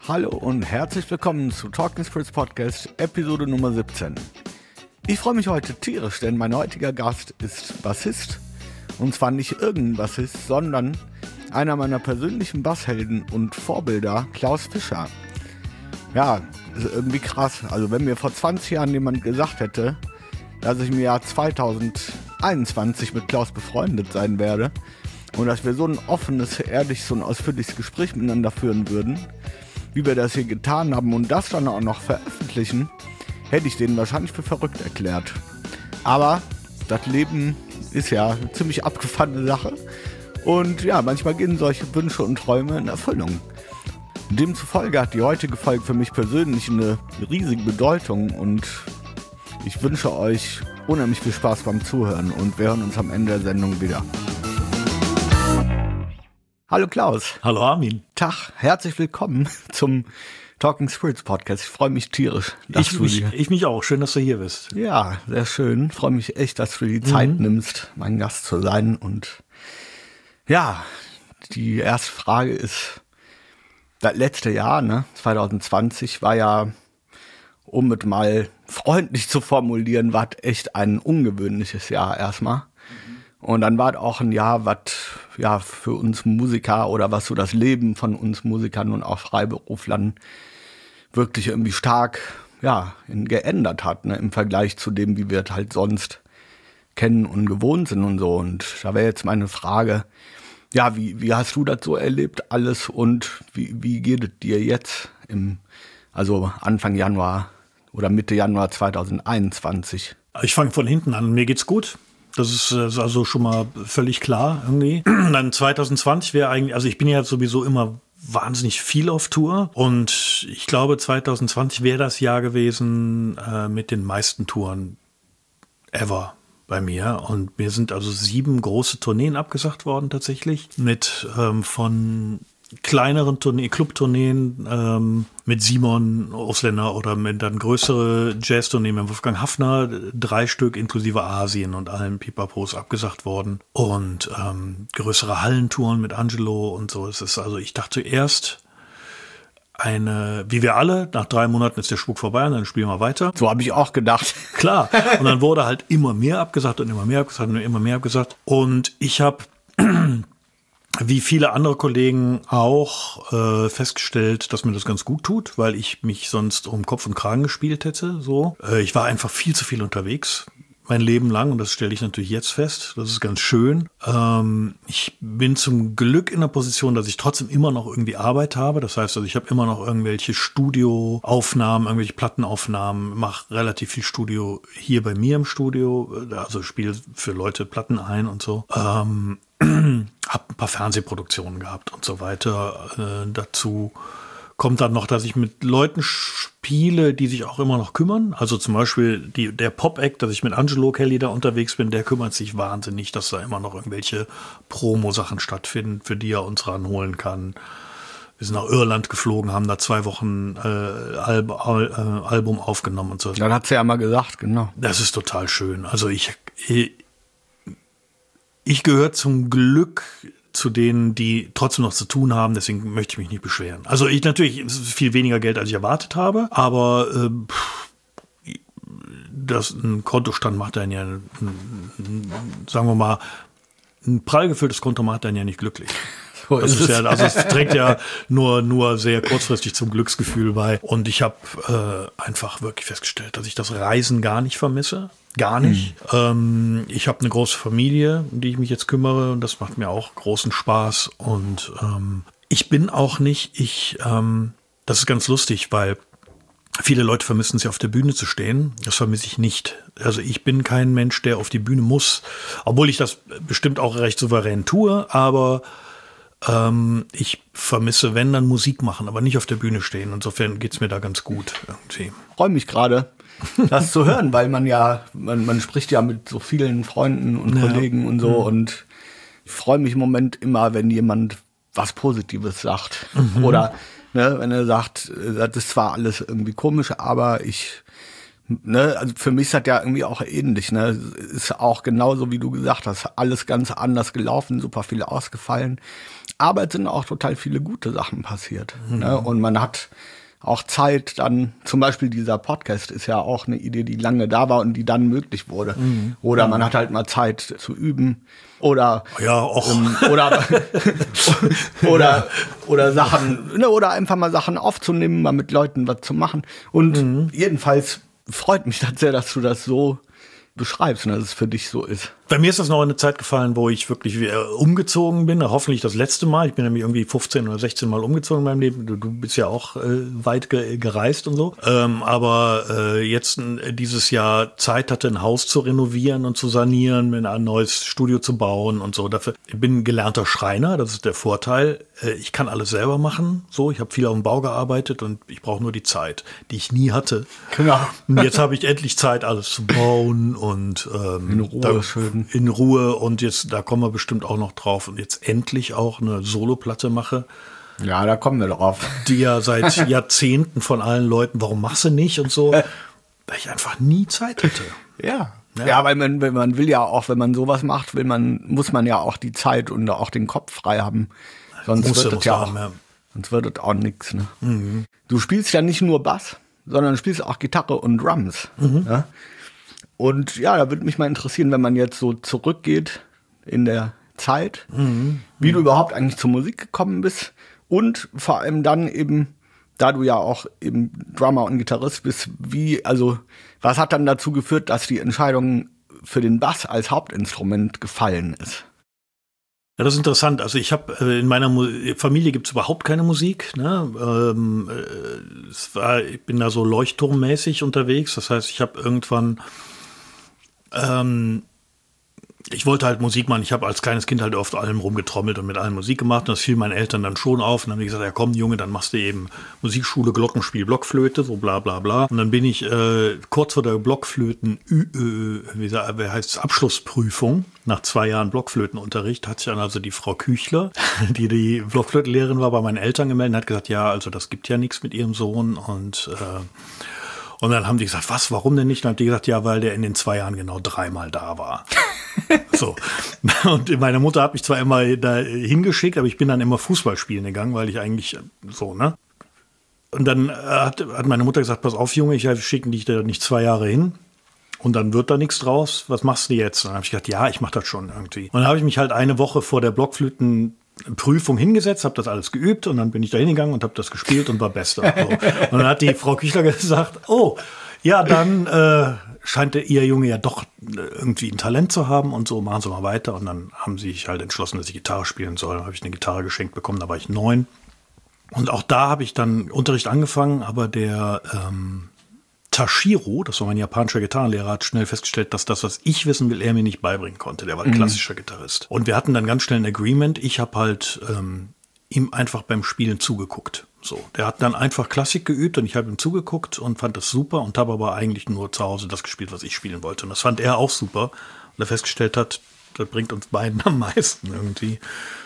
Hallo und herzlich willkommen zu Talking Spirits Podcast, Episode Nummer 17. Ich freue mich heute tierisch, denn mein heutiger Gast ist Bassist. Und zwar nicht irgendein Bassist, sondern einer meiner persönlichen Basshelden und Vorbilder, Klaus Fischer. Ja, ist irgendwie krass. Also wenn mir vor 20 Jahren jemand gesagt hätte, dass ich im Jahr 2021 mit Klaus befreundet sein werde und dass wir so ein offenes, ehrliches und ausführliches Gespräch miteinander führen würden, wie wir das hier getan haben und das dann auch noch veröffentlichen, hätte ich den wahrscheinlich für verrückt erklärt. Aber das Leben ist ja eine ziemlich abgefahrene Sache und ja, manchmal gehen solche Wünsche und Träume in Erfüllung. Demzufolge hat die heutige Folge für mich persönlich eine riesige Bedeutung und ich wünsche euch unheimlich viel Spaß beim Zuhören und wir hören uns am Ende der Sendung wieder. Hallo Klaus. Hallo Armin. Tag, herzlich willkommen zum Talking Spirits Podcast. Ich freue mich tierisch, dass du hier... Ich mich auch. Schön, dass du hier bist. Ja, sehr schön. Ich freue mich echt, dass du die Zeit nimmst, mein Gast zu sein. Und ja, die erste Frage ist, das letzte Jahr, 2020, war ja, um es mal freundlich zu formulieren, war echt ein ungewöhnliches Jahr erstmal. Und dann war es auch ein Jahr, was ja für uns Musiker oder was so das Leben von uns Musikern und auch Freiberuflern wirklich irgendwie stark geändert hat, im Vergleich zu dem, wie wir es halt sonst kennen und gewohnt sind und so. Und da wäre jetzt meine Frage, ja, wie hast du das so erlebt alles und wie geht es dir jetzt also Anfang Januar oder Mitte Januar 2021? Ich fange von hinten an. Mir geht's gut. Das ist also schon mal völlig klar irgendwie. Dann 2020 wäre eigentlich, also ich bin ja sowieso immer wahnsinnig viel auf Tour und ich glaube 2020 wäre das Jahr gewesen mit den meisten Touren ever bei mir. Und mir sind also 7 große Tourneen abgesagt worden tatsächlich mit von kleineren Tourneen, Clubtourneen mit Simon Ausländer oder mit dann größere Jazz-Tourneen mit Wolfgang Hafner, 3 Stück inklusive Asien und allen Pipapos abgesagt worden und größere Hallentouren mit Angelo und so. Es ist also, ich dachte erst wie wir alle, nach 3 Monaten ist der Spuk vorbei und dann spielen wir weiter. So habe ich auch gedacht. Klar. Und dann wurde halt immer mehr abgesagt und immer mehr abgesagt und immer mehr abgesagt. Und ich habe wie viele andere Kollegen auch festgestellt, dass mir das ganz gut tut, weil ich mich sonst um Kopf und Kragen gespielt hätte. So, ich war einfach viel zu viel unterwegs, mein Leben lang, und das stelle ich natürlich jetzt fest. Das ist ganz schön. Ich bin zum Glück in der Position, dass ich trotzdem immer noch irgendwie Arbeit habe. Das heißt, also ich habe immer noch irgendwelche Studioaufnahmen, irgendwelche Plattenaufnahmen, mache relativ viel Studio hier bei mir im Studio, also spiele für Leute Platten ein und so. Hab ein paar Fernsehproduktionen gehabt und so weiter. Dazu kommt dann noch, dass ich mit Leuten spiele, die sich auch immer noch kümmern. Also zum Beispiel der Pop-Act, dass ich mit Angelo Kelly da unterwegs bin, der kümmert sich wahnsinnig, dass da immer noch irgendwelche Promo-Sachen stattfinden, für die er uns ranholen kann. Wir sind nach Irland geflogen, haben da 2 Wochen Album aufgenommen und so. Ja, das hat sie ja mal gesagt, genau. Das ist total schön. Also ich gehöre zum Glück zu denen, die trotzdem noch zu tun haben, deswegen möchte ich mich nicht beschweren. Also natürlich ist es viel weniger Geld, als ich erwartet habe, aber ein Kontostand macht einen ja, sagen wir mal, ein prall gefülltes Konto macht einen ja nicht glücklich. So das ist ja, also es trägt ja nur sehr kurzfristig zum Glücksgefühl bei. Und ich habe einfach wirklich festgestellt, dass ich das Reisen gar nicht vermisse. Gar nicht. Ich habe eine große Familie, um die ich mich jetzt kümmere, und das macht mir auch großen Spaß. Und ich bin auch nicht, das ist ganz lustig, weil viele Leute vermissen es ja, auf der Bühne zu stehen. Das vermisse ich nicht. Also ich bin kein Mensch, der auf die Bühne muss, obwohl ich das bestimmt auch recht souverän tue, aber ich vermisse, wenn, dann Musik machen, aber nicht auf der Bühne stehen. Insofern geht's mir da ganz gut irgendwie. Ich freue mich gerade, das zu hören, weil man spricht ja mit so vielen Freunden und Kollegen und so, und ich freue mich im Moment immer, wenn jemand was Positives sagt. Oder wenn er sagt, das ist zwar alles irgendwie komisch, aber ich Ne, also für mich ist das ja irgendwie auch ähnlich, ne? Ist auch genauso, wie du gesagt hast, alles ganz anders gelaufen, super viel ausgefallen. Aber es sind auch total viele gute Sachen passiert. Ne? Und man hat auch Zeit dann, zum Beispiel dieser Podcast ist ja auch eine Idee, die lange da war und die dann möglich wurde. Oder man hat halt mal Zeit zu üben. Oder Ja, auch. oder Sachen, ne, oder einfach mal Sachen aufzunehmen, mal mit Leuten was zu machen. Und jedenfalls freut mich das sehr, dass du das so beschreibst und dass es für dich so ist. Bei mir ist das noch eine Zeit gefallen, wo ich wirklich umgezogen bin. Hoffentlich das letzte Mal. Ich bin nämlich irgendwie 15 oder 16 Mal umgezogen in meinem Leben. Du bist ja auch weit gereist und so. Aber jetzt dieses Jahr Zeit hatte, ein Haus zu renovieren und zu sanieren, mir ein neues Studio zu bauen und so. Dafür, ich bin gelernter Schreiner, das ist der Vorteil. Ich kann alles selber machen. So, ich habe viel auf dem Bau gearbeitet und ich brauche nur die Zeit, die ich nie hatte. Genau. Und jetzt habe ich endlich Zeit, alles zu bauen und In Ruhe, schön. In Ruhe, und jetzt, da kommen wir bestimmt auch noch drauf, und jetzt endlich auch eine Soloplatte mache, Ja, da kommen wir drauf. die ja seit Jahrzehnten von allen Leuten, warum machst du nicht und so, da ich einfach nie Zeit hatte. Ja. Ja, weil man will ja auch, wenn man sowas macht, muss man ja auch die Zeit und auch den Kopf frei haben. Sonst wird es auch nichts. Ne? Du spielst ja nicht nur Bass, sondern du spielst auch Gitarre und Drums. Ja? Und ja, da würde mich mal interessieren, wenn man jetzt so zurückgeht in der Zeit, wie du überhaupt eigentlich zur Musik gekommen bist und vor allem dann eben, da du ja auch eben Drummer und Gitarrist bist, was hat dann dazu geführt, dass die Entscheidung für den Bass als Hauptinstrument gefallen ist? Ja, das ist interessant. Also ich habe in meiner Familie gibt es überhaupt keine Musik. Ne? Ich bin da so leuchtturmmäßig unterwegs. Das heißt, ich habe irgendwann ich wollte halt Musik machen. Ich habe als kleines Kind halt oft allem rumgetrommelt und mit allem Musik gemacht. Und das fiel meinen Eltern dann schon auf. Und dann haben die gesagt, ja komm Junge, dann machst du eben Musikschule, Glockenspiel, Blockflöte, so bla bla bla. Und dann bin ich kurz vor der Blockflöten, Abschlussprüfung, nach 2 Jahren Blockflötenunterricht, hat sich dann also die Frau Küchler, die Blockflötenlehrerin war, bei meinen Eltern gemeldet und hat gesagt, ja, also das gibt ja nichts mit ihrem Sohn. Und dann haben die gesagt, was, warum denn nicht? Und dann hat die gesagt, ja, weil der in den 2 Jahren genau 3-mal da war. So. Und meine Mutter hat mich zwar immer da hingeschickt, aber ich bin dann immer Fußball spielen gegangen, weil ich eigentlich so, ne? Und dann hat meine Mutter gesagt, pass auf, Junge, ich schicke dich da nicht 2 Jahre hin. Und dann wird da nichts draus. Was machst du jetzt? Und dann habe ich gesagt, ja, ich mache das schon irgendwie. Und dann habe ich mich halt eine Woche vor der Blockflötenprüfung hingesetzt, habe das alles geübt und dann bin ich da hingegangen und habe das gespielt und war Bester. So. Und dann hat die Frau Küchler gesagt, oh, ja, dann scheint ihr Junge ja doch irgendwie ein Talent zu haben und so, machen Sie mal weiter. Und dann haben sie sich halt entschlossen, dass ich Gitarre spielen soll. Dann habe ich eine Gitarre geschenkt bekommen, da war ich 9. Und auch da habe ich dann Unterricht angefangen, aber der Tashiro, das war mein japanischer Gitarrenlehrer, hat schnell festgestellt, dass das, was ich wissen will, er mir nicht beibringen konnte. Der war ein klassischer Gitarrist. Und wir hatten dann ganz schnell ein Agreement. Ich habe halt ihm einfach beim Spielen zugeguckt. So, der hat dann einfach Klassik geübt und ich habe ihm zugeguckt und fand das super und habe aber eigentlich nur zu Hause das gespielt, was ich spielen wollte. Und das fand er auch super. Und er festgestellt hat, das bringt uns beiden am meisten irgendwie.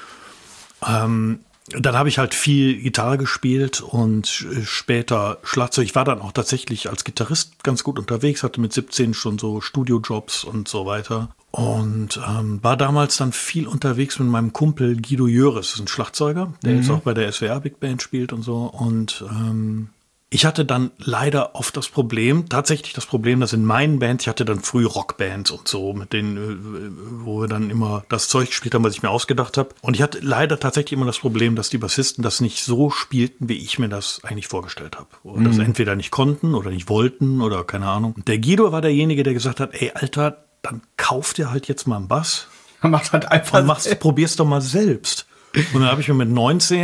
Dann habe ich halt viel Gitarre gespielt und später Schlagzeug. Ich war dann auch tatsächlich als Gitarrist ganz gut unterwegs, hatte mit 17 schon so Studiojobs und so weiter. Und war damals dann viel unterwegs mit meinem Kumpel Guido Jöres, das ist ein Schlagzeuger, der jetzt auch bei der SWR Big Band spielt und so. Und ich hatte dann leider oft das Problem, dass in meinen Bands, ich hatte dann früh Rockbands und so, mit denen, wo wir dann immer das Zeug gespielt haben, was ich mir ausgedacht habe. Und ich hatte leider tatsächlich immer das Problem, dass die Bassisten das nicht so spielten, wie ich mir das eigentlich vorgestellt habe. Oder das entweder nicht konnten oder nicht wollten oder keine Ahnung. Und der Guido war derjenige, der gesagt hat, ey, Alter, dann kauf dir halt jetzt mal einen Bass. Macht halt einfach und probier's doch mal selbst. Und dann habe ich mir mit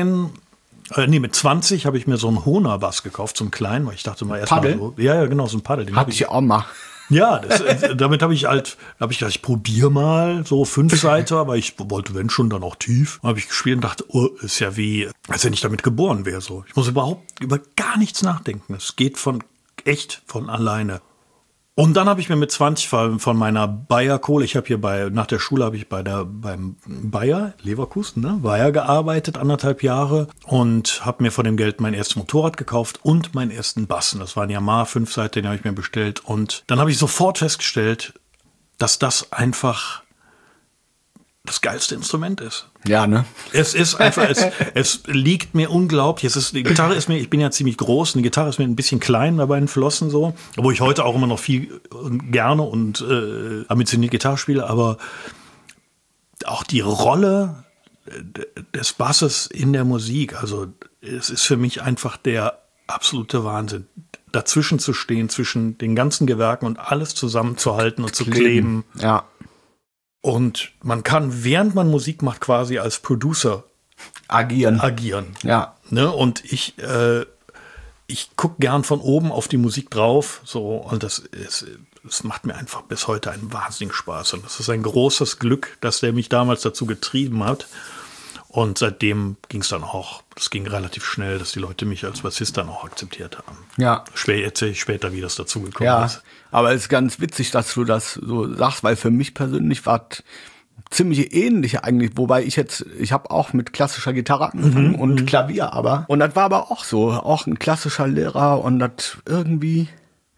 20 habe ich mir so einen Hohner-Bass gekauft, so einen kleinen, weil ich dachte mal erstmal so. Ja, genau, so ein Paddel. Den hatte ich auch mal. Ja, damit habe ich gedacht, ich probiere mal so 5-Seiter, weil ich wollte, wenn schon, dann auch tief. Habe ich gespielt und dachte, oh, ist ja wie, als wenn ich damit geboren wäre. So. Ich muss überhaupt über gar nichts nachdenken. Es geht von alleine. Und dann habe ich mir mit 20 von meiner Bayer-Kohle, ich habe hier nach der Schule habe ich beim Bayer, Leverkusen, ne, Bayer gearbeitet, 1,5 Jahre und habe mir von dem Geld mein erstes Motorrad gekauft und meinen ersten Bass. Und das war ein Yamaha 5-Seiter, den habe ich mir bestellt. Und dann habe ich sofort festgestellt, dass das einfach das geilste Instrument ist. Ja, ne? Es ist einfach, es liegt mir unglaublich. Die Gitarre ist mir, ich bin ja ziemlich groß, und die Gitarre ist mir ein bisschen klein bei den Flossen so, obwohl ich heute auch immer noch viel gerne und ambitioniert Gitarre spiele, aber auch die Rolle des Basses in der Musik, also es ist für mich einfach der absolute Wahnsinn. Dazwischen zu stehen, zwischen den ganzen Gewerken und alles zusammenzuhalten und zu kleben. Ja. Und man kann, während man Musik macht, quasi als Producer agieren. Ja. Ne? Und ich gucke gern von oben auf die Musik drauf. So, und das macht mir einfach bis heute einen wahnsinnigen Spaß. Und das ist ein großes Glück, dass der mich damals dazu getrieben hat. Und seitdem ging es dann auch, das ging relativ schnell, dass die Leute mich als Bassist dann auch akzeptiert haben. Ja. Erzähle ich später, wie das dazu gekommen ist. Aber es ist ganz witzig, dass du das so sagst, weil für mich persönlich war es ziemlich ähnlich eigentlich, wobei ich habe auch mit klassischer Gitarre angefangen und Klavier aber. Und das war aber auch so, auch ein klassischer Lehrer und das irgendwie...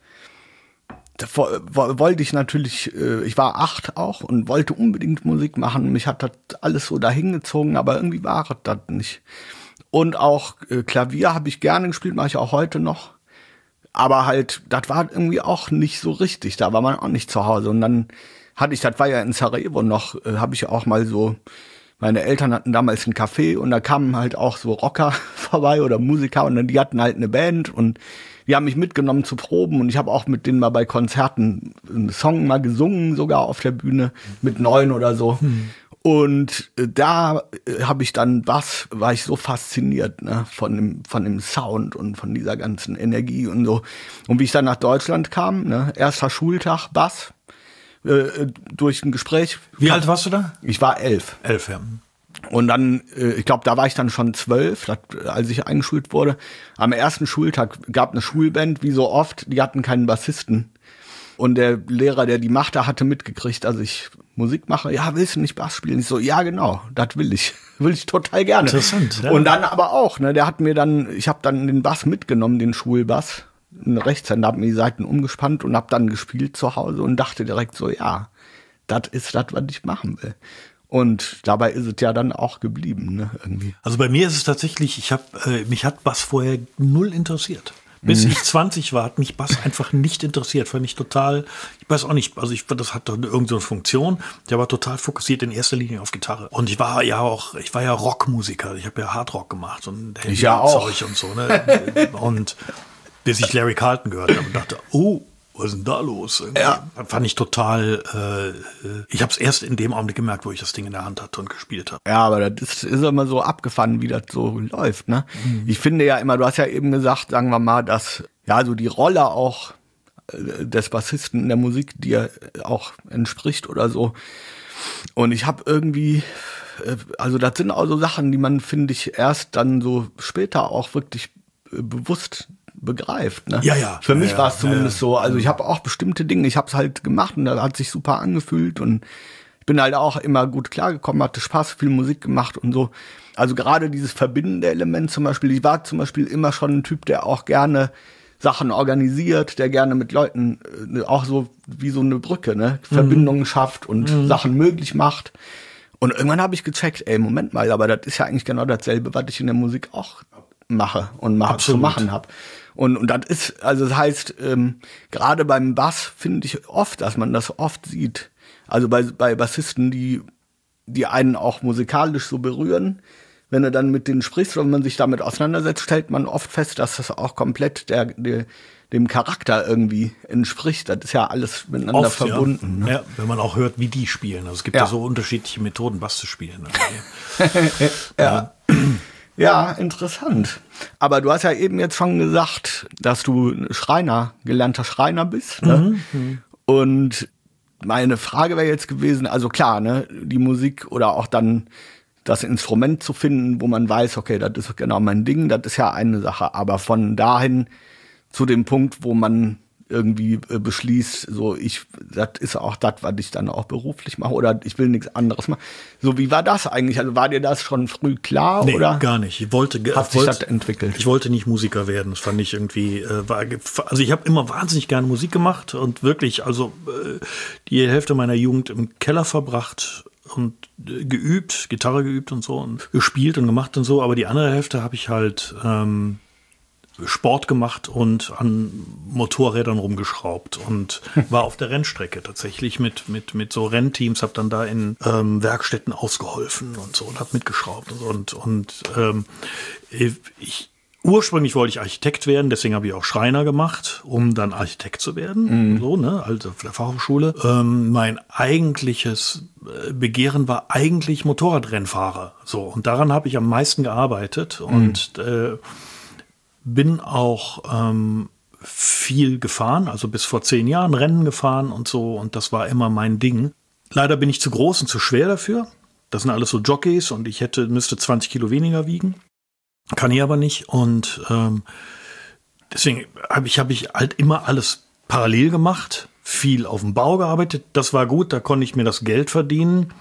wollte ich natürlich, ich war 8 auch und wollte unbedingt Musik machen. Mich hat das alles so dahin gezogen, aber irgendwie war es das nicht. Und auch Klavier habe ich gerne gespielt, mache ich auch heute noch. Aber halt, das war irgendwie auch nicht so richtig. Da war man auch nicht zu Hause. Und dann das war ja in Sarajevo noch, habe ich auch mal so, meine Eltern hatten damals ein Café und da kamen halt auch so Rocker vorbei oder Musiker und dann die hatten halt eine Band und die haben mich mitgenommen zu Proben und ich habe auch mit denen mal bei Konzerten einen Song mal gesungen, sogar auf der Bühne mit 9 oder so. Und da habe ich dann war ich so fasziniert, ne, von dem Sound und von dieser ganzen Energie und so. Und wie ich dann nach Deutschland kam, ne, erster Schultag, Bass, durch ein Gespräch. Wie alt warst du da? Ich war 11. 11, ja. Und dann, ich glaube, da war ich dann schon 12, als ich eingeschult wurde. Am ersten Schultag gab eine Schulband, wie so oft, die hatten keinen Bassisten. Und der Lehrer, der die machte, hatte mitgekriegt, dass ich Musik mache. Ja, willst du nicht Bass spielen? Ich so, ja, genau, das will ich. Will ich total gerne. Interessant, ja. Und dann aber auch, ne, ich habe dann den Bass mitgenommen, den Schulbass. Ein Rechtshänder, habe mir die Saiten umgespannt und habe dann gespielt zu Hause und dachte direkt so, ja, das ist das, was ich machen will. Und dabei ist es ja dann auch geblieben, ne, irgendwie. Also bei mir ist es tatsächlich, mich hat Bass vorher null interessiert. Bis ich 20 war, hat mich Bass einfach nicht interessiert. Fand ich total, ich weiß auch nicht, also das hat doch irgendeine Funktion. Der war total fokussiert in erster Linie auf Gitarre. Und ich war ja Rockmusiker. Ich habe ja Hardrock gemacht und ich ja auch. Zeug und so, ne? Und bis ich Larry Carlton gehört habe und dachte, oh, was ist denn da los? Ja. Fand ich total, ich habe es erst in dem Augenblick gemerkt, wo ich das Ding in der Hand hatte und gespielt habe. Ja, aber das ist immer so abgefahren, wie das so läuft, ne? Ich finde ja immer, du hast ja eben gesagt, sagen wir mal, dass ja so die Rolle auch des Bassisten in der Musik dir auch entspricht oder so. Und ich habe irgendwie, also das sind auch so Sachen, die man, finde ich, erst dann so später auch wirklich bewusst begreift. Ne? Ja. Für mich war es zumindest so. Also ich habe auch bestimmte Dinge, ich habe es halt gemacht und da hat sich super angefühlt und ich bin halt auch immer gut klargekommen, hatte Spaß, viel Musik gemacht und so. Also gerade dieses verbindende Element zum Beispiel, ich war zum Beispiel immer schon ein Typ, der auch gerne Sachen organisiert, der gerne mit Leuten auch so wie so eine Brücke, ne, Verbindungen schafft und Sachen möglich macht. Und irgendwann habe ich gecheckt, ey, Moment mal, aber das ist ja eigentlich genau dasselbe, was ich in der Musik auch mache und zu machen habe. Und das ist, also das heißt, gerade beim Bass finde ich oft, dass man das oft sieht. Also bei Bassisten, die einen auch musikalisch so berühren, wenn du dann mit denen sprichst und man sich damit auseinandersetzt, stellt man oft fest, dass das auch komplett dem Charakter irgendwie entspricht. Das ist ja alles miteinander oft, verbunden. Ja. Ne? Ja, wenn man auch hört, wie die spielen. Also es gibt ja so unterschiedliche Methoden, Bass zu spielen. Ja. Ja, interessant. Aber du hast ja eben jetzt schon gesagt, dass du gelernter Schreiner bist. Ne? Und meine Frage wäre jetzt gewesen, also klar, ne, die Musik oder auch dann das Instrument zu finden, wo man weiß, okay, das ist genau mein Ding, das ist ja eine Sache. Aber von dahin zu dem Punkt, wo man irgendwie beschließt, so das ist auch das, was ich dann auch beruflich mache oder ich will nichts anderes machen. So, wie war das eigentlich? Also war dir das schon früh klar? Nee, oder? gar nicht. Hat sich das entwickelt? Ich wollte nicht Musiker werden. Das fand ich irgendwie, also ich habe immer wahnsinnig gerne Musik gemacht und wirklich, also die Hälfte meiner Jugend im Keller verbracht und geübt, Gitarre geübt und so und gespielt und gemacht und so, aber die andere Hälfte habe ich halt Sport gemacht und an Motorrädern rumgeschraubt und war auf der Rennstrecke tatsächlich mit so Rennteams, habe dann da in Werkstätten ausgeholfen und so und habe mitgeschraubt und ursprünglich wollte ich Architekt werden, deswegen habe ich auch Schreiner gemacht, um dann Architekt zu werden, so, ne, also auf der Fachhochschule. Mein eigentliches Begehren war eigentlich Motorradrennfahrer, so, und daran habe ich am meisten gearbeitet und bin auch viel gefahren, also bis vor 10 Jahren Rennen gefahren und so, und das war immer mein Ding. Leider bin ich zu groß und zu schwer dafür. Das sind alles so Jockeys und ich müsste 20 Kilo weniger wiegen. Kann ich aber nicht. Und deswegen habe ich halt immer alles parallel gemacht, viel auf dem Bau gearbeitet. Das war gut, da konnte ich mir das Geld verdienen,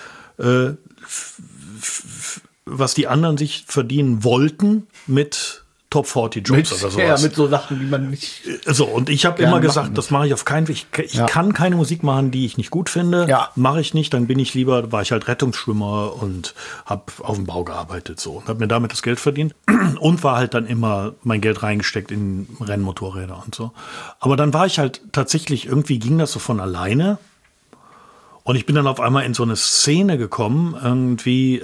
was die anderen sich verdienen wollten mit Top 40 Jobs oder sowas. Ja, mit so Sachen, die man nicht. So, und ich habe immer gesagt, das mache ich auf keinen Fall. Ich kann keine Musik machen, die ich nicht gut finde. Ja. Mache ich nicht, dann war ich halt Rettungsschwimmer und habe auf dem Bau gearbeitet so und habe mir damit das Geld verdient und war halt dann immer mein Geld reingesteckt in Rennmotorräder und so. Aber dann war ich halt tatsächlich, irgendwie ging das so von alleine und ich bin dann auf einmal in so eine Szene gekommen, irgendwie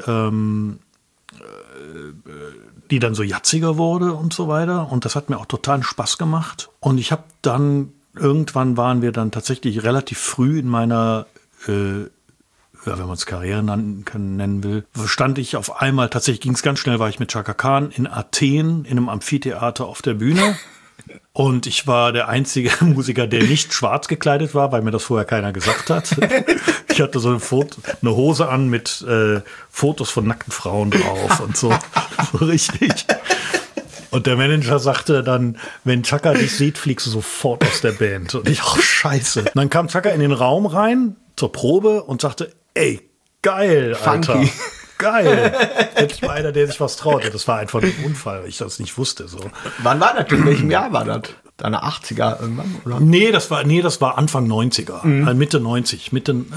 die dann so jatziger wurde und so weiter. Und das hat mir auch totalen Spaß gemacht. Und ich habe dann, irgendwann waren wir dann tatsächlich relativ früh in meiner, wenn man es Karriere nennen will, stand ich auf einmal, tatsächlich ging es ganz schnell, war ich mit Chaka Khan in Athen in einem Amphitheater auf der Bühne. Und ich war der einzige Musiker, der nicht schwarz gekleidet war, weil mir das vorher keiner gesagt hat. Ich hatte so eine Hose an mit Fotos von nackten Frauen drauf und so. So richtig. Und der Manager sagte dann, wenn Chaka dich sieht, fliegst du sofort aus der Band. Und ich, scheiße. Und dann kam Chaka in den Raum rein zur Probe und sagte, ey, geil, Alter. Funky. Geil. Endlich mal einer, der sich was traut. Das war einfach ein Unfall, weil ich das nicht wusste. So. Wann war das? In welchem Jahr war das? Deine 80er irgendwann? Oder? Nee, das war Anfang 90er. Mitte 90. Lass mich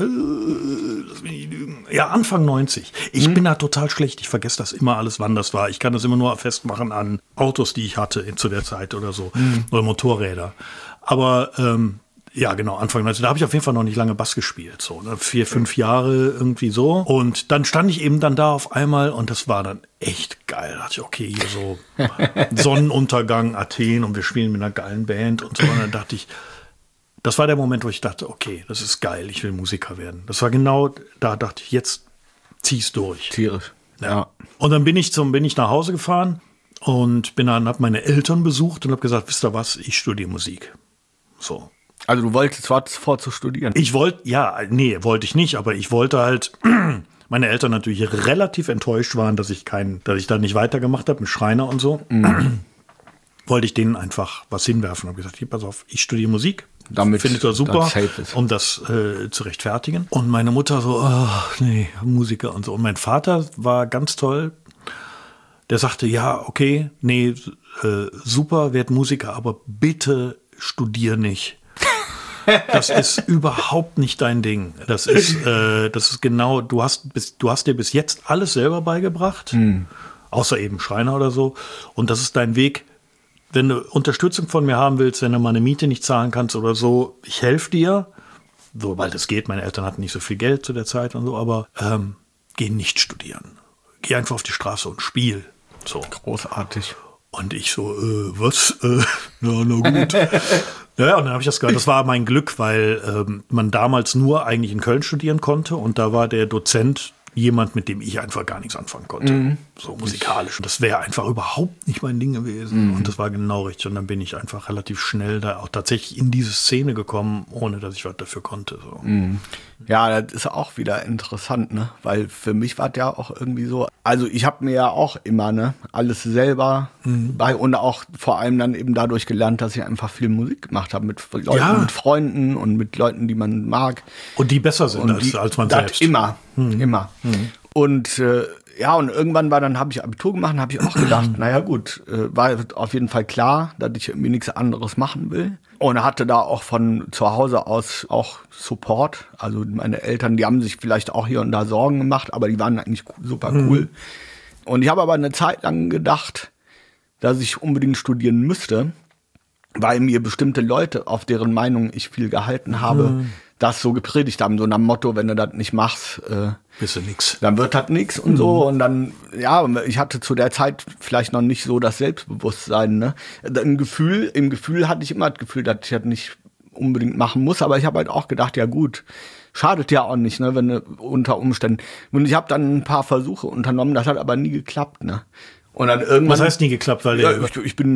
nicht lügen. Ja, Anfang 90. Ich bin da total schlecht. Ich vergesse das immer alles, wann das war. Ich kann das immer nur festmachen an Autos, die ich hatte zu der Zeit oder so. Oder Motorräder. Aber ja, genau, Anfang 90. Da habe ich auf jeden Fall noch nicht lange Bass gespielt. So, ne? 4, 5 Jahre irgendwie so. Und dann stand ich eben dann da auf einmal und das war dann echt geil. Da dachte ich, okay, hier so Sonnenuntergang, Athen und wir spielen mit einer geilen Band und so. Und dann dachte ich, das war der Moment, wo ich dachte, okay, das ist geil, ich will Musiker werden. Das war genau, da dachte ich, jetzt zieh's durch. Tierisch. Ja. Und dann bin ich nach Hause gefahren und habe meine Eltern besucht und habe gesagt, wisst ihr was, ich studiere Musik. So. Also du wolltest vor zu studieren? Wollte ich nicht, aber ich wollte halt, meine Eltern natürlich relativ enttäuscht waren, dass ich da nicht weitergemacht habe mit Schreiner und so. Wollte ich denen einfach was hinwerfen und habe gesagt, hier, pass auf, ich studiere Musik. Damit findet er super, um das zu rechtfertigen. Und meine Mutter so, nee, Musiker und so. Und mein Vater war ganz toll. Der sagte, ja, okay, nee, super, werd Musiker, aber bitte studier nicht. Das ist überhaupt nicht dein Ding. Das ist genau, du hast dir bis jetzt alles selber beigebracht, außer eben Schreiner oder so. Und das ist dein Weg. Wenn du Unterstützung von mir haben willst, wenn du mal eine Miete nicht zahlen kannst oder so, ich helfe dir, sobald es geht. Meine Eltern hatten nicht so viel Geld zu der Zeit und so, aber geh nicht studieren. Geh einfach auf die Straße und spiel. So. Großartig. Und ich so, was? Ja, na gut. Ja, und dann habe ich das gehört. Das war mein Glück, weil man damals nur eigentlich in Köln studieren konnte und da war der Dozent jemand, mit dem ich einfach gar nichts anfangen konnte. So musikalisch. Das wäre einfach überhaupt nicht mein Ding gewesen. Und das war genau richtig. Und dann bin ich einfach relativ schnell da auch tatsächlich in diese Szene gekommen, ohne dass ich was dafür konnte. So. Ja, das ist auch wieder interessant, ne? Weil für mich war es ja auch irgendwie so, also ich habe mir ja auch immer, ne, alles selber bei und auch vor allem dann eben dadurch gelernt, dass ich einfach viel Musik gemacht habe mit Leuten, mit Freunden und mit Leuten, die man mag. Und die besser sind als man selbst. Immer. Und und irgendwann habe ich Abitur gemacht und habe ich auch gedacht, naja gut, war auf jeden Fall klar, dass ich irgendwie nichts anderes machen will. Und hatte da auch von zu Hause aus auch Support. Also meine Eltern, die haben sich vielleicht auch hier und da Sorgen gemacht, aber die waren eigentlich super cool. Und ich habe aber eine Zeit lang gedacht, dass ich unbedingt studieren müsste, weil mir bestimmte Leute, auf deren Meinung ich viel gehalten habe, das so gepredigt haben, so nach dem Motto, wenn du das nicht machst, bist du nix. Dann wird das nix und so. Und dann, ich hatte zu der Zeit vielleicht noch nicht so das Selbstbewusstsein, ne? Im Gefühl hatte ich immer das Gefühl, dass ich das nicht unbedingt machen muss, aber ich habe halt auch gedacht, ja gut, schadet ja auch nicht, ne, wenn du unter Umständen. Und ich habe dann ein paar Versuche unternommen, das hat aber nie geklappt, ne? Und dann irgendwann. Was heißt nie geklappt? Weil ich bin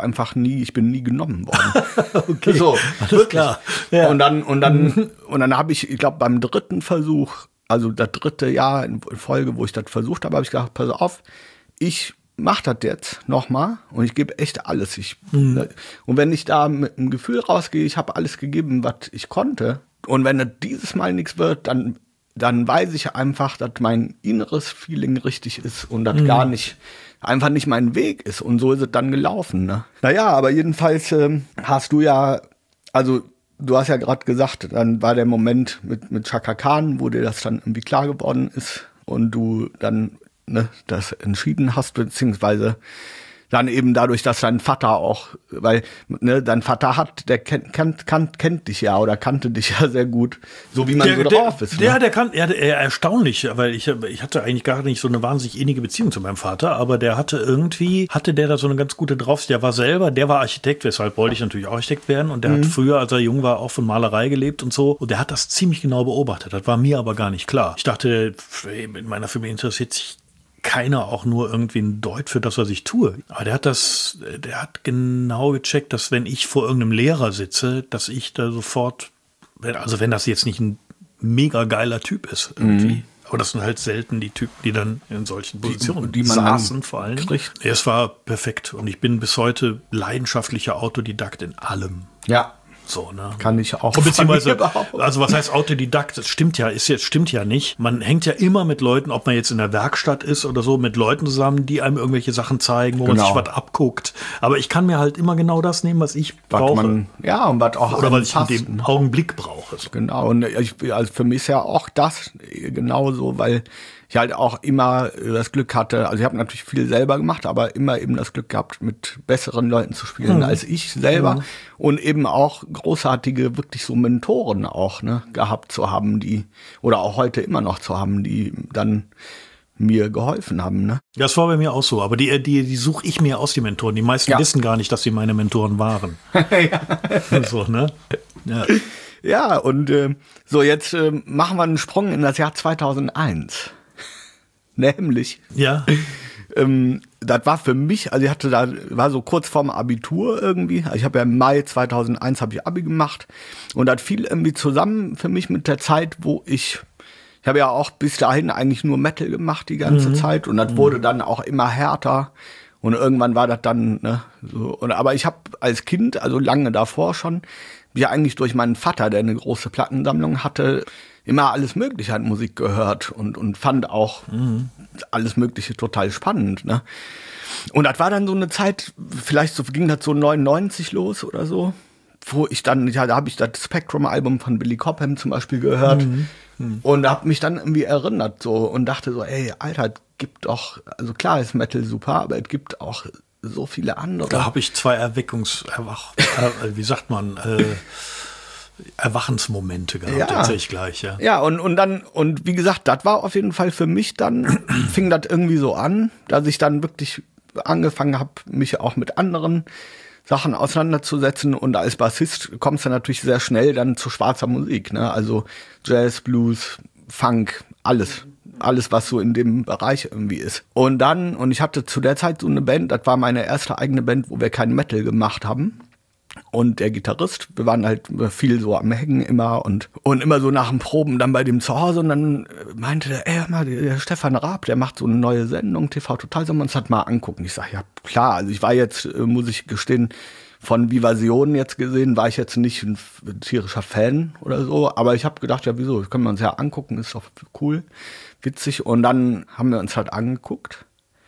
nie genommen worden. Okay, so, alles wirklich. Klar. Ja. Und dann habe ich glaube beim dritten Versuch, also das dritte Jahr in Folge, wo ich das versucht habe, habe ich gedacht, pass auf, ich mach das jetzt nochmal und ich gebe echt alles. Und wenn ich da mit einem Gefühl rausgehe, ich habe alles gegeben, was ich konnte. Und wenn das dieses Mal nichts wird, dann weiß ich einfach, dass mein inneres Feeling richtig ist und das einfach nicht mein Weg ist. Und so ist es dann gelaufen. Ne? Naja, aber jedenfalls hast du ja, also du hast ja gerade gesagt, dann war der Moment mit Chaka Khan, wo dir das dann irgendwie klar geworden ist und du dann das entschieden hast, beziehungsweise dann eben dadurch, dass dein Vater auch, weil dein Vater kennt dich ja oder kannte dich ja sehr gut, so wie man so drauf ist. Der erstaunlich, weil ich hatte eigentlich gar nicht so eine wahnsinnig innige Beziehung zu meinem Vater, aber der hatte da so eine ganz gute drauf. Der war Architekt, weshalb wollte ich natürlich Architekt werden und der hat früher, als er jung war, auch von Malerei gelebt und so und der hat das ziemlich genau beobachtet. Das war mir aber gar nicht klar. Ich dachte, in meiner Familie interessiert sich keiner auch nur irgendwie ein Deut für das, was ich tue. Aber der hat genau gecheckt, dass wenn ich vor irgendeinem Lehrer sitze, dass ich da sofort, also wenn das jetzt nicht ein mega geiler Typ ist irgendwie. Aber das sind halt selten die Typen, die dann in solchen Positionen die man saßen vor allem. Kriegt. Es war perfekt und ich bin bis heute leidenschaftlicher Autodidakt in allem. Ja. So, ne? Kann ich auch. Beziehungsweise, also was heißt Autodidakt? Das stimmt ja nicht. Man hängt ja immer mit Leuten, ob man jetzt in der Werkstatt ist oder so, mit Leuten zusammen, die einem irgendwelche Sachen zeigen, wo man sich was abguckt. Aber ich kann mir halt immer genau das nehmen, was ich brauche. Und was auch oder was ich in dem Augenblick brauche. So. Genau. Und also für mich ist ja auch das genauso, weil ich halt auch immer das Glück hatte, also ich habe natürlich viel selber gemacht, aber immer eben das Glück gehabt, mit besseren Leuten zu spielen als ich selber und eben auch großartige, wirklich so Mentoren auch gehabt zu haben, oder auch heute immer noch zu haben, die dann mir geholfen haben. Ne? Das war bei mir auch so, aber die suche ich mir aus, die Mentoren. Die meisten wissen gar nicht, dass sie meine Mentoren waren. So, ne? Ja. Ja, und so jetzt machen wir einen Sprung in das Jahr 2001. Nämlich, das war für mich, also war so kurz vorm Abitur irgendwie, also ich habe ja im Mai 2001 habe ich Abi gemacht und das fiel irgendwie zusammen für mich mit der Zeit, wo ich habe ja auch bis dahin eigentlich nur Metal gemacht die ganze Zeit und das wurde dann auch immer härter und irgendwann war das dann, so, aber ich habe als Kind, also lange davor schon, ja eigentlich durch meinen Vater, der eine große Plattensammlung hatte, immer alles Mögliche an Musik gehört und fand auch alles Mögliche total spannend. Ne? Und das war dann so eine Zeit, vielleicht ging das so 99 los oder so, wo ich dann, da habe ich das Spectrum-Album von Billy Cobham zum Beispiel gehört und habe mich dann irgendwie erinnert so und dachte so, ey, Alter, es gibt doch, also klar ist Metal super, aber es gibt auch so viele andere. Da habe ich zwei Erwachensmomente gehabt, erzähl ich gleich, ja. Ja, und wie gesagt, das war auf jeden Fall für mich dann, fing das irgendwie so an, dass ich dann wirklich angefangen habe, mich auch mit anderen Sachen auseinanderzusetzen und als Bassist kommst du natürlich sehr schnell dann zu schwarzer Musik, ne? Also Jazz, Blues, Funk, alles. alles, was so in dem Bereich irgendwie ist. Und ich hatte zu der Zeit so eine Band, das war meine erste eigene Band, wo wir keinen Metal gemacht haben. Und der Gitarrist, wir waren halt viel so am Hängen immer und immer so nach dem Proben dann bei dem zu Hause und dann meinte der Stefan Raab, der macht so eine neue Sendung, TV Total, sollen wir uns das mal angucken? Ich sag, ja klar, also ich war jetzt, muss ich gestehen, von Vivasion jetzt gesehen, war ich jetzt nicht ein tierischer Fan oder so, aber ich habe gedacht, ja wieso, das können wir uns ja angucken, ist doch cool, witzig und dann haben wir uns halt angeguckt.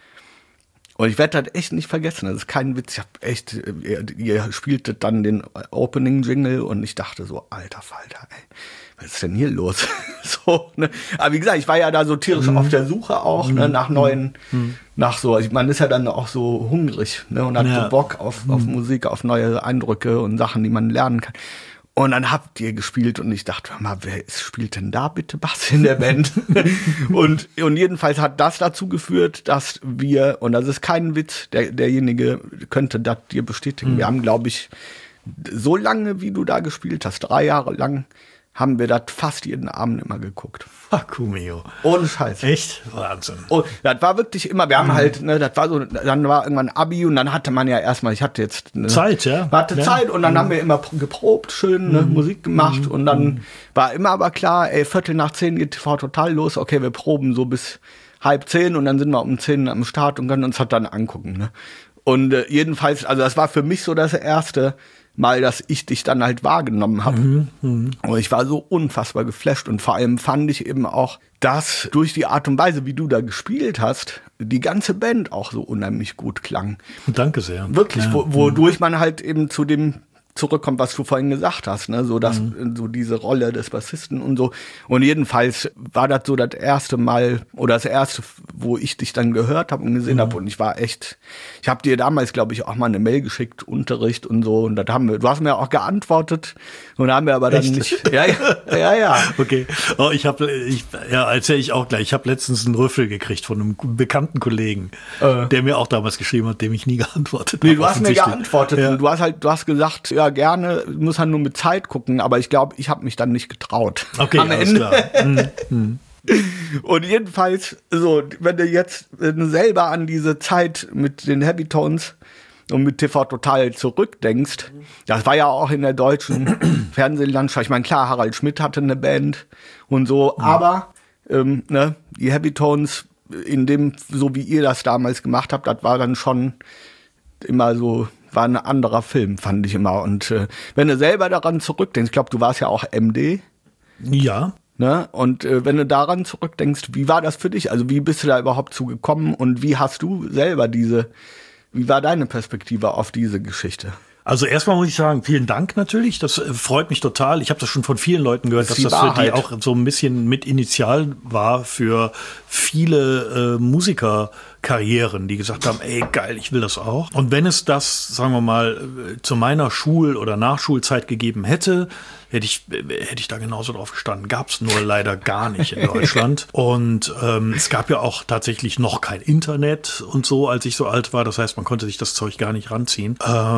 Und ich werde das echt nicht vergessen, das ist kein Witz, ich hab echt, ihr spieltet dann den Opening-Jingle und ich dachte so, alter Falter, ey, was ist denn hier los? So, ne? Aber wie gesagt, ich war ja da so tierisch auf der Suche auch, ne, nach neuen, nach so, also man ist ja dann auch so hungrig, ne, und hat so Bock auf Musik, auf neue Eindrücke und Sachen, die man lernen kann. Und dann habt ihr gespielt und ich dachte, hör mal, wer spielt denn da bitte Bass in der Band? und jedenfalls hat das dazu geführt, dass wir, und das ist kein Witz, derjenige könnte das dir bestätigen. Wir haben, glaube ich, so lange, wie du da gespielt hast, 3 Jahre lang, haben wir das fast jeden Abend immer geguckt. Fuck, Mio. Ohne Scheiß. Echt? Wahnsinn. Und das war wirklich immer, wir haben halt, ne, das war so, dann war irgendwann Abi und dann hatte man ja erstmal, ich hatte jetzt Zeit, ja. Zeit und dann haben wir immer geprobt, schön Musik gemacht und dann war immer aber klar, ey, 9:45 geht TV Total los, okay, wir proben so bis 9:30 und dann sind wir um 10 am Start und können uns das dann angucken, ne. Und jedenfalls, also das war für mich so das erste Mal, dass ich dich dann halt wahrgenommen habe. Und ich war so unfassbar geflasht und vor allem fand ich eben auch, dass durch die Art und Weise, wie du da gespielt hast, die ganze Band auch so unheimlich gut klang. Danke sehr. Wirklich, wodurch man halt eben zu dem zurückkommt, was du vorhin gesagt hast, ne, so dass so diese Rolle des Bassisten und so. Und jedenfalls war das so das erste Mal oder das erste, wo ich dich dann gehört habe und gesehen habe. Und ich war echt, ich habe dir damals, glaube ich, auch mal eine Mail geschickt, Unterricht und so. Und das haben wir, du hast mir auch geantwortet und haben wir aber dann nicht. Ja. Okay. Oh, erzähle ich auch gleich. Ich habe letztens einen Rüffel gekriegt von einem bekannten Kollegen, der mir auch damals geschrieben hat, dem ich nie geantwortet habe. Nee, du hast mir geantwortet. Ja. Und du hast gesagt, ja, gerne, muss halt nur mit Zeit gucken, aber ich glaube, ich habe mich dann nicht getraut. Okay, am Ende. Klar. Und jedenfalls, so, wenn du selber an diese Zeit mit den Heavy Tones und mit TV Total zurückdenkst, das war ja auch in der deutschen Fernsehlandschaft, ich meine, klar, Harald Schmidt hatte eine Band und so, aber die Heavy Tones, in dem, so wie ihr das damals gemacht habt, das war dann schon immer so, war ein anderer Film, fand ich immer. Und wenn du selber daran zurückdenkst, ich glaube, du warst ja auch MD. Ja. Ne? Und wenn du daran zurückdenkst, wie war das für dich? Also wie bist du da überhaupt zugekommen und wie hast du selber wie war deine Perspektive auf diese Geschichte? Also erstmal muss ich sagen, vielen Dank natürlich, das freut mich total. Ich habe das schon von vielen Leuten gehört, dass das für die auch so ein bisschen mit Initial war für viele Musikerkarrieren, die gesagt haben, ey geil, ich will das auch. Und wenn es das, sagen wir mal, zu meiner Schul- oder Nachschulzeit gegeben hätte, hätte ich da genauso drauf gestanden. Gab es nur leider gar nicht in Deutschland. Und es gab ja auch tatsächlich noch kein Internet und so, als ich so alt war. Das heißt, man konnte sich das Zeug gar nicht ranziehen.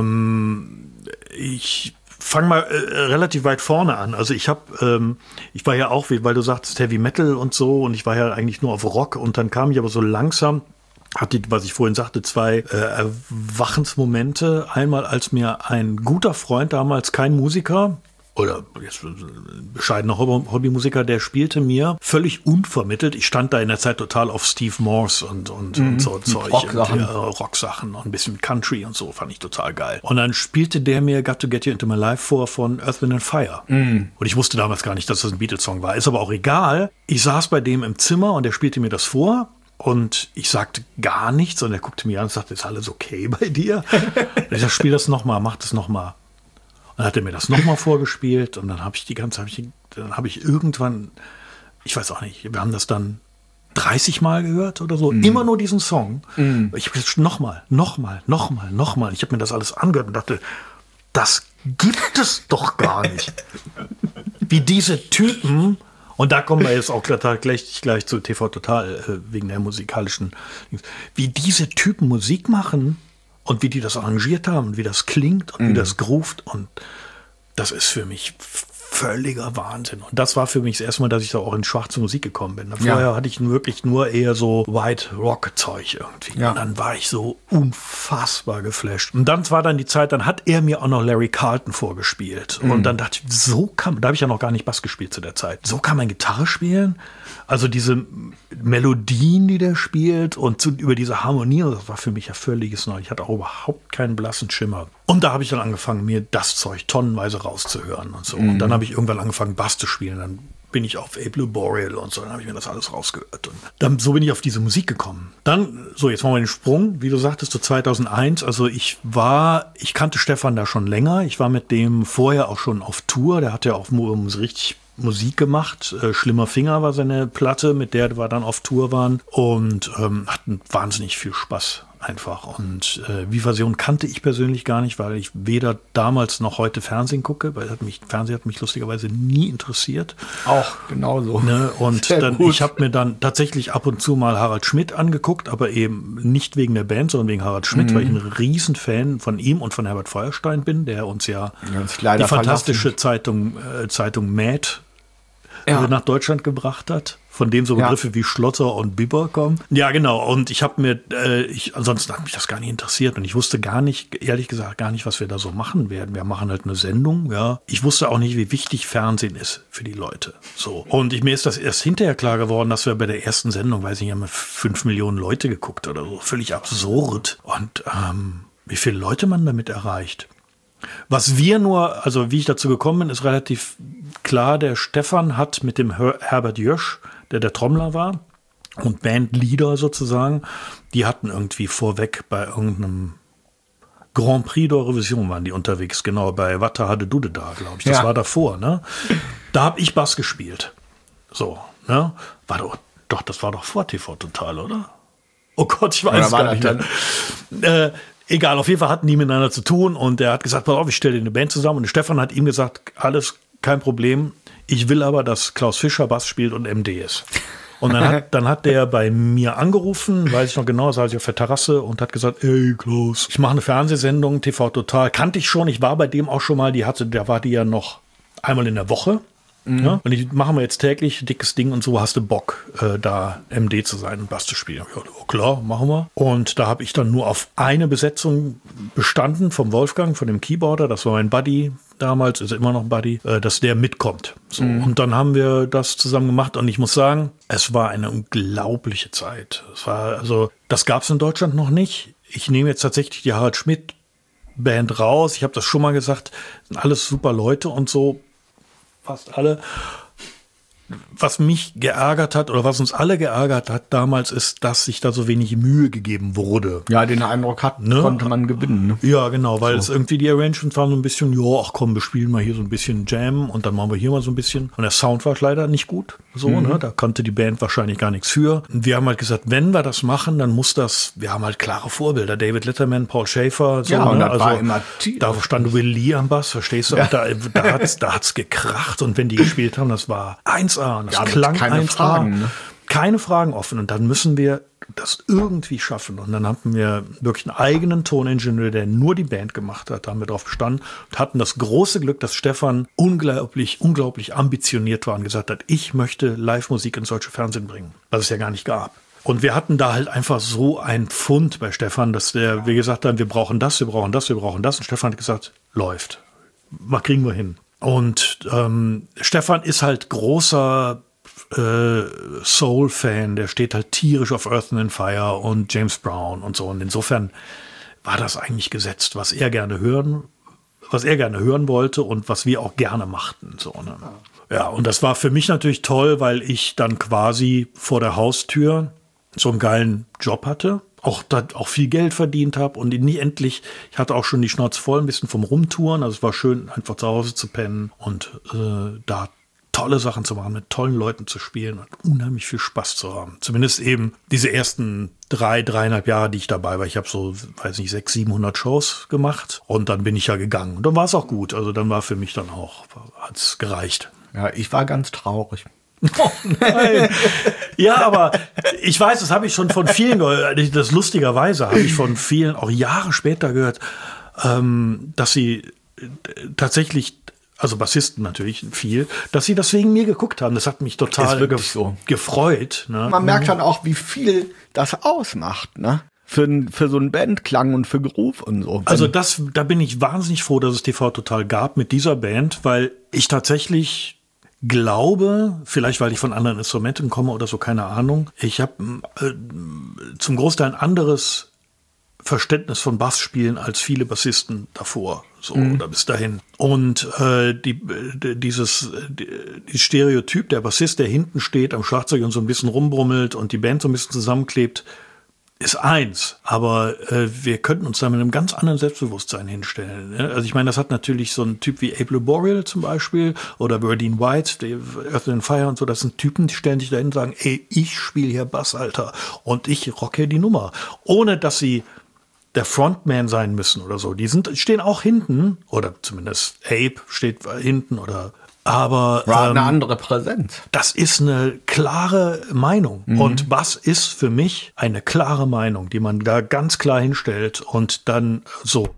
Ich fange mal relativ weit vorne an. Also ich war ja auch, weil du sagtest Heavy Metal und so, und ich war ja eigentlich nur auf Rock und dann kam ich aber so langsam, hatte, was ich vorhin sagte, 2 Erwachensmomente. Einmal, als mir ein guter Freund, damals kein Musiker, oder jetzt bescheidener Hobbymusiker, der spielte mir völlig unvermittelt. Ich stand da in der Zeit total auf Steve Morse und so Zeug. Rocksachen und ein bisschen Country und so, fand ich total geil. Und dann spielte der mir Got to Get You Into My Life vor von Earth, Wind and Fire. Und ich wusste damals gar nicht, dass das ein Beatles-Song war. Ist aber auch egal. Ich saß bei dem im Zimmer und der spielte mir das vor. Und ich sagte gar nichts und er guckte mir an und sagte, ist alles okay bei dir? Und ich sagte, spiel das nochmal, mach das nochmal. Dann hat er mir das nochmal vorgespielt und dann habe ich irgendwann, ich weiß auch nicht, wir haben das dann 30 Mal gehört oder so, immer nur diesen Song. Ich habe jetzt nochmal. Ich habe mir das alles angehört und dachte, das gibt es doch gar nicht. Wie diese Typen, und da kommen wir jetzt auch gleich zu TV Total wegen der musikalischen, wie diese Typen Musik machen. Und wie die das arrangiert haben, und wie das klingt und wie das groovt. Und das ist für mich völliger Wahnsinn. Und das war für mich das erste Mal, dass ich da auch in schwarze Musik gekommen bin. Vorher hatte ich wirklich nur eher so White Rock Zeug irgendwie. Ja. Und dann war ich so unfassbar geflasht. Und dann war dann die Zeit, dann hat er mir auch noch Larry Carlton vorgespielt. Und dann dachte ich, da habe ich ja noch gar nicht Bass gespielt zu der Zeit. So kann man Gitarre spielen? Also diese Melodien, die der spielt und über diese Harmonie, das war für mich ja völliges Neu. Ich hatte auch überhaupt keinen blassen Schimmer. Und da habe ich dann angefangen, mir das Zeug tonnenweise rauszuhören und so. Und dann habe ich irgendwann angefangen, Bass zu spielen. Dann bin ich auf A Blue Boreal und so, dann habe ich mir das alles rausgehört. Und dann, so bin ich auf diese Musik gekommen. Dann, so, jetzt machen wir den Sprung, wie du sagtest, zu 2001. Also ich kannte Stefan da schon länger. Ich war mit dem vorher auch schon auf Tour. Der hat ja auch richtig Musik gemacht. Schlimmer Finger war seine Platte, mit der wir dann auf Tour waren und hatten wahnsinnig viel Spaß einfach. Und Vivasion kannte ich persönlich gar nicht, weil ich weder damals noch heute Fernsehen gucke, weil Fernsehen hat mich lustigerweise nie interessiert. Auch genauso. Ne? Und ich habe mir dann tatsächlich ab und zu mal Harald Schmidt angeguckt, aber eben nicht wegen der Band, sondern wegen Harald Schmidt, weil ich ein Riesenfan von ihm und von Herbert Feuerstein bin, der uns ja die fantastische Zeitung Mad nach Deutschland gebracht hat, von dem so Begriffe wie Schlotter und Bibber kommen. Ja, genau. Und ich habe mir, ansonsten hat mich das gar nicht interessiert und ich wusste ehrlich gesagt gar nicht, was wir da so machen werden. Wir machen halt eine Sendung, ja. Ich wusste auch nicht, wie wichtig Fernsehen ist für die Leute. So. Und mir ist das erst hinterher klar geworden, dass wir bei der ersten Sendung, weiß ich nicht, haben wir 5 Millionen Leute geguckt oder so. Völlig absurd. Und wie viele Leute man damit erreicht. Was wie ich dazu gekommen bin, ist relativ klar. Der Stefan hat mit dem Herbert Jösch, der Trommler war und Bandleader sozusagen, die hatten irgendwie vorweg bei irgendeinem Grand Prix d'Eurovision waren die unterwegs, genau, bei Watta Hade Dude da, glaube ich. Das war davor, ne? Da habe ich Bass gespielt. So, ne? Das war doch vor TV Total, oder? Oh Gott, ich weiß gar nicht. Egal, auf jeden Fall hatten die miteinander zu tun und er hat gesagt, pass auf, ich stelle dir eine Band zusammen und Stefan hat ihm gesagt, alles kein Problem, ich will aber, dass Klaus Fischer Bass spielt und MD ist. Und dann hat der bei mir angerufen, weiß ich noch genau, saß ich auf der Terrasse und hat gesagt, ey Klaus, ich mache eine Fernsehsendung, TV Total, kannte ich schon, ich war bei dem auch schon mal, da war die ja noch einmal in der Woche. Ja? Und ich mache mir jetzt täglich dickes Ding und so, hast du Bock, da MD zu sein und Bass zu spielen? Ja, klar, machen wir. Und da habe ich dann nur auf eine Besetzung bestanden vom Wolfgang, von dem Keyboarder, das war mein Buddy damals, ist immer noch Buddy, dass der mitkommt. So. Und dann haben wir das zusammen gemacht und ich muss sagen, es war eine unglaubliche Zeit. Das gab es in Deutschland noch nicht. Ich nehme jetzt tatsächlich die Harald Schmidt Band raus. Ich habe das schon mal gesagt, sind alles super Leute und so. Fast alle. Was mich geärgert hat oder was uns alle geärgert hat damals ist, dass sich da so wenig Mühe gegeben wurde. Ja, den Eindruck konnte man gewinnen. Ne? Ja, genau, weil es irgendwie die Arrangements waren so ein bisschen, ach komm, wir spielen mal hier so ein bisschen Jam und dann machen wir hier mal so ein bisschen. Und der Sound war leider nicht gut. So, ne? Da konnte die Band wahrscheinlich gar nichts für. Und wir haben halt gesagt, wenn wir das machen, dann wir haben halt klare Vorbilder. David Letterman, Paul Schäfer, so, und ne? das war immer da stand Will Lee am Bass, verstehst du? Ja. Da hat's gekracht und wenn die gespielt haben, das war 1A. Und das klang keine 1A. Fragen, ne? Keine Fragen offen. Und dann müssen wir das irgendwie schaffen. Und dann hatten wir wirklich einen eigenen Toningenieur, der nur die Band gemacht hat. Da haben wir drauf bestanden und hatten das große Glück, dass Stefan unglaublich ambitioniert war und gesagt hat, ich möchte Live-Musik ins deutsche Fernsehen bringen, was es ja gar nicht gab. Und wir hatten da halt einfach so ein Pfund bei Stefan, dass wir gesagt haben, wir brauchen das. Und Stefan hat gesagt, läuft. Was kriegen wir hin? Und Stefan ist halt großer Soul-Fan, der steht halt tierisch auf Earth and Fire und James Brown und so. Und insofern war das eigentlich gesetzt, was er gerne hören wollte und was wir auch gerne machten. So, ne? Ja, und das war für mich natürlich toll, weil ich dann quasi vor der Haustür so einen geilen Job hatte. Auch viel Geld verdient habe und ich hatte auch schon die Schnauze voll ein bisschen vom Rumtouren. Also es war schön, einfach zu Hause zu pennen und da tolle Sachen zu machen, mit tollen Leuten zu spielen und unheimlich viel Spaß zu haben. Zumindest eben diese ersten 3,5 Jahre, die ich dabei war. Ich habe so, 600, 700 Shows gemacht und dann bin ich ja gegangen. Und dann war es auch gut. Also dann war für mich dann auch, hat's gereicht. Ja, ich war ganz traurig. Oh nein. Ja, aber ich weiß, das habe ich schon von vielen gehört. Das lustigerweise habe ich von vielen auch Jahre später gehört, dass sie tatsächlich also Bassisten natürlich viel, dass sie das wegen mir geguckt haben. Das hat mich total gefreut. Ne? Man merkt dann auch, wie viel das ausmacht, ne? Für so einen Bandklang und für Groove und so. Also da bin ich wahnsinnig froh, dass es TV Total gab mit dieser Band, weil ich tatsächlich glaube, vielleicht weil ich von anderen Instrumenten komme oder so, keine Ahnung, ich habe zum Großteil ein anderes Verständnis von Bassspielen als viele Bassisten davor, so oder bis dahin. Und dieses Stereotyp, der Bassist, der hinten steht am Schlagzeug und so ein bisschen rumbrummelt und die Band so ein bisschen zusammenklebt, ist eins, aber wir könnten uns da mit einem ganz anderen Selbstbewusstsein hinstellen. Ne? Also ich meine, das hat natürlich so ein Typ wie Abe Laboriel zum Beispiel oder Berdine White, Earth and Fire und so, das sind Typen, die stellen sich da hin und sagen, ey, ich spiele hier Bass, Alter, und ich rocke die Nummer. Ohne, dass sie der Frontman sein müssen oder so. Die stehen auch hinten, oder zumindest Abe steht hinten aber eine andere Präsenz. Das ist eine klare Meinung. Und Bass ist für mich eine klare Meinung, die man da ganz klar hinstellt und dann so.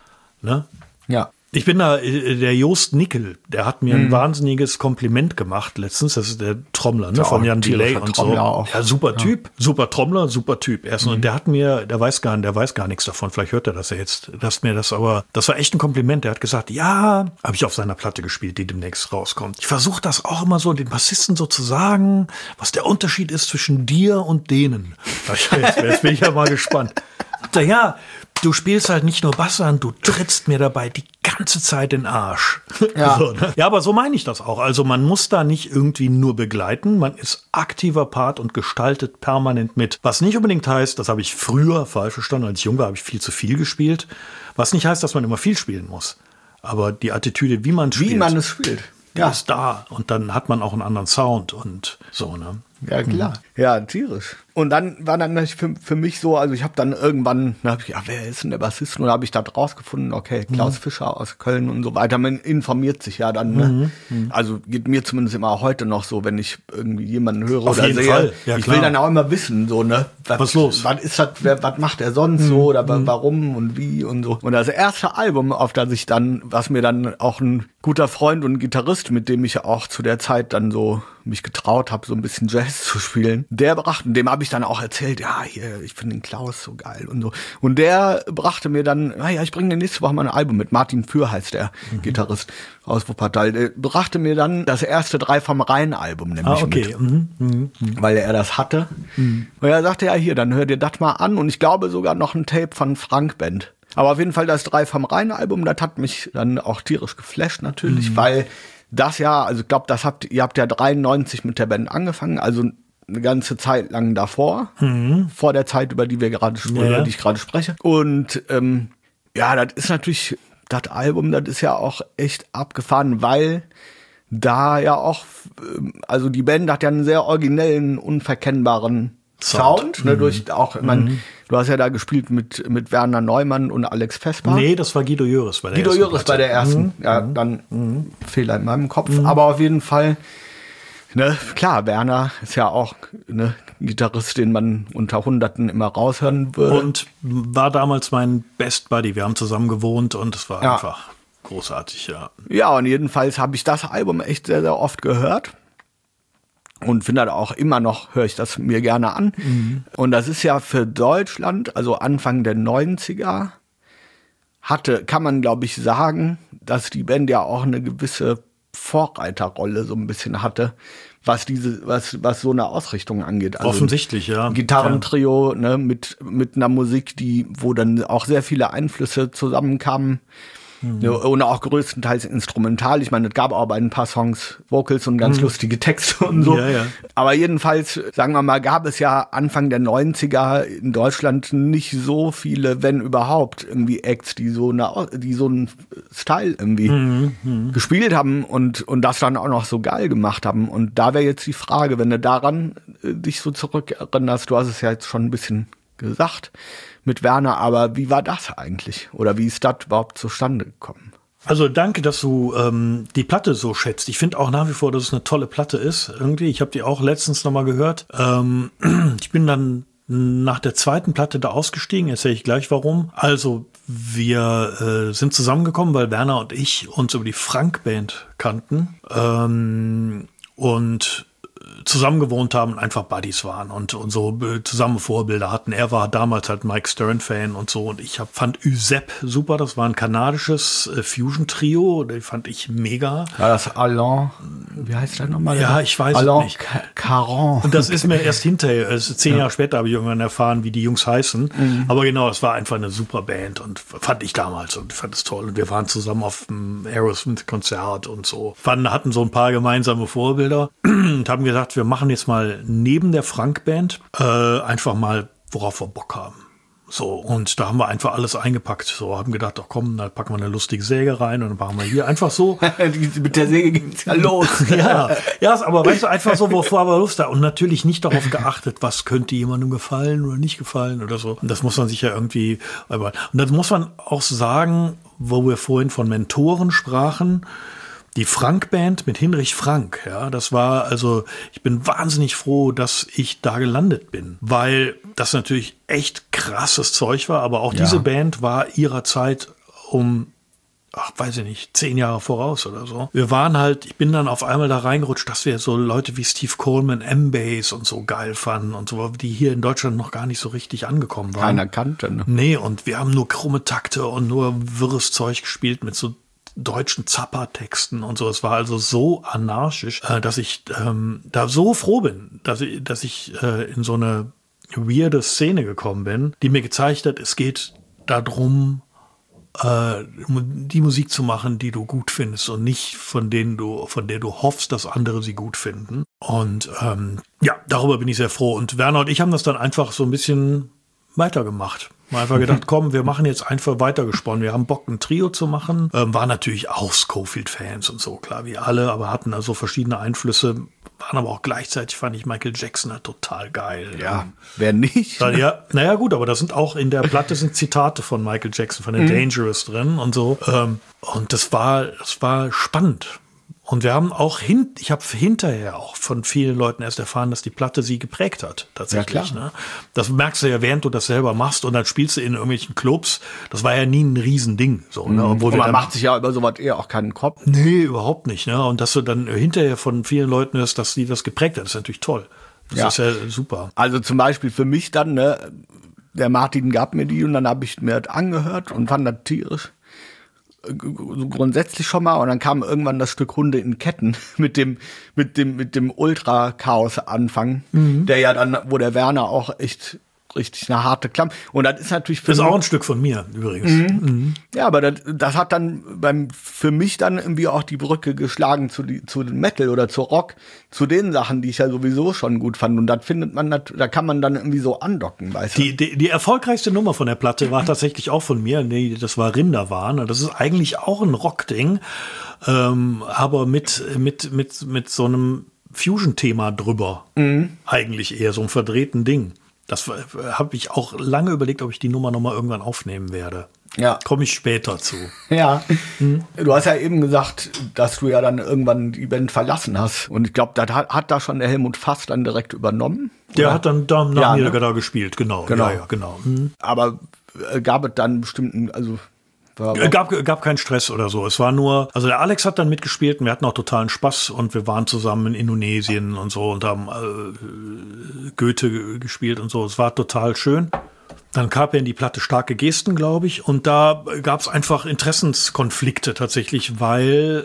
Ne? Ja. Ich bin da, der Jost Nickel, der hat mir ein wahnsinniges Kompliment gemacht letztens. Das ist der Trommler, ne, von Jan Delay und so. Auch. Ja, super Typ, super Trommler, super Typ. Und der weiß gar nichts davon. Vielleicht hört er das ja jetzt. Das war echt ein Kompliment. Der hat gesagt, ja, habe ich auf seiner Platte gespielt, die demnächst rauskommt. Ich versuche das auch immer so den Bassisten so zu sagen, was der Unterschied ist zwischen dir und denen. Jetzt bin ich ja mal gespannt. Ja, du spielst halt nicht nur Bass an, du trittst mir dabei die ganze Zeit in den Arsch. Ja. So, ne? Ja, aber so meine ich das auch. Also man muss da nicht irgendwie nur begleiten, man ist aktiver Part und gestaltet permanent mit. Was nicht unbedingt heißt, das habe ich früher falsch verstanden, als ich jung war, habe ich viel zu viel gespielt. Was nicht heißt, dass man immer viel spielen muss. Aber die Attitüde, wie man es spielt, ist da. Und dann hat man auch einen anderen Sound und so, ne? Ja, klar. Ja, tierisch. Und dann war dann für mich so, also ich habe dann irgendwann, wer ist denn der Bassist? Und da habe ich da rausgefunden, okay, Klaus Fischer aus Köln und so weiter. Man informiert sich ja dann. Ne? Also geht mir zumindest immer heute noch so, wenn ich irgendwie jemanden höre auf oder jeden sehe. Fall. Ja, ich will dann auch immer wissen, so, ne? Was ist los? Was ist das, was macht er sonst so oder warum und wie und so. Und das erste Album, auf das ich dann, was mir dann auch ein guter Freund und Gitarrist, mit dem ich auch zu der Zeit dann so mich getraut habe, so ein bisschen Jazz zu spielen, der brachte, dem habe ich dann auch erzählt, ja, hier, ich finde den Klaus so geil und so. Und der brachte mir dann, ich bringe nächste Woche mal ein Album mit. Martin Für heißt der Gitarrist aus Wuppertal. Der brachte mir dann das erste 3 vom Rhein-Album nämlich mit. Weil er das hatte. Und er sagte, ja, hier, dann hör dir das mal an. Und ich glaube sogar noch ein Tape von Frank Band. Aber auf jeden Fall das 3 vom Rhein-Album, das hat mich dann auch tierisch geflasht natürlich, weil das ja, also ich glaube, ihr habt ja 93 mit der Band angefangen, also eine ganze Zeit lang davor, vor der Zeit, über die wir gerade über die ich gerade spreche. Und das ist natürlich, das Album, das ist ja auch echt abgefahren, weil da ja auch, also die Band hat ja einen sehr originellen, unverkennbaren Sound, ne, durch auch, du hast ja da gespielt mit Werner Neumann und Alex Vesper. Nee, das war Guido Jöris bei der ersten. Guido Jöris bei der ersten. Ja, dann Fehler in meinem Kopf. Aber auf jeden Fall, ne, klar, Werner ist ja auch ein Gitarrist, den man unter Hunderten immer raushören würde. Und war damals mein Best Buddy. Wir haben zusammen gewohnt und es war einfach großartig, ja. Ja, und jedenfalls habe ich das Album echt sehr, sehr oft gehört. Und finde da auch immer noch, höre ich das mir gerne an. Und das ist ja für Deutschland, also Anfang der 90er, kann man glaube ich sagen, dass die Band ja auch eine gewisse Vorreiterrolle so ein bisschen hatte, was so eine Ausrichtung angeht. Also offensichtlich, ja. Gitarrentrio, ne, mit einer Musik, wo dann auch sehr viele Einflüsse zusammenkamen. Und auch größtenteils instrumental. Ich meine, es gab auch bei ein paar Songs Vocals und ganz lustige Texte und so. Ja. Aber jedenfalls, sagen wir mal, gab es ja Anfang der 90er in Deutschland nicht so viele, wenn überhaupt, irgendwie Acts, die so einen Style irgendwie gespielt haben und das dann auch noch so geil gemacht haben. Und da wäre jetzt die Frage, wenn du daran dich so zurückerinnerst, du hast es ja jetzt schon ein bisschen gesagt mit Werner, aber wie war das eigentlich? Oder wie ist das überhaupt zustande gekommen? Also danke, dass du die Platte so schätzt. Ich finde auch nach wie vor, dass es eine tolle Platte ist. Irgendwie, ich habe die auch letztens nochmal gehört. Ich bin dann nach der zweiten Platte da ausgestiegen, erzähle ich gleich warum. Also wir sind zusammengekommen, weil Werner und ich uns über die Frank-Band kannten und zusammen gewohnt haben und einfach Buddies waren und so zusammen Vorbilder hatten. Er war damals halt Mike Stern-Fan und so, und ich fand Uzep super. Das war ein kanadisches Fusion-Trio, den fand ich mega. War das Alain, wie heißt der nochmal? Ja, ich weiß Alain es nicht. Caron. Und das ist mir erst hinterher, 10 Jahre später habe ich irgendwann erfahren, wie die Jungs heißen. Aber genau, es war einfach eine super Band und fand ich damals und fand es toll. Und wir waren zusammen auf dem Aerosmith-Konzert und so. Hatten so ein paar gemeinsame Vorbilder und haben gesagt, wir machen jetzt mal neben der Frank-Band einfach mal, worauf wir Bock haben. So, und da haben wir einfach alles eingepackt. So, haben gedacht, ach komm, da packen wir eine lustige Säge rein und dann machen wir hier einfach so. Mit der Säge ging's ja los. ja, aber weißt du, einfach so, wovor wir Lust haben. Und natürlich nicht darauf geachtet, was könnte jemandem gefallen oder nicht gefallen oder so. Und das muss man sich ja irgendwie, und das muss man auch sagen, wo wir vorhin von Mentoren sprachen, die Frank-Band mit Hinrich Frank, ja, das war, also ich bin wahnsinnig froh, dass ich da gelandet bin, weil das natürlich echt krasses Zeug war, aber auch diese Band war ihrer Zeit weiß ich nicht, 10 Jahre voraus oder so. Ich bin dann auf einmal da reingerutscht, dass wir so Leute wie Steve Coleman, M-Bass und so geil fanden und so, die hier in Deutschland noch gar nicht so richtig angekommen waren. Keiner kannte, ne? Nee, und wir haben nur krumme Takte und nur wirres Zeug gespielt mit so deutschen Zappa-Texten und so. Es war also so anarchisch, dass ich da so froh bin, dass ich in so eine weirde Szene gekommen bin, die mir gezeigt hat, es geht darum, die Musik zu machen, die du gut findest und nicht von der du hoffst, dass andere sie gut finden. Und darüber bin ich sehr froh. Und Werner und ich haben das dann einfach so ein bisschen weitergemacht. Mal einfach gedacht, komm, wir machen jetzt einfach weitergesponnen. Wir haben Bock, ein Trio zu machen. Waren natürlich auch Scofield-Fans und so, klar, wie alle, aber hatten also verschiedene Einflüsse, waren aber auch gleichzeitig, fand ich Michael Jackson halt total geil. Ja, wer nicht? Ja, naja, gut, aber das sind auch in der Platte sind Zitate von Michael Jackson, von den Dangerous drin und so. Und das war spannend. Und wir haben auch ich habe hinterher auch von vielen Leuten erst erfahren, dass die Platte sie geprägt hat, tatsächlich. Ja, klar. Ne? Das merkst du ja, während du das selber machst und dann spielst du in irgendwelchen Clubs. Das war ja nie ein Riesending. So, ne? Und man macht sich ja über sowas eher auch keinen Kopf. Nee, überhaupt nicht. Ne? Und dass du dann hinterher von vielen Leuten hörst, dass sie das geprägt hat, ist natürlich toll. Das ist ja super. Also zum Beispiel für mich dann, ne, der Martin gab mir die und dann habe ich mir das angehört und fand das tierisch. Grundsätzlich schon mal, und dann kam irgendwann das Stück Hunde in Ketten mit dem Ultra-Chaos-Anfang, der ja dann, wo der Werner auch echt richtig eine harte Klamm. Und das ist natürlich das ist auch ein Stück von mir übrigens. Ja, aber das hat dann für mich dann irgendwie auch die Brücke geschlagen zu dem Metal oder zu Rock, zu den Sachen, die ich ja sowieso schon gut fand. Und das findet man, da kann man dann irgendwie so andocken, weißt du? Die erfolgreichste Nummer von der Platte war tatsächlich auch von mir. Nee, das war Rinderwahn. Das ist eigentlich auch ein Rockding, aber mit so einem Fusion-Thema drüber. Eigentlich eher so ein verdrehten Ding. Das habe ich auch lange überlegt, ob ich die Nummer nochmal irgendwann aufnehmen werde. Ja. Komme ich später zu. Ja. Du hast ja eben gesagt, dass du ja dann irgendwann die Band verlassen hast. Und ich glaube, das hat da schon der Helmut Fass dann direkt übernommen. Der hat dann da nach mir da gespielt, genau. Ja, genau. Aber gab es dann bestimmten, also Gab keinen Stress oder so. Es war nur, also der Alex hat dann mitgespielt und wir hatten auch totalen Spaß und wir waren zusammen in Indonesien und so und haben Goethe gespielt und so. Es war total schön. Dann gab er in die Platte Starke Gesten, glaube ich, und da gab es einfach Interessenskonflikte tatsächlich, weil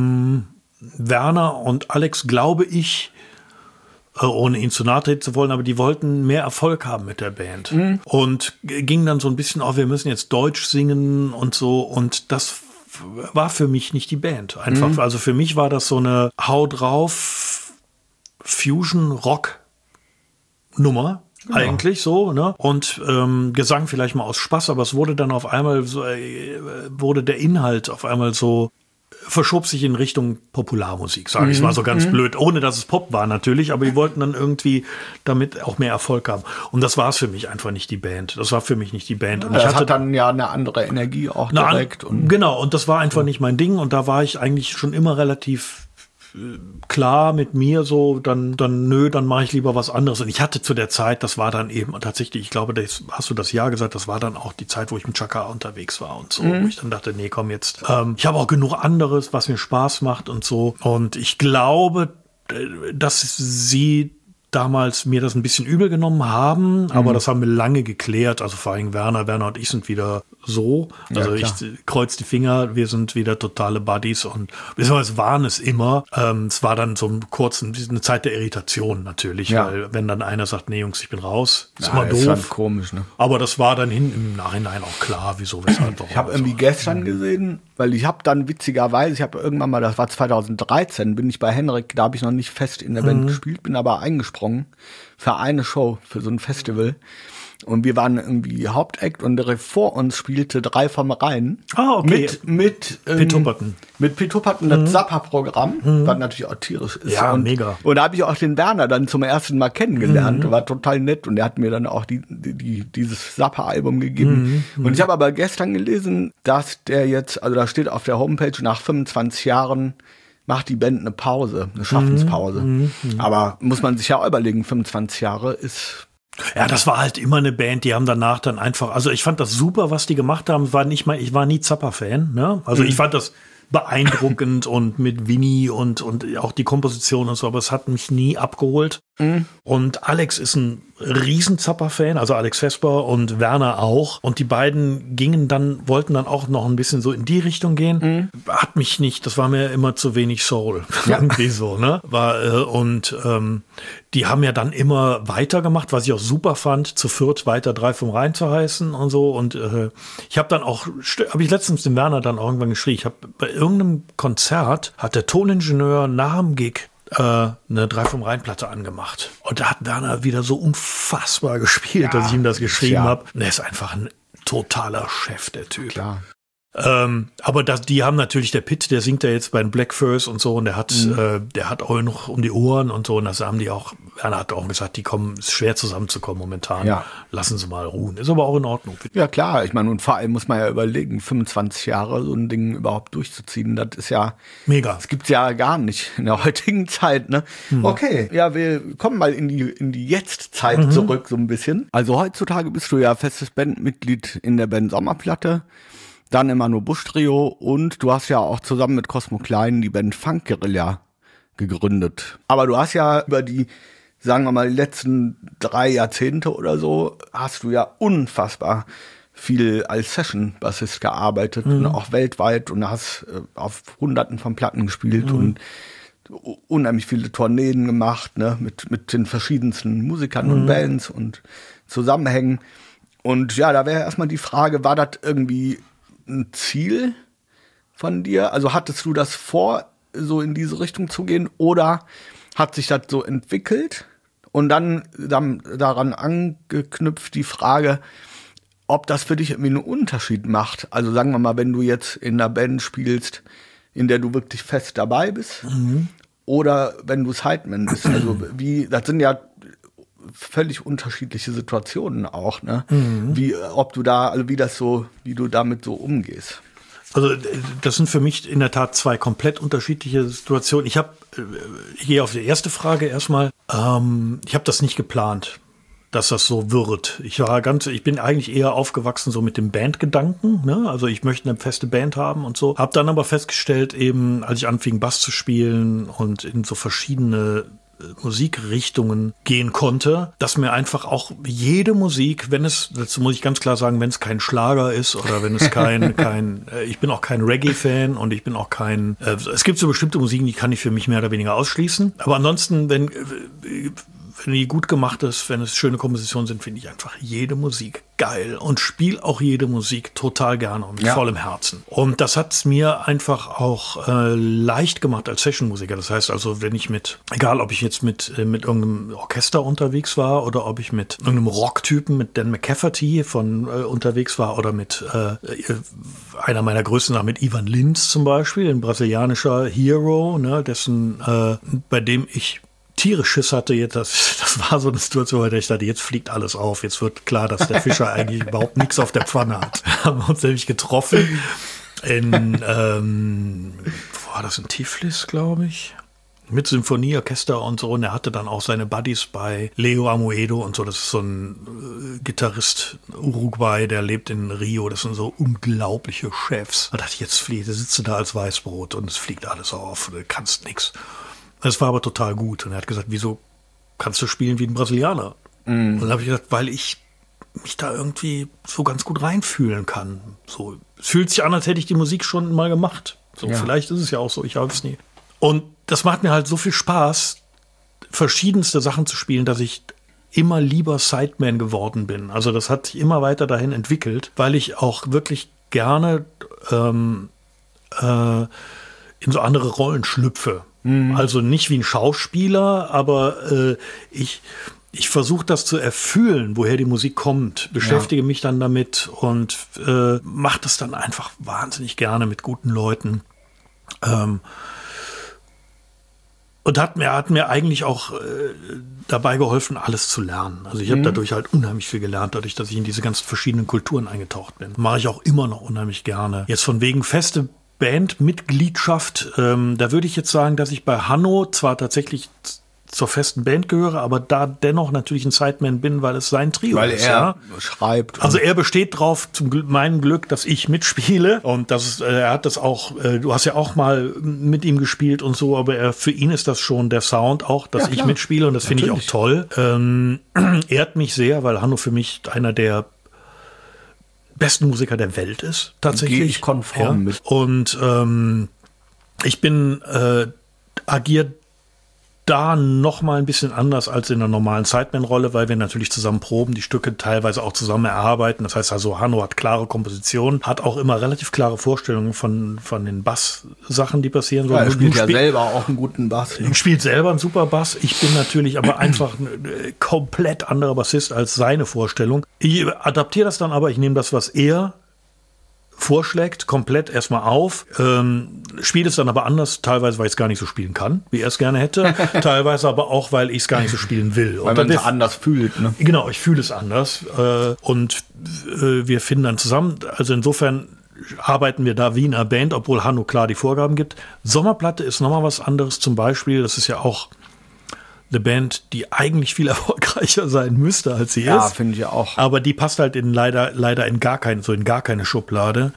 Werner und Alex, glaube ich, ohne ihn zu nahe treten zu wollen, aber die wollten mehr Erfolg haben mit der Band. Und ging dann so ein bisschen wir müssen jetzt Deutsch singen und so. Und das war für mich nicht die Band. Einfach, also für mich war das so eine Hau drauf Fusion-Rock-Nummer. Genau. Eigentlich so, ne? Und Gesang vielleicht mal aus Spaß, aber es wurde dann auf einmal wurde der Inhalt auf einmal so verschob sich in Richtung Popularmusik, sage ich mal so ganz blöd, ohne dass es Pop war natürlich, aber die wollten dann irgendwie damit auch mehr Erfolg haben. Und das war es für mich einfach nicht die Band. Das war für mich nicht die Band. Und ich hatte dann ja eine andere Energie auch direkt. Genau, und das war einfach nicht mein Ding und da war ich eigentlich schon immer relativ klar mit mir so, dann mache ich lieber was anderes. Und ich hatte zu der Zeit, das war dann eben tatsächlich, ich glaube, hast du das Jahr gesagt, das war dann auch die Zeit, wo ich mit Chaka unterwegs war und so. Wo ich dann dachte, nee, komm jetzt, ich habe auch genug anderes, was mir Spaß macht und so. Und ich glaube, dass sie damals mir das ein bisschen übel genommen haben, aber das haben wir lange geklärt. Also vor allem Werner und ich sind wieder so. Also ich kreuz die Finger, wir sind wieder totale Buddies und beziehungsweise waren es immer. Es war dann so eine Zeit der Irritation natürlich, weil wenn dann einer sagt, nee Jungs, ich bin raus, ist immer doof. Ist komisch, ne? Aber das war dann im Nachhinein auch klar, wieso, weshalb. Ich habe irgendwie gestern gesehen, weil ich habe dann witzigerweise, ich habe irgendwann mal, das war 2013, bin ich bei Henrik, da habe ich noch nicht fest in der Band gespielt, bin aber eingesprungen für eine Show, für so ein Festival. Und wir waren irgendwie Hauptact und der vor uns spielte 3 vom Rhein. Ah, okay. Mit Pitupperten. Mit Pitupperten, das Zappa-Programm, was natürlich auch tierisch ist. Ja, mega. Und da habe ich auch den Werner dann zum ersten Mal kennengelernt. War total nett und der hat mir dann auch dieses Zappa-Album gegeben. Und ich habe aber gestern gelesen, dass der jetzt, also da steht auf der Homepage, nach 25 Jahren macht die Band eine Pause, eine Schaffenspause. Aber muss man sich ja auch überlegen, 25 Jahre ist... Ja, das war halt immer eine Band, die haben danach dann einfach, also ich fand das super, was die gemacht haben, ich war nie Zappa-Fan, ne? Also ich fand das beeindruckend und mit Winnie und auch die Komposition und so, aber es hat mich nie abgeholt. Und Alex ist ein riesen Zappa-Fan, also Alex Vesper und Werner auch. Und die beiden wollten dann auch noch ein bisschen so in die Richtung gehen. Hat mich nicht, das war mir immer zu wenig Soul. Irgendwie so, ne? Die haben ja dann immer weitergemacht, was ich auch super fand, zu viert weiter 3 vom Rhein zu heißen und so. Und ich habe dann auch, habe ich letztens dem Werner dann irgendwann geschrieben, ich habe bei irgendeinem Konzert, hat der Toningenieur nach dem Gig eine 3 vom Rhein-Platte angemacht. Und da hat Werner wieder so unfassbar gespielt, dass ich ihm das geschrieben habe. Und er ist einfach ein totaler Chef, der Typ. Klar. Aber die haben natürlich, der Pitt, der singt ja jetzt bei den Blackfurs und so, und der hat auch noch um die Ohren und so, und das haben die auch, Werner hat auch gesagt, ist schwer zusammenzukommen momentan. Ja. Lassen Sie mal ruhen. Ist aber auch in Ordnung. Ja, klar. Ich meine, und vor allem muss man ja überlegen, 25 Jahre so ein Ding überhaupt durchzuziehen, das ist ja mega. Das gibt's ja gar nicht in der heutigen Zeit, ne? Okay. Ja, wir kommen mal in die Jetztzeit zurück, so ein bisschen. Also heutzutage bist du ja festes Bandmitglied in der Band Sommerplatte. Dann immer nur Busch Trio und du hast ja auch zusammen mit Cosmo Klein die Band Funk Guerilla gegründet. Aber du hast ja über die, sagen wir mal, die letzten 3 Jahrzehnte oder so, hast du ja unfassbar viel als Session-Bassist gearbeitet und auch weltweit und hast auf Hunderten von Platten gespielt und unheimlich viele Tourneen gemacht, ne, mit den verschiedensten Musikern und Bands und Zusammenhängen. Und ja, da wäre erstmal die Frage, war das irgendwie ein Ziel von dir? Also hattest du das vor, so in diese Richtung zu gehen, oder hat sich das so entwickelt? Und dann daran angeknüpft die Frage, ob das für dich irgendwie einen Unterschied macht. Also sagen wir mal, wenn du jetzt in einer Band spielst, in der du wirklich fest dabei bist, oder wenn du Sideman bist. Also das sind ja völlig unterschiedliche Situationen auch, ne? Wie du damit so umgehst. Also das sind für mich in der Tat 2 komplett unterschiedliche Situationen. Ich gehe auf die erste Frage erstmal. Ich habe das nicht geplant, dass das so wird. Ich bin eigentlich eher aufgewachsen so mit dem Bandgedanken, ne? Also ich möchte eine feste Band haben und so. Hab dann aber festgestellt, eben als ich anfing Bass zu spielen und in so verschiedene Musikrichtungen gehen konnte, dass mir einfach auch jede Musik, dazu muss ich ganz klar sagen, wenn es kein Schlager ist oder wenn es ich bin auch kein Reggae-Fan und ich bin auch es gibt so bestimmte Musiken, die kann ich für mich mehr oder weniger ausschließen. Aber ansonsten, wenn die gut gemacht ist, wenn es schöne Kompositionen sind, finde ich einfach jede Musik geil und spiele auch jede Musik total gerne und mit vollem Herzen. Und das hat es mir einfach auch leicht gemacht als Session-Musiker. Das heißt also, egal ob ich jetzt mit irgendeinem Orchester unterwegs war oder ob ich mit irgendeinem Rocktypen, mit Dan McCafferty unterwegs war oder mit einer meiner größten Sachen, mit Ivan Lins zum Beispiel, ein brasilianischer Hero, ne, bei dem ich tierisch Schiss hatte, das war so eine Situation, bei der ich dachte, jetzt fliegt alles auf. Jetzt wird klar, dass der Fischer eigentlich überhaupt nichts auf der Pfanne hat. Haben wir uns nämlich getroffen wo war das, in Tiflis, glaube ich. mit Symphonieorchester und so. Und er hatte dann auch seine Buddies bei Leo Amoedo und so. Das ist so ein Gitarrist Uruguay, der lebt in Rio. Das sind so unglaubliche Chefs. Da dachte ich, jetzt sitzt du da als Weißbrot und es fliegt alles auf. Du kannst nix. Es war aber total gut. Und er hat gesagt, wieso kannst du spielen wie ein Brasilianer? Und dann habe ich gesagt, weil ich mich da irgendwie so ganz gut reinfühlen kann. So, es fühlt sich an, als hätte ich die Musik schon mal gemacht. So, vielleicht ist es ja auch so, ich habe es nie. Und das macht mir halt so viel Spaß, verschiedenste Sachen zu spielen, dass ich immer lieber Sideman geworden bin. Also das hat sich immer weiter dahin entwickelt, weil ich auch wirklich gerne in so andere Rollen schlüpfe. Also nicht wie ein Schauspieler, aber ich versuche das zu erfühlen, woher die Musik kommt, beschäftige mich dann damit und mache das dann einfach wahnsinnig gerne mit guten Leuten. Und hat mir eigentlich auch dabei geholfen, alles zu lernen. Also ich habe dadurch halt unheimlich viel gelernt, dadurch, dass ich in diese ganzen verschiedenen Kulturen eingetaucht bin. Mache ich auch immer noch unheimlich gerne. Jetzt von wegen feste Bandmitgliedschaft, da würde ich jetzt sagen, dass ich bei Hanno zwar tatsächlich zur festen Band gehöre, aber da dennoch natürlich ein Sideman bin, weil es sein Trio ist. Weil er schreibt. Also er besteht drauf, meinem Glück, dass ich mitspiele. Und er hat das auch, du hast ja auch mal mit ihm gespielt und so, aber für ihn ist das schon der Sound auch, dass ich mitspiele und das finde ich auch toll. Ehrt mich sehr, weil Hanno für mich einer der besten Musiker der Welt ist, tatsächlich. Gehe ich konform mit. Und ich bin agiert da noch mal ein bisschen anders als in der normalen Sideman-Rolle, weil wir natürlich zusammen proben, die Stücke teilweise auch zusammen erarbeiten. Das heißt also, Hanno hat klare Kompositionen, hat auch immer relativ klare Vorstellungen von den Bass-Sachen, die passieren. Ja, er spielt ja selber auch einen guten Bass. Er spielt selber einen super Bass. Ich bin natürlich aber einfach ein komplett anderer Bassist als seine Vorstellung. Ich adaptiere das dann aber, ich nehme das, was er vorschlägt, komplett erstmal auf, spielt es dann aber anders, teilweise, weil ich es gar nicht so spielen kann, wie er es gerne hätte, teilweise aber auch, weil ich es gar nicht so spielen will. Weil man es anders fühlt. Ne? Genau, ich fühle es anders und wir finden dann zusammen, also insofern arbeiten wir da wie in einer Band, obwohl Hanno klar die Vorgaben gibt. Sommerplatte ist nochmal was anderes, zum Beispiel, das ist ja auch eine Band, die eigentlich viel erfolgreicher sein müsste, als sie ist. Ja, finde ich auch. Aber die passt halt leider in gar keine Schublade.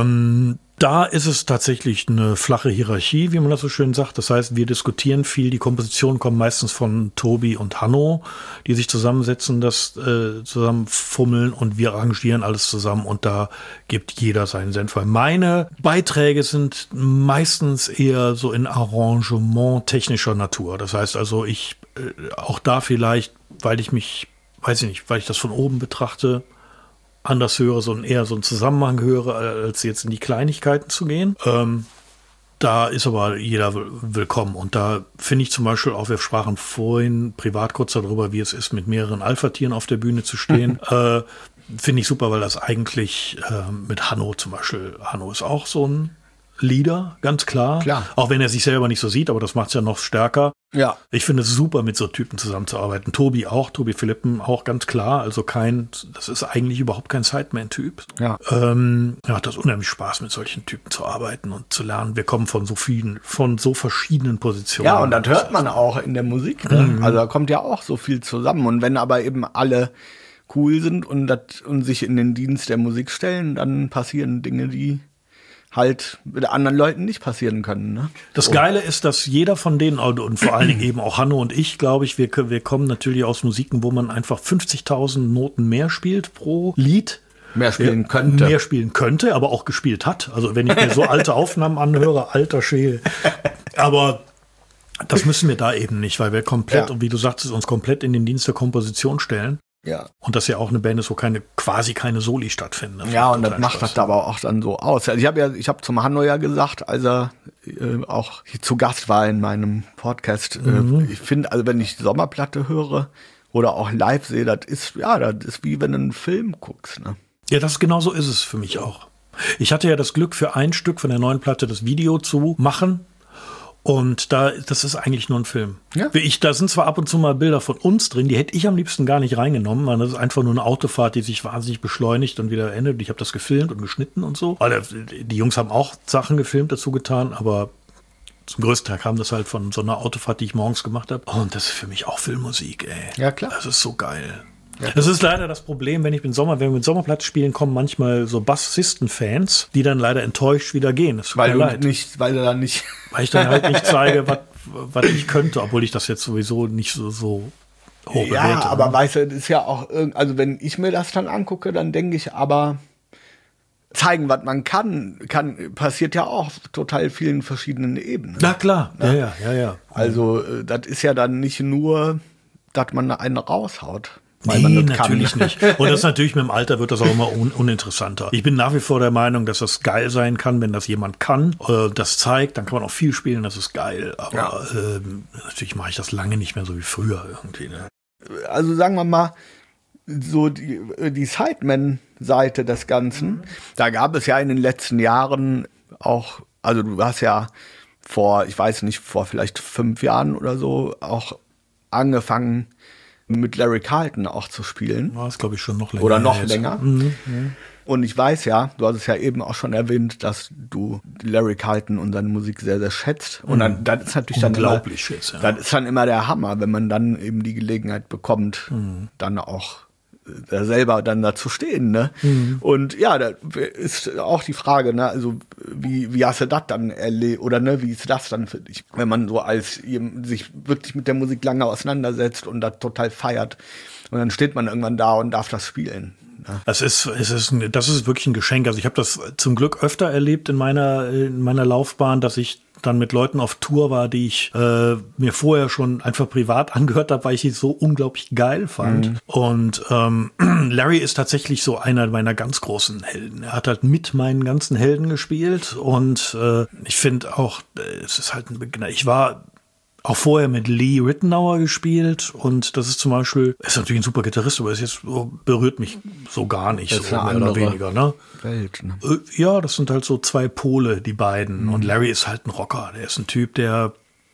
Da ist es tatsächlich eine flache Hierarchie, wie man das so schön sagt. Das heißt, wir diskutieren viel. Die Kompositionen kommen meistens von Tobi und Hanno, die sich zusammensetzen, das zusammen fummeln und wir arrangieren alles zusammen und da gibt jeder seinen Senf. Weil meine Beiträge sind meistens eher so in Arrangement technischer Natur. Das heißt also, ich auch da vielleicht, weil ich das von oben betrachte, anders höre, eher so einen Zusammenhang höre, als jetzt in die Kleinigkeiten zu gehen. Da ist aber jeder willkommen. Und da finde ich zum Beispiel auch, wir sprachen vorhin privat kurz darüber, wie es ist, mit mehreren Alpha-Tieren auf der Bühne zu stehen. Finde ich super, weil das eigentlich mit Hanno zum Beispiel, Hanno ist auch so ein Leader, ganz klar. Auch wenn er sich selber nicht so sieht, aber das macht es ja noch stärker. Ja. Ich finde es super, mit so Typen zusammenzuarbeiten. Tobi Philippen auch, ganz klar. Also das ist eigentlich überhaupt kein Sideman-Typ. Ja. Macht das unheimlich Spaß, mit solchen Typen zu arbeiten und zu lernen. Wir kommen von so verschiedenen Positionen. Ja, und das hört man auch in der Musik. Ne? Also da kommt ja auch so viel zusammen. Und wenn aber eben alle cool sind und sich in den Dienst der Musik stellen, dann passieren Dinge, die halt mit anderen Leuten nicht passieren können. Ne? Das Geile ist, dass jeder von denen, und vor allen Dingen eben auch Hanno und ich, glaube ich, wir kommen natürlich aus Musiken, wo man einfach 50.000 Noten mehr spielt pro Lied. Mehr spielen könnte, aber auch gespielt hat. Also wenn ich mir so alte Aufnahmen anhöre, alter Schäle. Aber das müssen wir da eben nicht, weil wir komplett, und wie du sagtest, uns komplett in den Dienst der Komposition stellen. Ja. Und das ja auch eine Band ist, wo quasi keine Soli stattfinden. Ja, und das macht das aber auch dann so aus. Also ich habe zum Hanno ja gesagt, als er auch zu Gast war in meinem Podcast, ich finde, also wenn ich die Sommerplatte höre oder auch live sehe, das ist wie wenn du einen Film guckst. Ne? Ja, genauso ist es für mich auch. Ich hatte ja das Glück, für ein Stück von der neuen Platte das Video zu machen. Und das ist eigentlich nur ein Film. Ja. Da sind zwar ab und zu mal Bilder von uns drin, die hätte ich am liebsten gar nicht reingenommen, weil das ist einfach nur eine Autofahrt, die sich wahnsinnig beschleunigt und wieder endet. Ich habe das gefilmt und geschnitten und so. Die Jungs haben auch Sachen gefilmt, dazu getan, aber zum größten Teil kam das halt von so einer Autofahrt, die ich morgens gemacht habe. Und das ist für mich auch Filmmusik, ey. Ja, klar. Das ist so geil. Ja. Das ist leider das Problem, wenn wir mit Sommerplatz spielen, kommen manchmal so Bassisten-Fans, die dann leider enttäuscht wieder gehen. Das tut mir leid. Weil du dann nicht. Weil ich dann halt nicht zeige, was ich könnte, obwohl ich das jetzt sowieso nicht so hoch bewerte. Ja, aber weißt du, das ist ja auch also wenn ich mir das dann angucke, dann denke ich aber, zeigen, was man kann, passiert ja auch auf total vielen verschiedenen Ebenen. Na klar, ja. Also das ist ja dann nicht nur, dass man einen raushaut. Weil Nee, man das natürlich kann. nicht. Und das natürlich mit dem Alter wird das auch immer uninteressanter. Ich bin nach wie vor der Meinung, dass das geil sein kann, wenn das jemand kann, das zeigt, dann kann man auch viel spielen, das ist geil. Aber natürlich mache ich das lange nicht mehr so wie früher irgendwie. Ne? Also sagen wir mal, so die Sideman-Seite des Ganzen, da gab es ja in den letzten Jahren auch, also du hast ja vor vielleicht 5 Jahren oder so auch angefangen mit Larry Carlton auch zu spielen. War es, glaube ich, schon noch länger. Oder noch jetzt. länger. Und ich weiß ja, du hast es ja eben auch schon erwähnt, dass du Larry Carlton und seine Musik sehr, sehr schätzt. Und dann das ist natürlich unglaublich schätzt, ja. Das ist dann immer der Hammer, wenn man dann eben die Gelegenheit bekommt, dann auch selber dann dazu stehen, ne? Und ja, da ist auch die Frage, ne, also wie hast du das dann erlebt, oder ne, wie ist das dann für dich, wenn man so sich wirklich mit der Musik lange auseinandersetzt und das total feiert und dann steht man irgendwann da und darf das spielen. Ne? Das ist wirklich ein Geschenk. Also ich habe das zum Glück öfter erlebt in meiner Laufbahn, dass ich dann mit Leuten auf Tour war, die ich mir vorher schon einfach privat angehört habe, weil ich sie so unglaublich geil fand. Und Larry ist tatsächlich so einer meiner ganz großen Helden. Er hat halt mit meinen ganzen Helden gespielt und ich finde auch, es ist halt ich war auch vorher mit Lee Ritenour gespielt und das ist zum Beispiel, ist natürlich ein super Gitarrist, aber berührt mich so gar nicht, Das ist so eine mehr oder andere weniger, ne? Welt, ne? Ja, das sind halt so zwei Pole, die beiden. Und Larry ist halt ein Rocker. Der ist ein Typ, der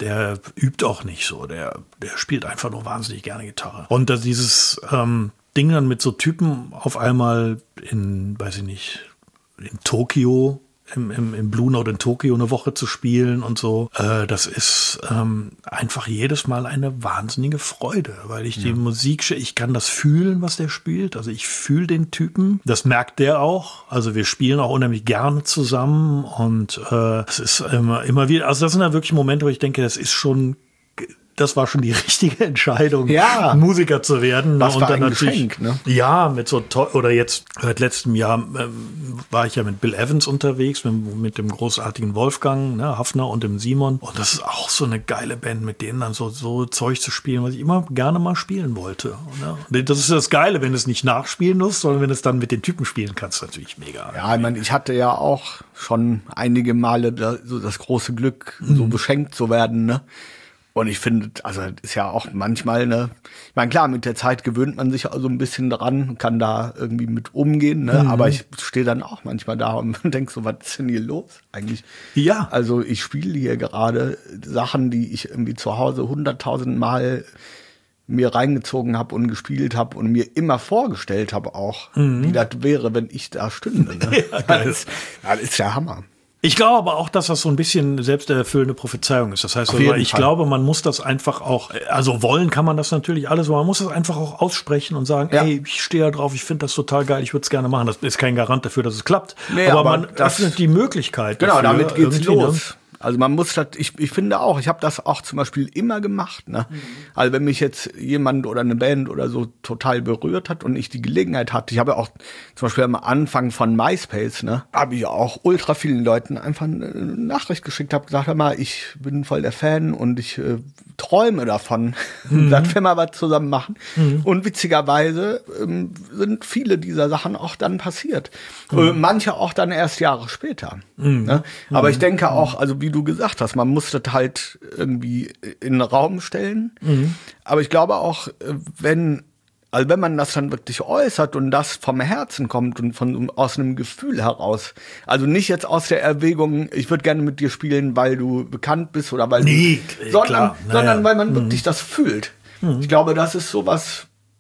übt auch nicht so. Der spielt einfach nur wahnsinnig gerne Gitarre. Und dass dieses Ding dann mit so Typen auf einmal in Tokio, im Blue Note in Tokio eine Woche zu spielen und so, das ist einfach jedes Mal eine wahnsinnige Freude, weil ich die Musik, ich kann das fühlen, was der spielt, also ich fühle den Typen, das merkt der auch, also wir spielen auch unheimlich gerne zusammen und es ist immer wieder, also das sind ja wirklich Momente, wo ich denke, das war schon die richtige Entscheidung, Musiker zu werden. Was und war dann ein natürlich, Geschenk, ne? Ja, mit so oder jetzt seit letztem Jahr war ich ja mit Bill Evans unterwegs, mit dem großartigen Wolfgang, ne, Hafner und dem Simon. Und das ist auch so eine geile Band, mit denen dann so Zeug zu spielen, was ich immer gerne mal spielen wollte. Ne? Das ist das Geile, wenn du es nicht nachspielen musst, sondern wenn du es dann mit den Typen spielen kannst, natürlich mega. Ja, ich meine, ich hatte ja auch schon einige Male so das große Glück, so beschenkt zu werden, ne? Und ich finde, also das ist ja auch manchmal, ne, ich meine, klar, mit der Zeit gewöhnt man sich auch so ein bisschen dran, kann da irgendwie mit umgehen, ne, aber ich stehe dann auch manchmal da und denke so, was ist denn hier los eigentlich? Ja. Also ich spiele hier gerade Sachen, die ich irgendwie zu Hause 100.000 Mal mir reingezogen habe und gespielt habe und mir immer vorgestellt habe auch, wie das wäre, wenn ich da stünde. Ne? Ja, das ist der Hammer. Ich glaube aber auch, dass das so ein bisschen selbsterfüllende Prophezeiung ist. Das heißt, also, ich glaube, man muss das einfach auch, also wollen kann man das natürlich alles, aber man muss das einfach auch aussprechen und sagen, ey, ich stehe da drauf, ich finde das total geil, ich würde es gerne machen. Das ist kein Garant dafür, dass es klappt. Nee, aber man öffnet die Möglichkeit. Genau, dafür, damit geht's los. Ne? Also man muss das, ich finde auch, ich habe das auch zum Beispiel immer gemacht. Ne? Also wenn mich jetzt jemand oder eine Band oder so total berührt hat und ich die Gelegenheit hatte, ich habe ja auch zum Beispiel am Anfang von MySpace, ne, habe ich auch ultra vielen Leuten einfach eine Nachricht geschickt, habe gesagt, hör mal, ich bin voll der Fan und ich träume davon, dass wir mal was zusammen machen. Und witzigerweise sind viele dieser Sachen auch dann passiert. Manche auch dann erst Jahre später. Ne? Aber ich denke auch, also wie du gesagt hast, man muss das halt irgendwie in den Raum stellen. Aber ich glaube auch, wenn man das dann wirklich äußert und das vom Herzen kommt und aus einem Gefühl heraus, also nicht jetzt aus der Erwägung, ich würde gerne mit dir spielen, weil du bekannt bist oder weil sondern weil man wirklich das fühlt. Ich glaube, das ist sowas,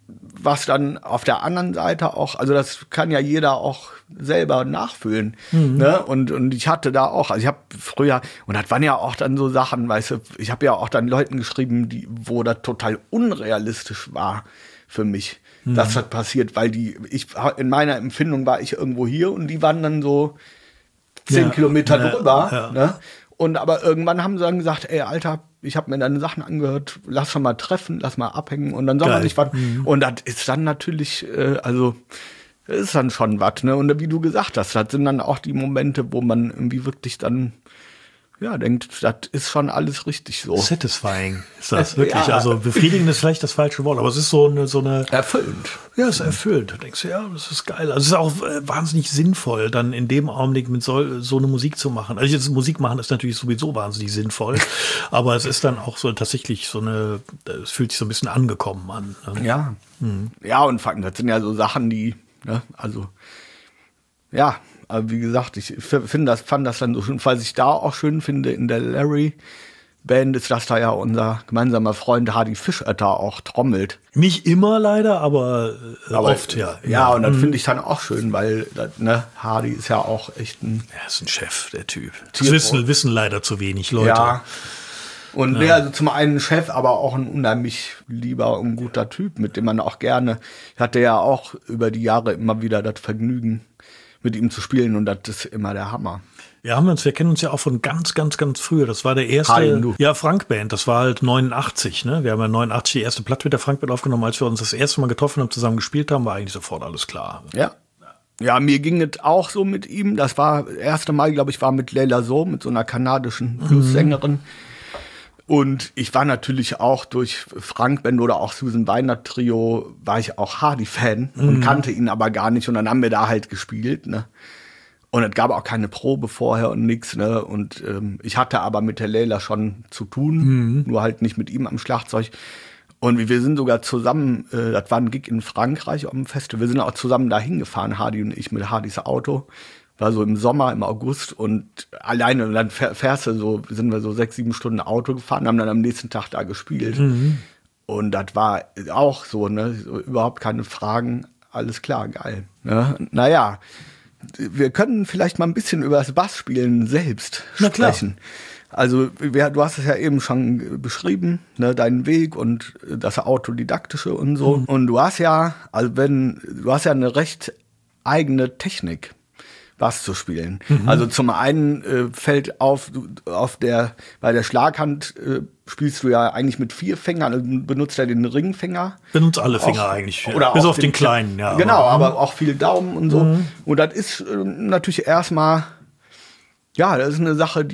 was dann auf der anderen Seite auch, also das kann ja jeder auch selber nachfühlen. Ne? Und ich hatte da auch, also ich habe früher, und das waren ja auch dann so Sachen, weißt du, ich habe ja auch dann Leuten geschrieben, wo das total unrealistisch war für mich, dass das passiert, weil in meiner Empfindung war ich irgendwo hier und die waren dann so 10 Kilometer drüber. Ja. Ne? Und aber irgendwann haben sie dann gesagt, ey, Alter, ich habe mir deine Sachen angehört, lass schon mal treffen, lass mal abhängen und dann soll man nicht was. Und das ist dann natürlich, also das ist dann schon was, ne? Und wie du gesagt hast, das sind dann auch die Momente, wo man irgendwie wirklich dann denkt, das ist schon alles richtig so. Satisfying ist das wirklich. Ja. Also befriedigend ist vielleicht das falsche Wort, aber es ist so eine erfüllend. Ja, es ist erfüllt. Du denkst, ja, das ist geil. Also es ist auch wahnsinnig sinnvoll, dann in dem Augenblick mit so eine Musik zu machen. Also jetzt Musik machen ist natürlich sowieso wahnsinnig sinnvoll, aber es ist dann auch so tatsächlich es fühlt sich so ein bisschen angekommen an. Ne? Ja. Ja, und das sind ja so Sachen, die, ne, also ja. Aber wie gesagt, ich fand das dann so schön, was ich da auch schön finde in der Larry-Band, ist, dass da ja unser gemeinsamer Freund Hardy Fischötter auch trommelt. Nicht immer leider, aber oft, ja. Ja, und das finde ich dann auch schön, weil Hardy ist ja auch echt ist ein Chef, der Typ. Das wissen leider zu wenig Leute. Ja. Und also zum einen Chef, aber auch ein unheimlich lieber und guter Typ, mit dem man auch gerne, ich hatte ja auch über die Jahre immer wieder das Vergnügen, mit ihm zu spielen, und das ist immer der Hammer. Wir kennen uns ja auch von ganz, ganz, ganz früher. Das war der erste, Frank-Band, das war halt 89, ne? Wir haben ja 89 die erste Platte mit der Frank-Band aufgenommen. Als wir uns das erste Mal getroffen haben, zusammen gespielt haben, war eigentlich sofort alles klar. Ja. Ja, mir ging es auch so mit ihm. Das war das erste Mal, glaube ich, war mit Leila So, mit so einer kanadischen Blues-Sängerin. Und ich war natürlich auch durch Frank Band oder auch Susan Weinert Trio, war ich auch Hardy-Fan und kannte ihn aber gar nicht. Und dann haben wir da halt gespielt, ne? Und es gab auch keine Probe vorher und nix, ne? Und ich hatte aber mit der Leila schon zu tun, nur halt nicht mit ihm am Schlagzeug. Und wir sind sogar zusammen, das war ein Gig in Frankreich auf dem Festival, wir sind auch zusammen da hingefahren, Hardy und ich, mit Hardys Auto. War so im Sommer, im August, und alleine, und dann sind wir so 6-7 Stunden Auto gefahren, haben dann am nächsten Tag da gespielt. Und das war auch so, ne, so, überhaupt keine Fragen, alles klar, geil. Ne? Naja, wir können vielleicht mal ein bisschen über das Bassspielen selbst sprechen. Also, du hast es ja eben schon beschrieben, ne, deinen Weg und das Autodidaktische und so. Und du hast ja eine recht eigene Technik, Bass zu spielen. Also zum einen fällt auf, bei der Schlaghand spielst du ja eigentlich mit 4 Fingern, also benutzt ja den Ringfinger. Benutzt alle Finger eigentlich. Oder bis auf den kleinen, ja. Genau, aber auch viel Daumen und so. Und das ist natürlich erstmal, das ist eine Sache,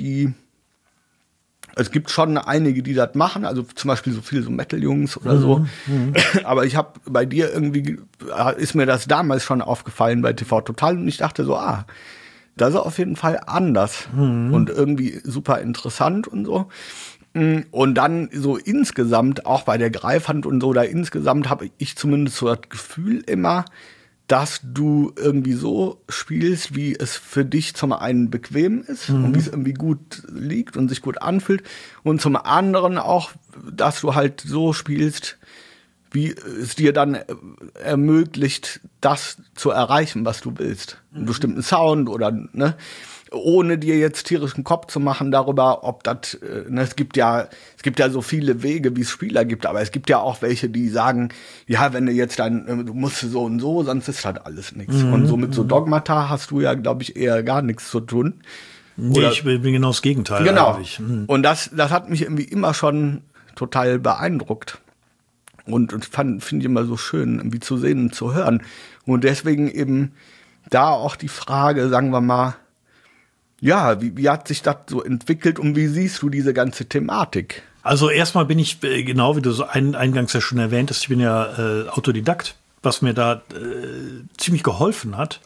es gibt schon einige, die das machen, also zum Beispiel so Metal-Jungs oder so. Aber ich habe bei dir ist mir das damals schon aufgefallen bei TV Total, und ich dachte so, das ist auf jeden Fall anders und irgendwie super interessant und so. Und dann so insgesamt, auch bei der Greifhand und so, da insgesamt habe ich zumindest so das Gefühl immer, dass du irgendwie so spielst, wie es für dich zum einen bequem ist und wie es irgendwie gut liegt und sich gut anfühlt, und zum anderen auch, dass du halt so spielst, wie es dir dann ermöglicht, das zu erreichen, was du willst. Einen bestimmten Sound oder, ne, ohne dir jetzt tierischen Kopf zu machen darüber, ob das, es gibt ja so viele Wege, wie es Spieler gibt, aber es gibt ja auch welche, die sagen, ja, wenn du jetzt du musst so und so, sonst ist halt alles nichts. Und so mit so Dogmata hast du ja, glaube ich, eher gar nichts zu tun. Nee, ich bin genau das Gegenteil. Genau. Und das hat mich irgendwie immer schon total beeindruckt. Und finde ich immer so schön, irgendwie zu sehen und zu hören. Und deswegen eben da auch die Frage, sagen wir mal, ja, wie hat sich das so entwickelt und wie siehst du diese ganze Thematik? Also erstmal bin ich, genau wie du so eingangs ja schon erwähnt hast, ich bin ja Autodidakt, was mir da ziemlich geholfen hat.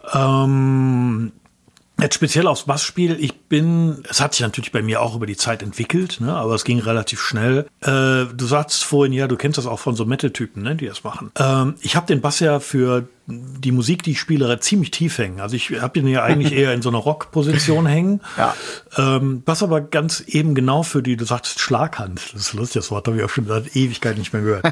Jetzt speziell aufs Bassspiel, es hat sich natürlich bei mir auch über die Zeit entwickelt, ne, aber es ging relativ schnell. Du sagst vorhin, ja, du kennst das auch von so Metal-Typen, ne, die das machen. Ich habe den Bass ja für die Musik, die ich spiele, ziemlich tief hängen. Also ich habe den ja eigentlich eher in so einer Rock-Position hängen. Ja. Was aber ganz eben genau für die, du sagtest Schlaghand, das ist lustig, das Wort habe ich auch schon seit Ewigkeit nicht mehr gehört.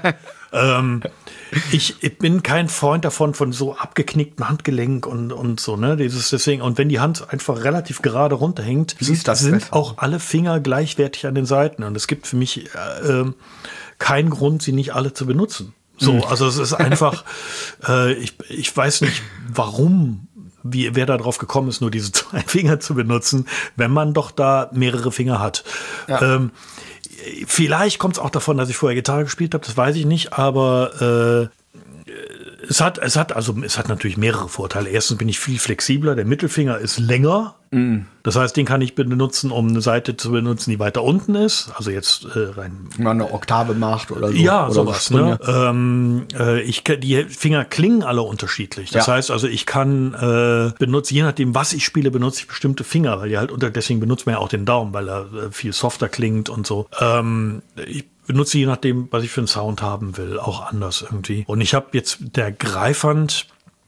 Ich bin kein Freund davon, von so abgeknicktem Handgelenk und so, ne? Deswegen, und wenn die Hand einfach relativ gerade runterhängt, sind besser. auch alle Finger gleichwertig an den Seiten. Und es gibt für mich keinen Grund, sie nicht alle zu benutzen. So, also es ist einfach, ich weiß nicht, warum, wer da drauf gekommen ist, nur diese 2 Finger zu benutzen, wenn man doch da mehrere Finger hat. Ja. Vielleicht kommt es auch davon, dass ich vorher Gitarre gespielt habe, das weiß ich nicht, aber es hat natürlich mehrere Vorteile. Erstens bin ich viel flexibler, der Mittelfinger ist länger. Das heißt, den kann ich benutzen, um eine Seite zu benutzen, die weiter unten ist. Also jetzt rein. Wenn man eine Oktave macht oder so. Ja, oder sowas. So ne? Die Finger klingen alle unterschiedlich. Das heißt also, ich kann benutzen, je nachdem, was ich spiele, benutze ich bestimmte Finger, weil die halt deswegen benutzt man ja auch den Daumen, weil er viel softer klingt und so. Ich benutze je nachdem, was ich für einen Sound haben will, auch anders irgendwie. Und ich habe jetzt der Greifhand,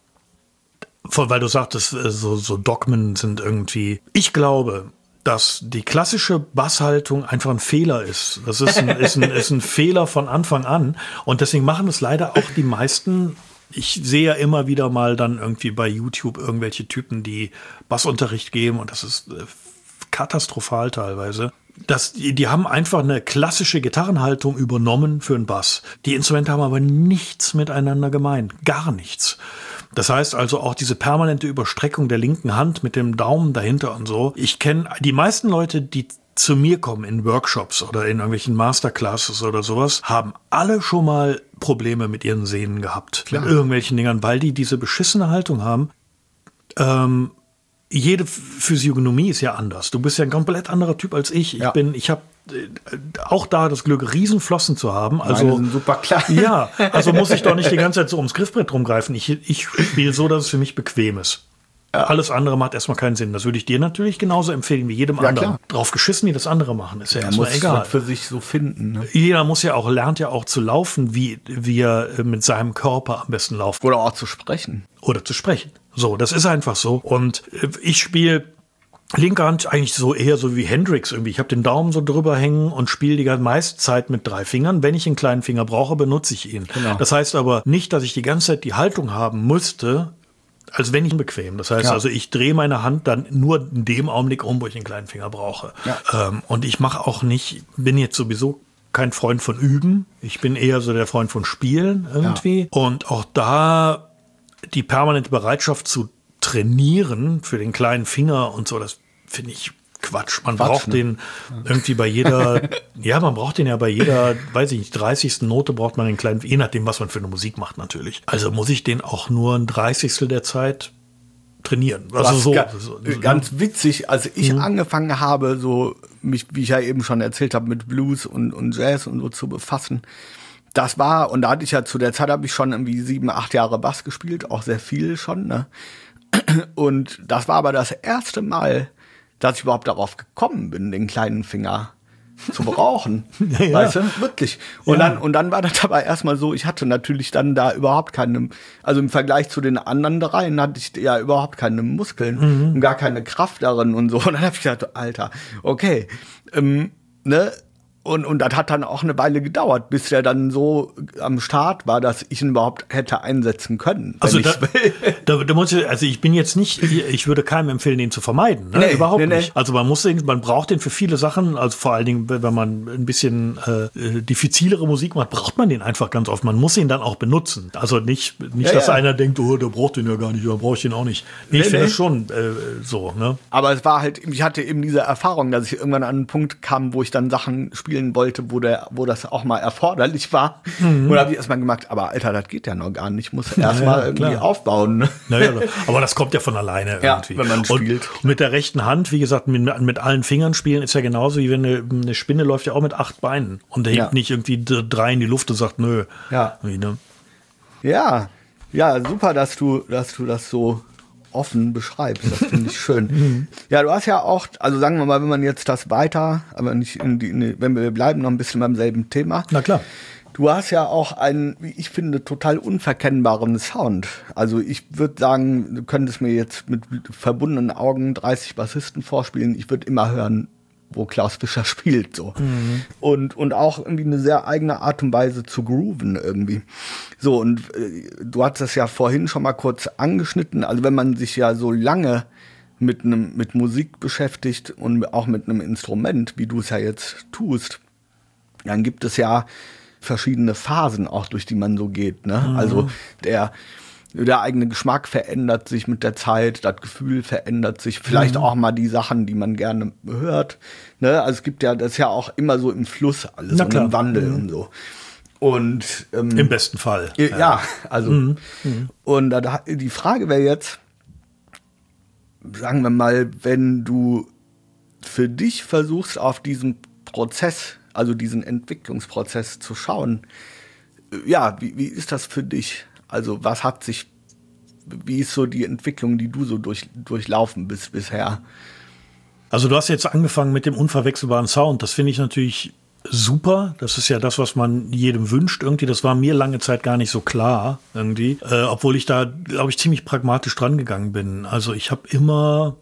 weil du sagtest, so Dogmen sind irgendwie. Ich glaube, dass die klassische Basshaltung einfach ein Fehler ist. Das ist ein Fehler von Anfang an. Und deswegen machen es leider auch die meisten. Ich sehe ja immer wieder mal dann irgendwie bei YouTube irgendwelche Typen, die Bassunterricht geben. Und das ist katastrophal teilweise. Die haben einfach eine klassische Gitarrenhaltung übernommen für einen Bass. Die Instrumente haben aber nichts miteinander gemein. Gar nichts. Das heißt also auch diese permanente Überstreckung der linken Hand mit dem Daumen dahinter und so. Ich kenne die meisten Leute, die zu mir kommen in Workshops oder in irgendwelchen Masterclasses oder sowas, haben alle schon mal Probleme mit ihren Sehnen gehabt. Klar. Mit irgendwelchen Dingern, weil die diese beschissene Haltung haben. Jede Physiognomie ist ja anders. Du bist ja ein komplett anderer Typ als ich. Ich habe auch da das Glück, Riesenflossen zu haben. Also meine sind super klein. Ja, also muss ich doch nicht die ganze Zeit so ums Griffbrett rumgreifen. Ich spiele so, dass es für mich bequem ist. Ja. Alles andere macht erstmal keinen Sinn. Das würde ich dir natürlich genauso empfehlen wie jedem anderen. Klar. Drauf geschissen, die das andere machen, ist ja erstmal egal. Muss für sich so finden. Ne? Jeder lernt ja auch zu laufen, wie er mit seinem Körper am besten laufen. Oder auch zu sprechen. So, das ist einfach so. Und ich spiele linke Hand eigentlich so eher so wie Hendrix irgendwie. Ich habe den Daumen so drüber hängen und spiele die meiste Zeit mit 3 Fingern. Wenn ich einen kleinen Finger brauche, benutze ich ihn. Genau. Das heißt aber nicht, dass ich die ganze Zeit die Haltung haben müsste, als wenn ich ihn bequem. Das heißt also, ich drehe meine Hand dann nur in dem Augenblick um, wo ich einen kleinen Finger brauche. Ja. Und ich mache auch nicht, bin jetzt sowieso kein Freund von Üben. Ich bin eher so der Freund von Spielen irgendwie. Ja. Und auch da die permanente Bereitschaft zu trainieren für den kleinen Finger und so, das finde ich Quatsch. Man braucht den irgendwie bei jeder, man braucht den ja bei jeder, weiß ich nicht, 30. Note braucht man den kleinen, je nachdem, was man für eine Musik macht natürlich. Also muss ich den auch nur ein 30. der Zeit trainieren. Also ganz witzig, als ich angefangen habe, so mich, wie ich ja eben schon erzählt habe, mit Blues und Jazz und so zu befassen, das war, und da hatte ich ja zu der Zeit, habe ich schon irgendwie 7, 8 Jahre Bass gespielt, auch sehr viel schon, ne? Und das war aber das erste Mal, dass ich überhaupt darauf gekommen bin, den kleinen Finger zu brauchen. Ja. Weißt du? Wirklich. Und dann war das aber erstmal so, ich hatte natürlich dann da überhaupt keine, also im Vergleich zu den anderen 3 hatte ich ja überhaupt keine Muskeln und gar keine Kraft darin und so. Und dann habe ich gedacht, Alter, okay, ne? Und das hat dann auch eine Weile gedauert, bis der dann so am Start war, dass ich ihn überhaupt hätte einsetzen können. Also da muss ich, also ich bin jetzt nicht, ich würde keinem empfehlen, den zu vermeiden. Ne? Überhaupt nicht. Also man braucht den für viele Sachen, also vor allen Dingen, wenn man ein bisschen diffizilere Musik macht, braucht man den einfach ganz oft. Man muss ihn dann auch benutzen. Also nicht dass einer denkt, oh, der braucht den ja gar nicht, oder brauche ich den auch nicht. Nee, ich finde das schon so. Ne? Aber es war halt, ich hatte eben diese Erfahrung, dass ich irgendwann an einen Punkt kam, wo ich dann Sachen spielen wollte, wo das auch mal erforderlich war. Und da habe ich erstmal gemerkt, aber Alter, das geht ja noch gar nicht. Ich muss erstmal irgendwie aufbauen. Ne? Naja, aber das kommt ja von alleine irgendwie. Wenn man spielt. Und mit der rechten Hand, wie gesagt, mit allen Fingern spielen ist ja genauso, wie wenn eine Spinne läuft ja auch mit 8 Beinen. Und der hebt nicht irgendwie 3 in die Luft und sagt, nö. Ja. Ne? Ja, super, dass du das so offen beschreibst. Das finde ich schön. Ja, du hast ja auch, also sagen wir mal, wenn man jetzt das weiter, aber nicht wenn wir bleiben noch ein bisschen beim selben Thema. Na klar. Du hast ja auch einen, wie ich finde, total unverkennbaren Sound. Also ich würde sagen, du könntest mir jetzt mit verbundenen Augen 30 Bassisten vorspielen. Ich würde immer hören, wo Klaus Fischer spielt, so. Und auch irgendwie eine sehr eigene Art und Weise zu grooven irgendwie. So, und du hast das ja vorhin schon mal kurz angeschnitten. Also wenn man sich ja so lange mit Musik beschäftigt und auch mit einem Instrument, wie du es ja jetzt tust, dann gibt es ja verschiedene Phasen auch, durch die man so geht, ne? Also der eigene Geschmack verändert sich mit der Zeit, das Gefühl verändert sich, vielleicht auch mal die Sachen, die man gerne hört, ne? Also es gibt ja, das ist ja auch immer so im Fluss alles und im Wandel und so. Und im besten Fall. Ja, also und die Frage wäre jetzt, sagen wir mal, wenn du für dich versuchst, auf diesen Prozess, also diesen Entwicklungsprozess zu schauen, ja, wie ist das für dich? Also wie ist so die Entwicklung, die du so durchlaufen bist bisher? Also du hast jetzt angefangen mit dem unverwechselbaren Sound. Das finde ich natürlich super. Das ist ja das, was man jedem wünscht irgendwie. Das war mir lange Zeit gar nicht so klar irgendwie. Obwohl ich da, glaube ich, ziemlich pragmatisch dran gegangen bin. Also ich habe immer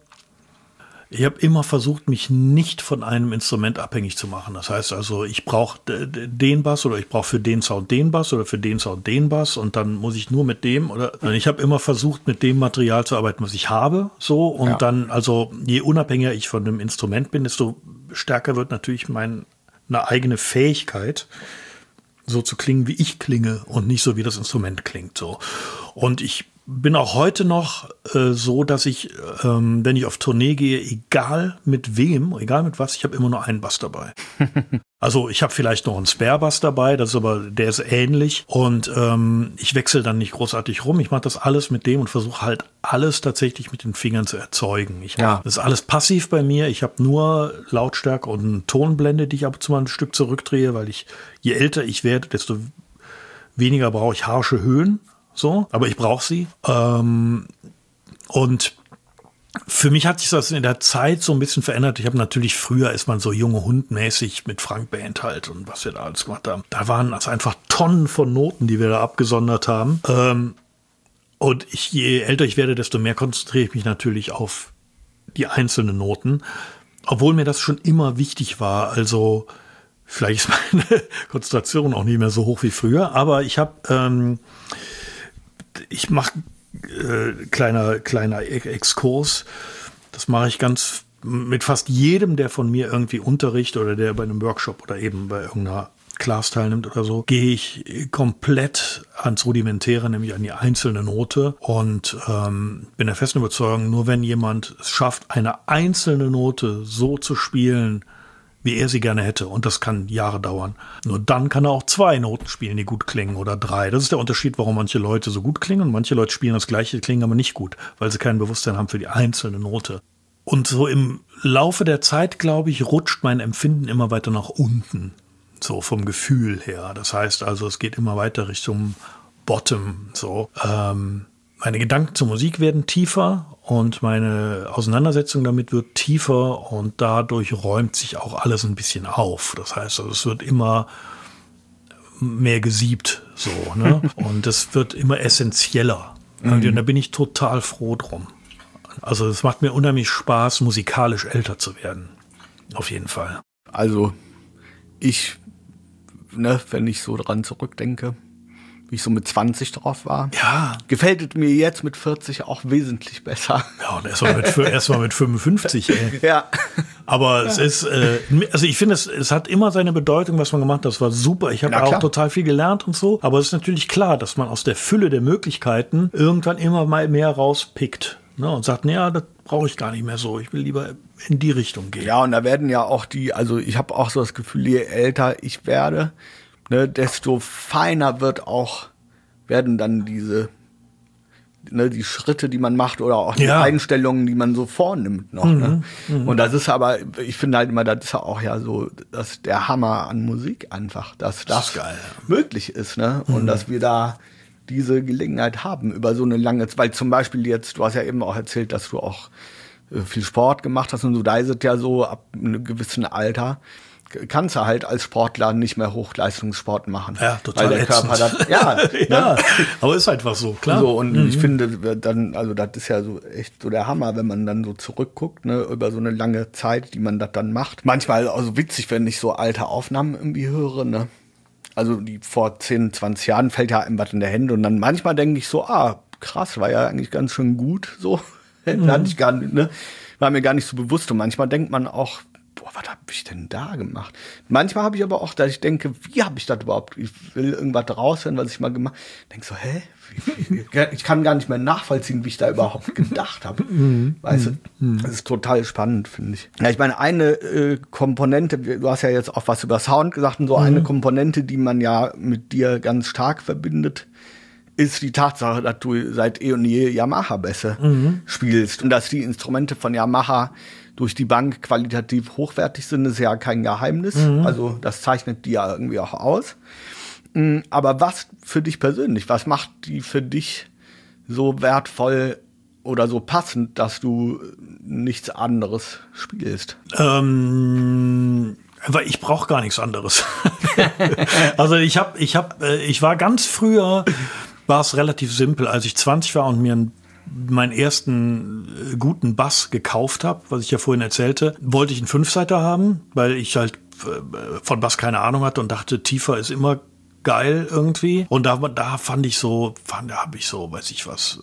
versucht, mich nicht von einem Instrument abhängig zu machen. Das heißt also, ich brauche den Bass oder ich brauche für den Sound den Bass oder für den Sound den Bass und dann muss ich nur mit dem oder ich habe immer versucht, mit dem Material zu arbeiten, was ich habe, so und dann, also je unabhängiger ich von dem Instrument bin, desto stärker wird natürlich eine eigene Fähigkeit, so zu klingen, wie ich klinge und nicht so, wie das Instrument klingt, so. Und ich bin auch heute noch so, dass ich, wenn ich auf Tournee gehe, egal mit wem, egal mit was, ich habe immer nur einen Bass dabei. Also ich habe vielleicht noch einen Spare-Bass dabei, der ist ähnlich und ich wechsle dann nicht großartig rum. Ich mache das alles mit dem und versuche halt alles tatsächlich mit den Fingern zu erzeugen. Das ist alles passiv bei mir. Ich habe nur Lautstärke und eine Tonblende, die ich ab und zu mal ein Stück zurückdrehe, weil je älter ich werde, desto weniger brauche ich harsche Höhen. So, aber ich brauche sie. Und für mich hat sich das in der Zeit so ein bisschen verändert. Ich habe natürlich, früher ist man so junge Hund-mäßig mit Frank Band halt und was wir da alles gemacht haben. Da waren das einfach Tonnen von Noten, die wir da abgesondert haben. Und je älter ich werde, desto mehr konzentriere ich mich natürlich auf die einzelnen Noten. Obwohl mir das schon immer wichtig war. Also vielleicht ist meine Konzentration auch nicht mehr so hoch wie früher. Aber ich mache kleiner Exkurs. Das mache ich mit fast jedem, der von mir irgendwie Unterricht oder der bei einem Workshop oder eben bei irgendeiner Class teilnimmt oder so, gehe ich komplett ans Rudimentäre, nämlich an die einzelne Note und bin der festen Überzeugung, nur wenn jemand es schafft, eine einzelne Note so zu spielen, wie er sie gerne hätte. Und das kann Jahre dauern. Nur dann kann er auch 2 Noten spielen, die gut klingen oder 3. Das ist der Unterschied, warum manche Leute so gut klingen und manche Leute spielen das Gleiche, klingen aber nicht gut, weil sie kein Bewusstsein haben für die einzelne Note. Und so im Laufe der Zeit, glaube ich, rutscht mein Empfinden immer weiter nach unten. So vom Gefühl her. Das heißt also, es geht immer weiter Richtung Bottom. So. Meine Gedanken zur Musik werden tiefer und meine Auseinandersetzung damit wird tiefer und dadurch räumt sich auch alles ein bisschen auf. Das heißt, also, es wird immer mehr gesiebt, so, ne? Und es wird immer essentieller. Und da bin ich total froh drum. Also es macht mir unheimlich Spaß, musikalisch älter zu werden. Auf jeden Fall. Also wenn ich so dran zurückdenke, wie ich so mit 20 drauf war. Ja. Gefällt es mir jetzt mit 40 auch wesentlich besser. Ja, und erst mal mit 55, ey. Ja. Aber es ist, also ich finde, es hat immer seine Bedeutung, was man gemacht hat. Das war super. Ich habe auch total viel gelernt und so. Aber es ist natürlich klar, dass man aus der Fülle der Möglichkeiten irgendwann immer mal mehr rauspickt. Ne, und sagt, naja, das brauche ich gar nicht mehr so. Ich will lieber in die Richtung gehen. Ja, und da werden ja auch also ich habe auch so das Gefühl, je älter ich werde, ne, desto feiner werden dann die Schritte, die man macht oder auch die Einstellungen, die man so vornimmt noch. Ne? Und das ist aber, ich finde halt immer, das ist ja auch so, dass der Hammer an Musik einfach, dass das geil, möglich ist, ne? Und dass wir da diese Gelegenheit haben über so eine lange Zeit, weil zum Beispiel jetzt, du hast ja eben auch erzählt, dass du auch viel Sport gemacht hast und so, da ist es ja so, ab einem gewissen Alter kannst du halt als Sportler nicht mehr Hochleistungssport machen. Ja, total. Weil der Körper das, ja, aber ist einfach so, klar. So, und ich finde dann, also das ist ja so echt so der Hammer, wenn man dann so zurückguckt, ne, über so eine lange Zeit, die man das dann macht. Manchmal also witzig, wenn ich so alte Aufnahmen irgendwie höre, ne. Also die vor 10, 20 Jahren fällt ja einem was in der Hände und dann manchmal denke ich so, krass, war ja eigentlich ganz schön gut, so. Hatte ich gar nicht, ne, war mir gar nicht so bewusst und manchmal denkt man auch, was habe ich denn da gemacht? Manchmal habe ich aber auch, dass ich denke, wie habe ich das überhaupt? Ich will irgendwas raushören, was ich mal gemacht habe. Denke so, ich kann gar nicht mehr nachvollziehen, wie ich da überhaupt gedacht habe. Weißt du, das ist total spannend, finde ich. Ja, ich meine, eine Komponente, du hast ja jetzt auch was über Sound gesagt und so, eine Komponente, die man ja mit dir ganz stark verbindet, ist die Tatsache, dass du seit eh und je Yamaha-Bässe spielst und dass die Instrumente von Yamaha durch die Bank qualitativ hochwertig sind, ist ja kein Geheimnis. Also das zeichnet die ja irgendwie auch aus. Aber was für dich persönlich, was macht die für dich so wertvoll oder so passend, dass du nichts anderes spielst? Weil ich brauche gar nichts anderes. Also ich war ganz früher, war es relativ simpel, als ich 20 war und mir meinen ersten guten Bass gekauft habe, was ich ja vorhin erzählte, wollte ich einen 5-Seiter haben, weil ich halt von Bass keine Ahnung hatte und dachte, tiefer ist immer geil irgendwie. Und da habe ich so, weiß ich was,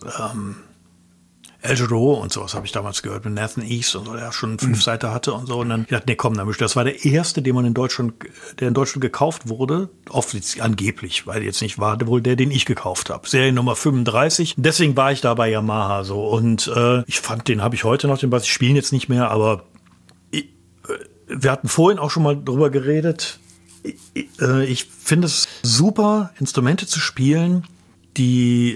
El Giro und sowas habe ich damals gehört mit Nathan East und so, der schon 5-Seiter hatte und so. Und dann dachte ich, nee, komm, das war der erste, der in Deutschland gekauft wurde, angeblich, weil jetzt nicht war, wohl der, den ich gekauft habe. Serie Nummer 35. Deswegen war ich da bei Yamaha so. Und ich fand, den habe ich heute noch, den Bass. Ich spiele ihn jetzt nicht mehr, aber wir hatten vorhin auch schon mal drüber geredet. Ich finde es super, Instrumente zu spielen, die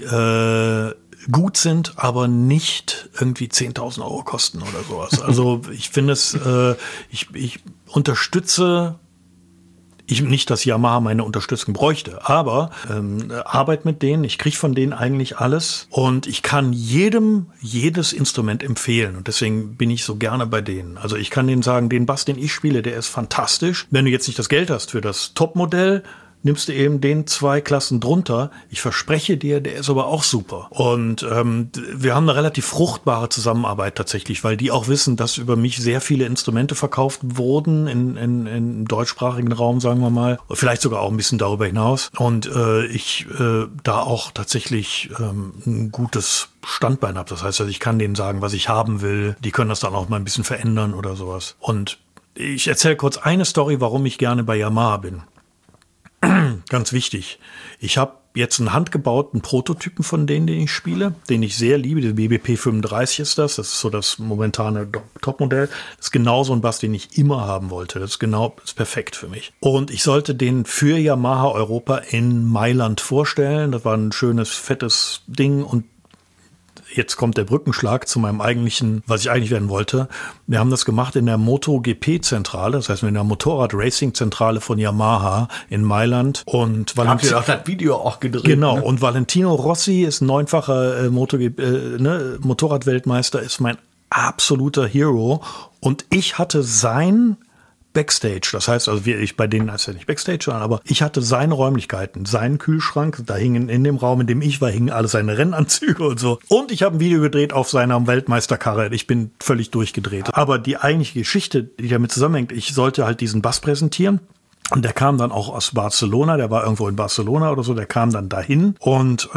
gut sind, aber nicht irgendwie 10.000 Euro kosten oder sowas. Also ich finde es, ich unterstütze, nicht, dass Yamaha meine Unterstützung bräuchte, aber Arbeit mit denen, ich kriege von denen eigentlich alles und ich kann jedem jedes Instrument empfehlen und deswegen bin ich so gerne bei denen. Also ich kann denen sagen, den Bass, den ich spiele, der ist fantastisch. Wenn du jetzt nicht das Geld hast für das Topmodell, nimmst du eben den 2 Klassen drunter. Ich verspreche dir, der ist aber auch super. Und wir haben eine relativ fruchtbare Zusammenarbeit tatsächlich, weil die auch wissen, dass über mich sehr viele Instrumente verkauft wurden im deutschsprachigen Raum, sagen wir mal. Vielleicht sogar auch ein bisschen darüber hinaus. Und ich da auch tatsächlich ein gutes Standbein habe. Das heißt, also ich kann denen sagen, was ich haben will. Die können das dann auch mal ein bisschen verändern oder sowas. Und ich erzähle kurz eine Story, warum ich gerne bei Yamaha bin. Ganz wichtig. Ich habe jetzt einen handgebauten Prototypen von denen, den ich spiele, den ich sehr liebe. Der BBP 35 ist das. Das ist so das momentane Topmodell. Das ist genau so ein Bass, den ich immer haben wollte. Das ist perfekt für mich. Und ich sollte den für Yamaha Europa in Mailand vorstellen. Das war ein schönes, fettes Ding und jetzt kommt der Brückenschlag zu meinem eigentlichen, was ich eigentlich werden wollte. Wir haben das gemacht in der MotoGP-Zentrale, das heißt in der Motorrad-Racing-Zentrale von Yamaha in Mailand. Und habt ihr auch das Video auch gedreht? Genau, ne? Und Valentino Rossi ist ein 9-facher Motorrad-Weltmeister, ist mein absoluter Hero. Und ich hatte sein Backstage, das heißt, also bei denen heißt es ja nicht Backstage, aber ich hatte seine Räumlichkeiten, seinen Kühlschrank, da hingen in dem Raum, in dem ich war, hingen alle seine Rennanzüge und so. Und ich habe ein Video gedreht auf seiner Weltmeisterkarre. Ich bin völlig durchgedreht. Aber die eigentliche Geschichte, die damit zusammenhängt, ich sollte halt diesen Bass präsentieren. Und der kam dann auch aus Barcelona, der war irgendwo in Barcelona oder so, der kam dann dahin und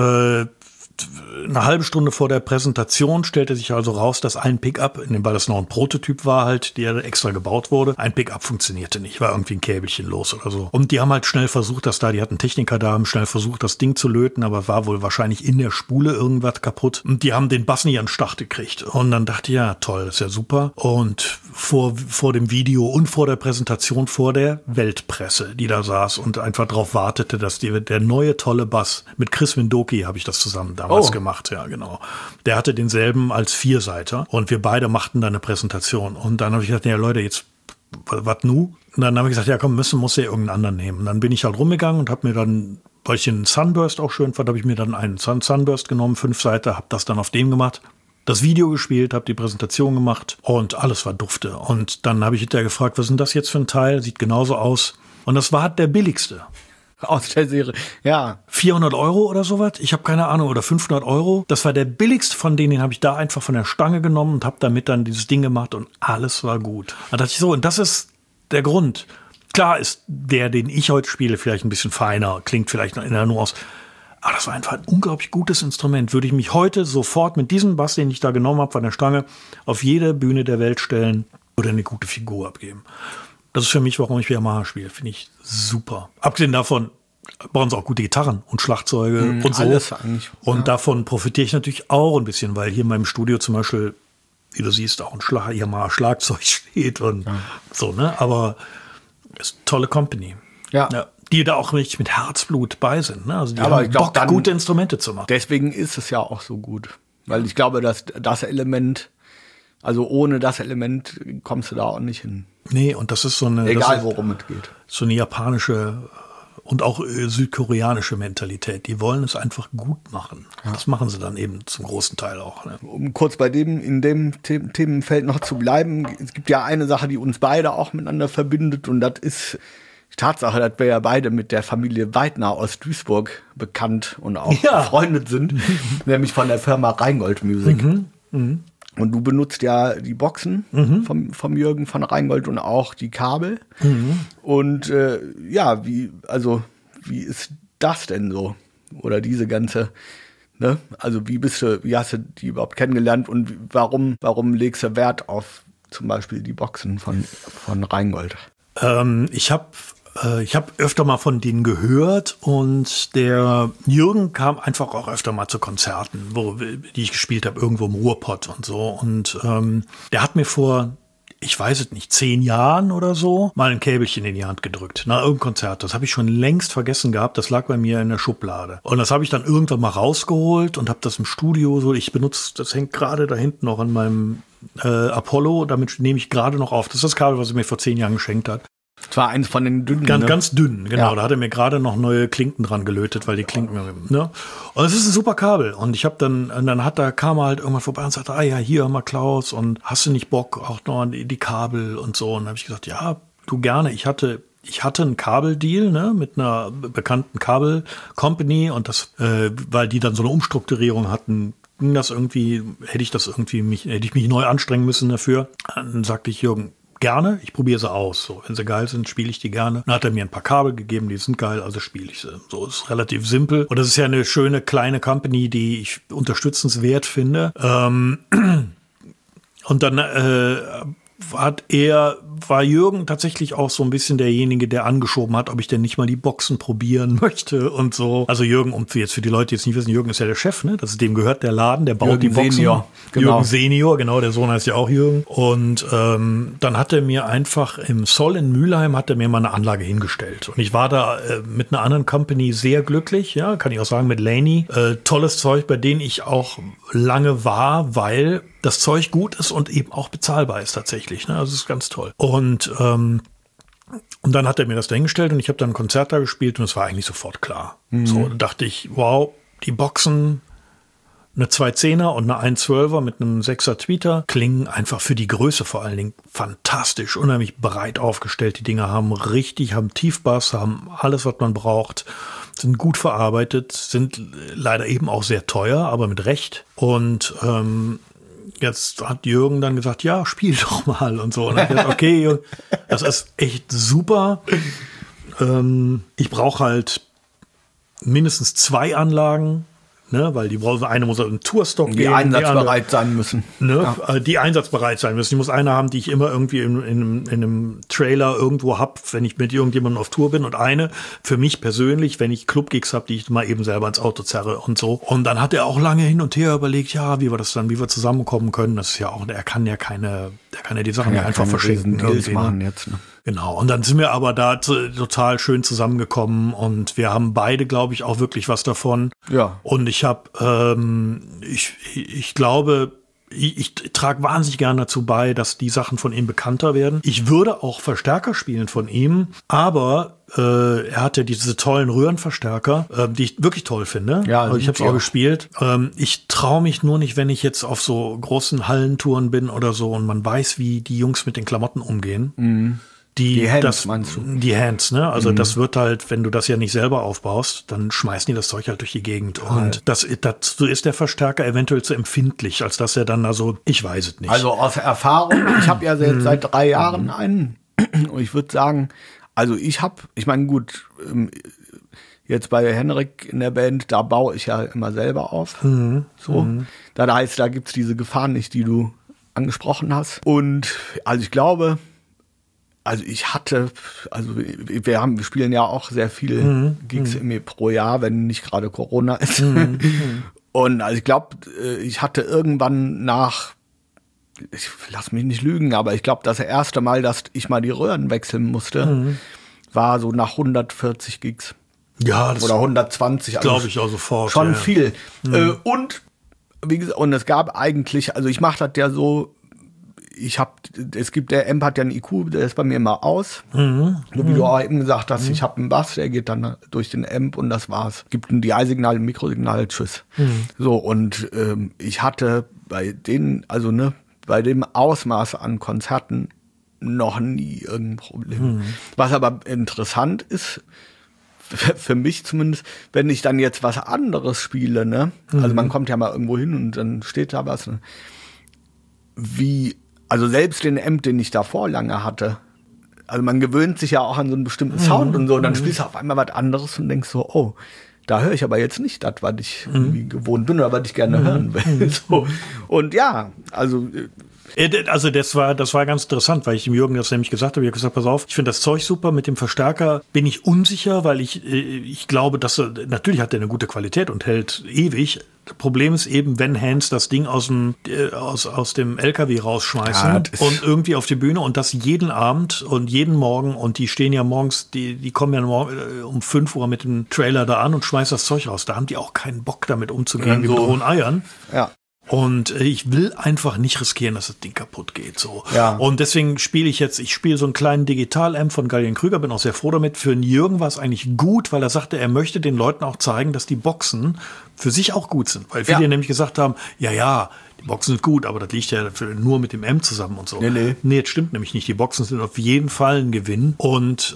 eine halbe Stunde vor der Präsentation stellte sich also raus, dass ein Pickup, weil das noch ein Prototyp war halt, der extra gebaut wurde, ein Pickup funktionierte nicht, war irgendwie ein Käbelchen los oder so. Und die haben halt schnell versucht, die hatten Techniker da, haben schnell versucht, das Ding zu löten, aber war wohl wahrscheinlich in der Spule irgendwas kaputt. Und die haben den Bass nicht an den Start gekriegt. Und dann dachte ich, ja toll, das ist ja super. Und vor dem Video und vor der Präsentation vor der Weltpresse, die da saß und einfach drauf wartete, dass der neue tolle Bass, mit Chris Windoki habe ich das zusammen damals gemacht, ja genau. Der hatte denselben als 4-Seiter und wir beide machten da eine Präsentation. Und dann habe ich gesagt, ja Leute, jetzt was nu? Und dann habe ich gesagt, ja komm, muss ja irgendeinen anderen nehmen. Und dann bin ich halt rumgegangen und habe mir dann, weil ich den Sunburst auch schön fand, habe ich mir dann einen Sunburst genommen, 5-Seiter, habe das dann auf dem gemacht. das Video gespielt, habe die Präsentation gemacht und alles war dufte. Und dann habe ich hinterher gefragt, was ist denn das jetzt für ein Teil? Sieht genauso aus. Und das war der billigste. Aus der Serie, ja. 400 € oder sowas, ich habe keine Ahnung, oder 500 €. Das war der billigste von denen, den habe ich da einfach von der Stange genommen und habe damit dann dieses Ding gemacht und alles war gut. Da dachte ich so, und das ist der Grund. Klar ist der, den ich heute spiele, vielleicht ein bisschen feiner, klingt vielleicht in der Nuance. Aber das war einfach ein unglaublich gutes Instrument. Würde ich mich heute sofort mit diesem Bass, den ich da genommen habe von der Stange, auf jede Bühne der Welt stellen oder eine gute Figur abgeben. Das ist für mich, warum ich Yamaha spiele. Finde ich super. Abgesehen davon brauchen sie auch gute Gitarren und Schlagzeuge und so. Alles eigentlich. Und davon profitiere ich natürlich auch ein bisschen, weil hier in meinem Studio zum Beispiel, wie du siehst, auch ein Yamaha Schlagzeug steht und so, ne? Aber ist eine tolle Company. Ja. Die da auch richtig mit Herzblut bei sind. Ne? Also die Aber haben ich glaub, Bock, gute Instrumente zu machen. Deswegen ist es ja auch so gut. Weil ich glaube, dass das Element, also ohne das Element kommst du da auch nicht hin. Nee, und das ist so eine... Egal, worum es geht. So eine japanische und auch südkoreanische Mentalität. Die wollen es einfach gut machen. Ja. Das machen sie dann eben zum großen Teil auch. Ne? Um kurz in dem Themenfeld noch zu bleiben, es gibt ja eine Sache, die uns beide auch miteinander verbindet und das ist die Tatsache, dass wir ja beide mit der Familie Weidner aus Duisburg bekannt und auch befreundet sind, nämlich von der Firma Rheingold Music. Und du benutzt ja die Boxen vom Jürgen von Rheingold und auch die Kabel. Und wie ist das denn so? Oder diese ganze, ne? Also wie hast du die überhaupt kennengelernt und warum legst du Wert auf zum Beispiel die Boxen von Rheingold? Ich hab öfter mal von denen gehört und der Jürgen kam einfach auch öfter mal zu Konzerten, die ich gespielt habe, irgendwo im Ruhrpott und so. Und der hat mir vor, ich weiß es nicht, 10 Jahren oder so, mal ein Käbelchen in die Hand gedrückt. Na, irgendein Konzert. Das habe ich schon längst vergessen gehabt. Das lag bei mir in der Schublade. Und das habe ich dann irgendwann mal rausgeholt und habe das im Studio so, das hängt gerade da hinten noch an meinem Apollo. Damit nehme ich gerade noch auf. Das ist das Kabel, was er mir vor 10 Jahren geschenkt hat. Das war eins von den dünnen. Ganz dünn, genau. Ja. Da hat er mir gerade noch neue Klinken dran gelötet, weil die Klinken, ne? Und es ist ein super Kabel. Und ich habe kam er halt irgendwann vorbei und sagte, hier, hör mal Klaus, und hast du nicht Bock auch noch an die Kabel und so? Und dann habe ich gesagt, ja, du gerne. Ich hatte einen Kabeldeal, ne, mit einer bekannten Kabel-Company und das, weil die dann so eine Umstrukturierung hatten, hätte ich mich neu anstrengen müssen dafür. Dann sagte ich, Jürgen, gerne, ich probiere sie aus. So, wenn sie geil sind, spiele ich die gerne. Dann hat er mir ein paar Kabel gegeben, die sind geil, also spiele ich sie. So, ist relativ simpel. Und das ist ja eine schöne kleine Company, die ich unterstützenswert finde. Und dann war Jürgen tatsächlich auch so ein bisschen derjenige, der angeschoben hat, ob ich denn nicht mal die Boxen probieren möchte und so. Also Jürgen, für die Leute, die jetzt nicht wissen, Jürgen ist ja der Chef, ne? Dem gehört der Laden, der baut Jürgen die Boxen. Senior, genau. Jürgen Senior, genau, der Sohn heißt ja auch Jürgen. Und dann hat er mir einfach im Zoll in Mülheim mal eine Anlage hingestellt. Und ich war da mit einer anderen Company sehr glücklich, ja, kann ich auch sagen, mit Laney. Tolles Zeug, bei denen ich auch lange war, weil das Zeug gut ist und eben auch bezahlbar ist tatsächlich. Ne? Also es ist ganz toll. Und dann hat er mir das da hingestellt und ich habe dann ein Konzert da gespielt und es war eigentlich sofort klar. So, da dachte ich, wow, die Boxen, eine 210er und eine 112er mit einem 6er Tweeter klingen einfach für die Größe vor allen Dingen fantastisch, unheimlich breit aufgestellt. Die Dinger haben Tiefbass, haben alles, was man braucht, sind gut verarbeitet, sind leider eben auch sehr teuer, aber mit Recht. Und jetzt hat Jürgen dann gesagt, ja, spiel doch mal und so. Und dann gesagt, okay, das ist echt super. Ich brauche halt mindestens 2 Anlagen, ne, weil eine muss einen Tourstock geben. Die einsatzbereit sein müssen. Ne, die einsatzbereit sein müssen. Ich muss eine haben, die ich immer irgendwie in einem Trailer irgendwo habe, wenn ich mit irgendjemandem auf Tour bin. Und eine für mich persönlich, wenn ich Clubgigs habe, die ich mal eben selber ins Auto zerre und so. Und dann hat er auch lange hin und her überlegt, ja, wie wir zusammenkommen können. Das ist ja auch, er kann ja die Sachen ja einfach verschicken. Machen jetzt, ne? Genau, und dann sind wir aber da total schön zusammengekommen und wir haben beide, glaube ich, auch wirklich was davon. Ja. Und ich habe, ich glaube, ich trage wahnsinnig gerne dazu bei, dass die Sachen von ihm bekannter werden. Ich würde auch Verstärker spielen von ihm, aber er hat ja diese tollen Röhrenverstärker, die ich wirklich toll finde. Ja, also ich habe es auch gespielt. Ich traue mich nur nicht, wenn ich jetzt auf so großen Hallentouren bin oder so und man weiß, wie die Jungs mit den Klamotten umgehen. Mhm. Die Hands, meinst du? Die Hands, ne? Also das wird halt, wenn du das ja nicht selber aufbaust, dann schmeißen die das Zeug halt durch die Gegend. Und dazu ist der Verstärker eventuell zu empfindlich, als dass er dann ich weiß es nicht. Also aus Erfahrung, ich habe ja seit 3 Jahren einen. Und ich würde sagen, also ich meine gut, jetzt bei Henrik in der Band, da baue ich ja immer selber auf. Das heißt, da gibt's diese Gefahren nicht, die du angesprochen hast. Und also ich glaube, wir spielen ja auch sehr viele Gigs pro Jahr, wenn nicht gerade Corona ist. Und also ich glaube, ich hatte irgendwann ich lass mich nicht lügen, aber ich glaube, das erste Mal, dass ich mal die Röhren wechseln musste, war so nach 140 Gigs. Ja, das oder 120. Glaube ich auch sofort. Schon viel. Und wie gesagt, und es gab eigentlich, also ich mache das ja so, der Amp hat ja einen IQ, der ist bei mir immer aus. So wie du auch eben gesagt hast, ich habe einen Bass, der geht dann durch den Amp und das war's. Gibt ein DI-Signal, ein Mikrosignal, tschüss. So, und ich hatte bei denen, bei dem Ausmaß an Konzerten noch nie irgendein Problem. Was aber interessant ist, für mich zumindest, wenn ich dann jetzt was anderes spiele, ne? Also man kommt ja mal irgendwo hin und dann steht da was, ne? Also selbst den Amp, den ich davor lange hatte, also man gewöhnt sich ja auch an so einen bestimmten Sound und so, und dann spielst du auf einmal was anderes und denkst so, oh, da höre ich aber jetzt nicht das, was ich irgendwie gewohnt bin oder was ich gerne hören will. So. Und ja, also das war ganz interessant, weil ich dem Jürgen das nämlich gesagt habe. Ich habe gesagt, pass auf, ich finde das Zeug super. Mit dem Verstärker bin ich unsicher, weil ich glaube, dass natürlich hat der eine gute Qualität und hält ewig. Das Problem ist eben, wenn Hans das Ding aus dem LKW rausschmeißen und irgendwie auf die Bühne und das jeden Abend und jeden Morgen, und die stehen ja morgens, die kommen ja um 5 Uhr mit dem Trailer da an und schmeißen das Zeug raus. Da haben die auch keinen Bock damit umzugehen, wie mit rohen Eiern. Ja. Und ich will einfach nicht riskieren, dass das Ding kaputt geht. So. Ja. Und deswegen spiele ich so einen kleinen Digital-Amp von Gallion Krüger, bin auch sehr froh damit. Für den Jürgen war es eigentlich gut, weil er sagte, er möchte den Leuten auch zeigen, dass die Boxen für sich auch gut sind. Weil viele nämlich gesagt haben, ja, die Boxen sind gut, aber das liegt ja nur mit dem Amp zusammen und so. Nee, das stimmt nämlich nicht. Die Boxen sind auf jeden Fall ein Gewinn. Und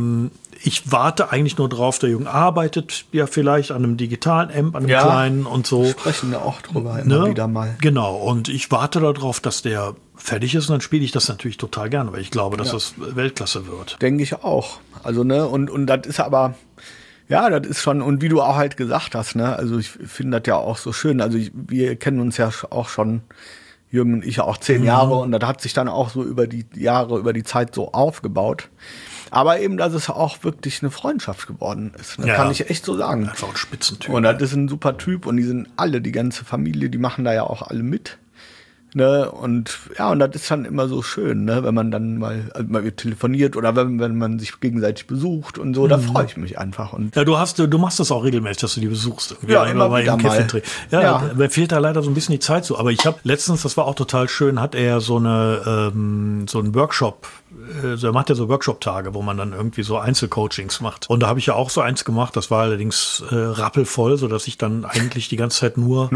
ich warte eigentlich nur drauf, der Junge arbeitet ja vielleicht an einem digitalen Amp, an einem kleinen und so. Sprechen wir auch drüber immer wieder mal. Genau, und ich warte darauf, dass der fertig ist, und dann spiele ich das natürlich total gerne, weil ich glaube, dass das Weltklasse wird. Denke ich auch. Also, ne, und das ist aber, ja, das ist schon, und wie du auch halt gesagt hast, ne, also ich finde das ja auch so schön, also wir kennen uns ja auch schon, Jürgen und ich, auch 10 Jahre, und das hat sich dann auch so über die Jahre, über die Zeit so aufgebaut. Aber eben, dass es auch wirklich eine Freundschaft geworden ist. Das kann ich echt so sagen. Einfach ein Spitzentyp. Und das ist ein super Typ, und die sind alle, die ganze Familie, die machen da ja auch alle mit. Ne? Und ja, und das ist dann immer so schön, ne? Wenn man dann mal telefoniert oder wenn man sich gegenseitig besucht und so, da freue ich mich einfach. Und ja, du machst das auch regelmäßig, dass du die besuchst. Ja, immer wieder mal. Mir fehlt da leider so ein bisschen die Zeit zu. Aber ich habe letztens, das war auch total schön, hat er so einen Workshop. Er macht ja so Workshop-Tage, wo man dann irgendwie so Einzelcoachings macht. Und da habe ich ja auch so eins gemacht, das war allerdings rappelvoll, sodass ich dann eigentlich die ganze Zeit nur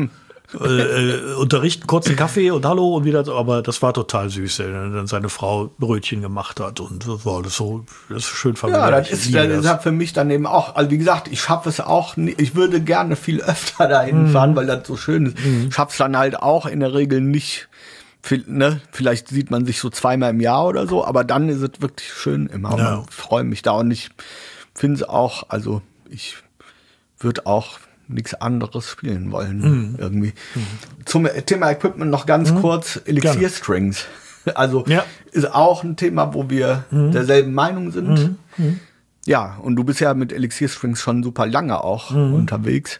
unterrichten, kurzen Kaffee und Hallo und wieder, aber das war total süß, der dann seine Frau Brötchen gemacht hat, und das ist schön familiär. Ja, das ist für mich dann eben auch, also wie gesagt, ich schaffe es auch nicht, ich würde gerne viel öfter dahin fahren, weil das so schön ist. Ich schaffe es dann halt auch in der Regel nicht. Ne, vielleicht sieht man sich so 2-mal im Jahr oder so, aber dann ist es wirklich schön immer. Ja. Ich freue mich da, und ich finde es auch, also ich würde auch nichts anderes spielen wollen irgendwie. Zum Thema Equipment noch ganz kurz, Elixir Strings. Also ist auch ein Thema, wo wir derselben Meinung sind. Ja, und du bist ja mit Elixir Strings schon super lange auch unterwegs.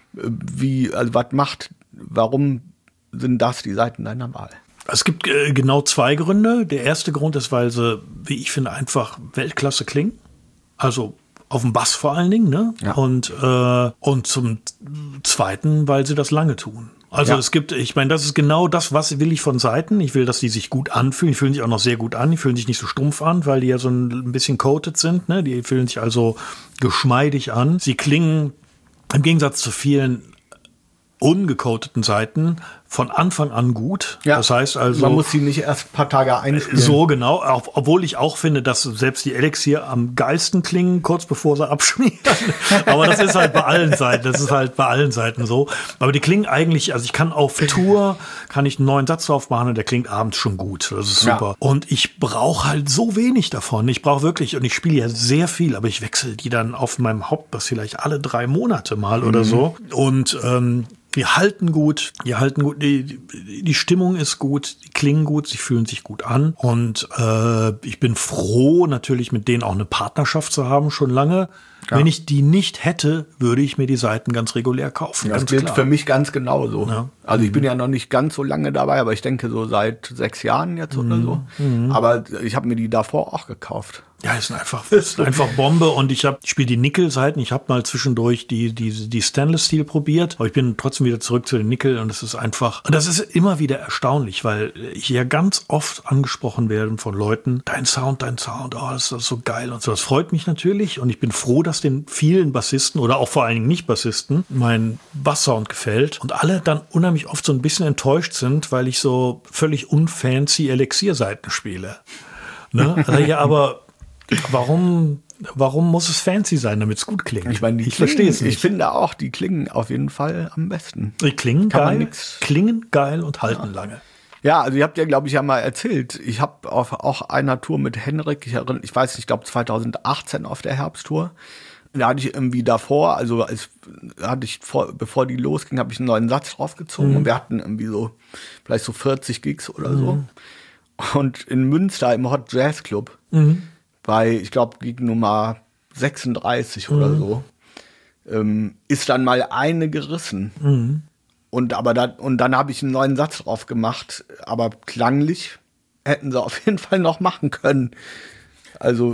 Warum sind das die Seiten deiner Wahl? Es gibt genau 2 Gründe. Der erste Grund ist, weil sie, wie ich finde, einfach Weltklasse klingen. Also auf dem Bass vor allen Dingen, ne? Ja. Und zum Zweiten, weil sie das lange tun. Also es gibt, ich meine, das ist genau das, was will ich von Saiten. Ich will, dass die sich gut anfühlen. Die fühlen sich auch noch sehr gut an. Die fühlen sich nicht so stumpf an, weil die ja so ein bisschen coated sind. Ne? Die fühlen sich also geschmeidig an. Sie klingen im Gegensatz zu vielen ungecoateten Saiten von Anfang an gut. Ja, das heißt also, man muss sie nicht erst ein paar Tage einspielen. So genau, obwohl ich auch finde, dass selbst die Elixier am geilsten klingen, kurz bevor sie abschmieren. Aber das ist halt bei allen Seiten so. Aber die klingen eigentlich, also ich kann auf Tour, kann ich einen neuen Satz drauf machen und der klingt abends schon gut. Das ist super. Ja. Und ich brauche halt so wenig davon. Ich brauche wirklich, und ich spiele ja sehr viel, aber ich wechsle die dann auf meinem Hauptbass vielleicht alle 3 Monate mal oder so. Und die halten gut, die Stimmung ist gut, die klingen gut, sie fühlen sich gut an. Und ich bin froh, natürlich mit denen auch eine Partnerschaft zu haben, schon lange. Ja. Wenn ich die nicht hätte, würde ich mir die Saiten ganz regulär kaufen. Das gilt für mich ganz genauso. Ja. Also ich bin ja noch nicht ganz so lange dabei, aber ich denke so seit 6 Jahren jetzt oder so. Aber ich habe mir die davor auch gekauft. Ja, ist einfach Bombe. Und ich spiele die Nickel-Saiten. Ich habe mal zwischendurch die Stainless-Steel probiert, aber ich bin trotzdem wieder zurück zu den Nickel und es ist einfach, und das ist immer wieder erstaunlich, weil ich ja ganz oft angesprochen werde von Leuten, dein Sound, oh, das ist so geil und so. Das freut mich natürlich und ich bin froh, dass den vielen Bassisten oder auch vor allen Dingen Nicht-Bassisten mein Basssound gefällt und alle dann unheimlich oft so ein bisschen enttäuscht sind, weil ich so völlig unfancy Elixier-Saiten spiele. Ne? Ja, aber warum muss es fancy sein, damit es gut klingt? Ich meine, ich verstehe es nicht. Ich finde auch, die klingen auf jeden Fall am besten. Die klingen geil und halten lange. Ja, also ihr habt ja, glaube ich, ja mal erzählt, ich habe auf auch einer Tour mit Henrik, ich weiß nicht, ich glaube 2018 auf der Herbsttour, da hatte ich irgendwie davor, bevor die losging, habe ich einen neuen Satz draufgezogen und wir hatten irgendwie so, vielleicht so 40 Gigs oder so. Und in Münster im Hot Jazz Club, bei, ich glaube, Gig Nummer 36 oder so, ist dann mal eine gerissen. Und dann habe ich einen neuen Satz drauf gemacht, aber klanglich hätten sie auf jeden Fall noch machen können. Also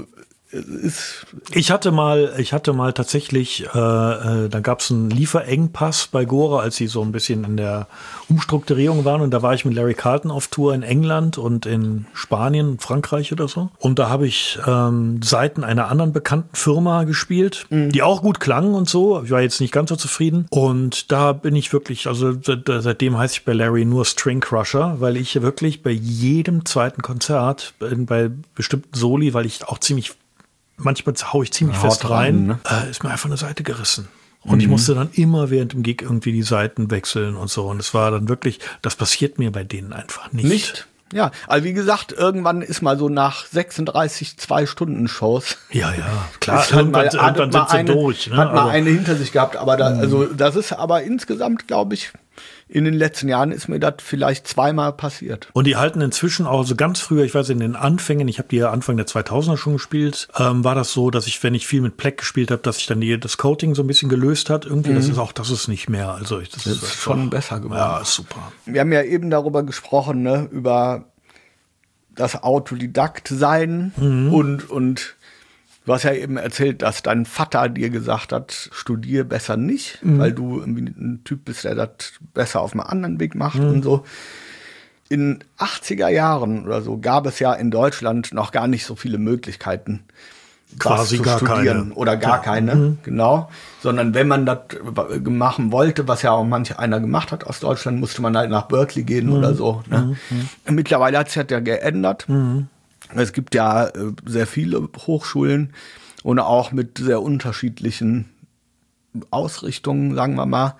ich hatte mal tatsächlich, da gab es einen Lieferengpass bei Gora, als sie so ein bisschen in der Umstrukturierung waren. Und da war ich mit Larry Carlton auf Tour in England und in Spanien, Frankreich oder so. Und da habe ich Saiten einer anderen bekannten Firma gespielt, die auch gut klangen und so. Ich war jetzt nicht ganz so zufrieden. Und da bin ich wirklich, also seitdem heiße ich bei Larry nur String Crusher, weil ich wirklich bei jedem zweiten Konzert, bei bestimmten Soli, weil ich auch manchmal haue ich ziemlich fest rein, ne? Ist mir einfach eine Seite gerissen. Und ich musste dann immer während dem Gig irgendwie die Seiten wechseln und so. Und es war dann wirklich, das passiert mir bei denen einfach nicht. Nicht? Ja, also wie gesagt, irgendwann ist mal so nach 36 2-Stunden-Shows. Ja, klar, irgendwann sind sie durch. Ne? Hat mal eine hinter sich gehabt, aber das ist aber insgesamt, glaube ich, in den letzten Jahren ist mir das vielleicht 2-mal passiert. Und die halten inzwischen auch so ganz früher, ich weiß in den Anfängen, ich habe die ja Anfang der 2000er schon gespielt, war das so, dass ich, wenn ich viel mit Pleck gespielt habe, dass sich dann das Coating so ein bisschen gelöst hat. Irgendwie, das ist nicht mehr. Also das ist schon besser geworden. Ja, ist super. Wir haben ja eben darüber gesprochen, ne, über das Autodidakt-Sein und du hast ja eben erzählt, dass dein Vater dir gesagt hat, studier besser nicht, weil du irgendwie ein Typ bist, der das besser auf einem anderen Weg macht und so. In 80er Jahren oder so gab es ja in Deutschland noch gar nicht so viele Möglichkeiten, quasi gar studieren. Keine. Oder gar keine, genau. Sondern wenn man das machen wollte, was ja auch manch einer gemacht hat aus Deutschland, musste man halt nach Berkeley gehen oder so. Ne? Mittlerweile hat sich das ja geändert. Es gibt ja sehr viele Hochschulen und auch mit sehr unterschiedlichen Ausrichtungen, sagen wir mal.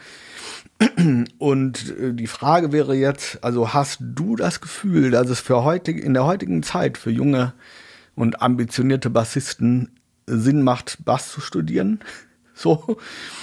Und die Frage wäre jetzt, also hast du das Gefühl, dass es in der heutigen Zeit für junge und ambitionierte Bassisten Sinn macht, Bass zu studieren? So.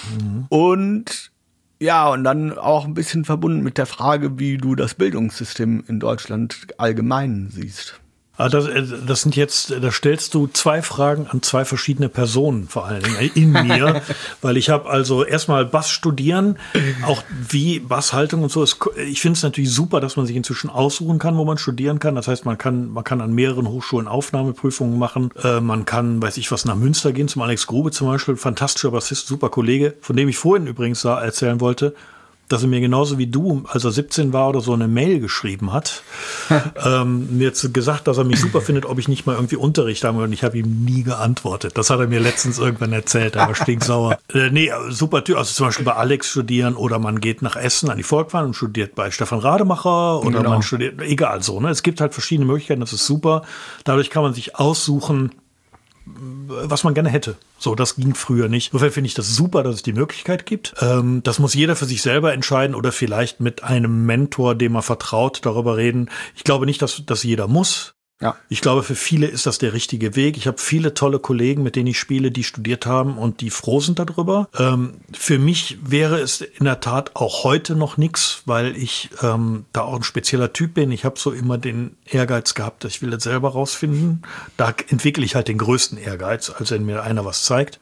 Und ja, und dann auch ein bisschen verbunden mit der Frage, wie du das Bildungssystem in Deutschland allgemein siehst. Das sind jetzt, da stellst du 2 Fragen an 2 verschiedene Personen, vor allen Dingen in mir, weil ich habe also erstmal Bass studieren, auch wie Basshaltung und so. Ich finde es natürlich super, dass man sich inzwischen aussuchen kann, wo man studieren kann. Das heißt, man kann an mehreren Hochschulen Aufnahmeprüfungen machen. Man kann, weiß ich was, nach Münster gehen, zum Alex Grube zum Beispiel, fantastischer Bassist, super Kollege, von dem ich vorhin übrigens erzählen wollte. dass er mir genauso wie du, als er 17 war oder so, eine Mail geschrieben hat. Mir jetzt gesagt, dass er mich super findet, ob ich nicht mal irgendwie Unterricht habe. Und ich habe ihm nie geantwortet. Das hat er mir letztens irgendwann erzählt, aber stinksauer. Nee, super Typ. Also zum Beispiel bei Alex studieren oder man geht nach Essen an die Volkwang und studiert bei Stefan Rademacher oder man studiert, egal so. Ne? Es gibt halt verschiedene Möglichkeiten, das ist super. Dadurch kann man sich aussuchen, was man gerne hätte. So, das ging früher nicht. Insofern finde ich das super, dass es die Möglichkeit gibt. Das muss jeder für sich selber entscheiden oder vielleicht mit einem Mentor, dem man vertraut, darüber reden. Ich glaube nicht, dass jeder muss. Ja. Ich glaube, für viele ist das der richtige Weg. Ich habe viele tolle Kollegen, mit denen ich spiele, die studiert haben und die froh sind darüber. Für mich wäre es in der Tat auch heute noch nichts, weil ich da auch ein spezieller Typ bin. Ich habe so immer den Ehrgeiz gehabt, ich will das selber rausfinden. Da entwickle ich halt den größten Ehrgeiz, als wenn mir einer was zeigt.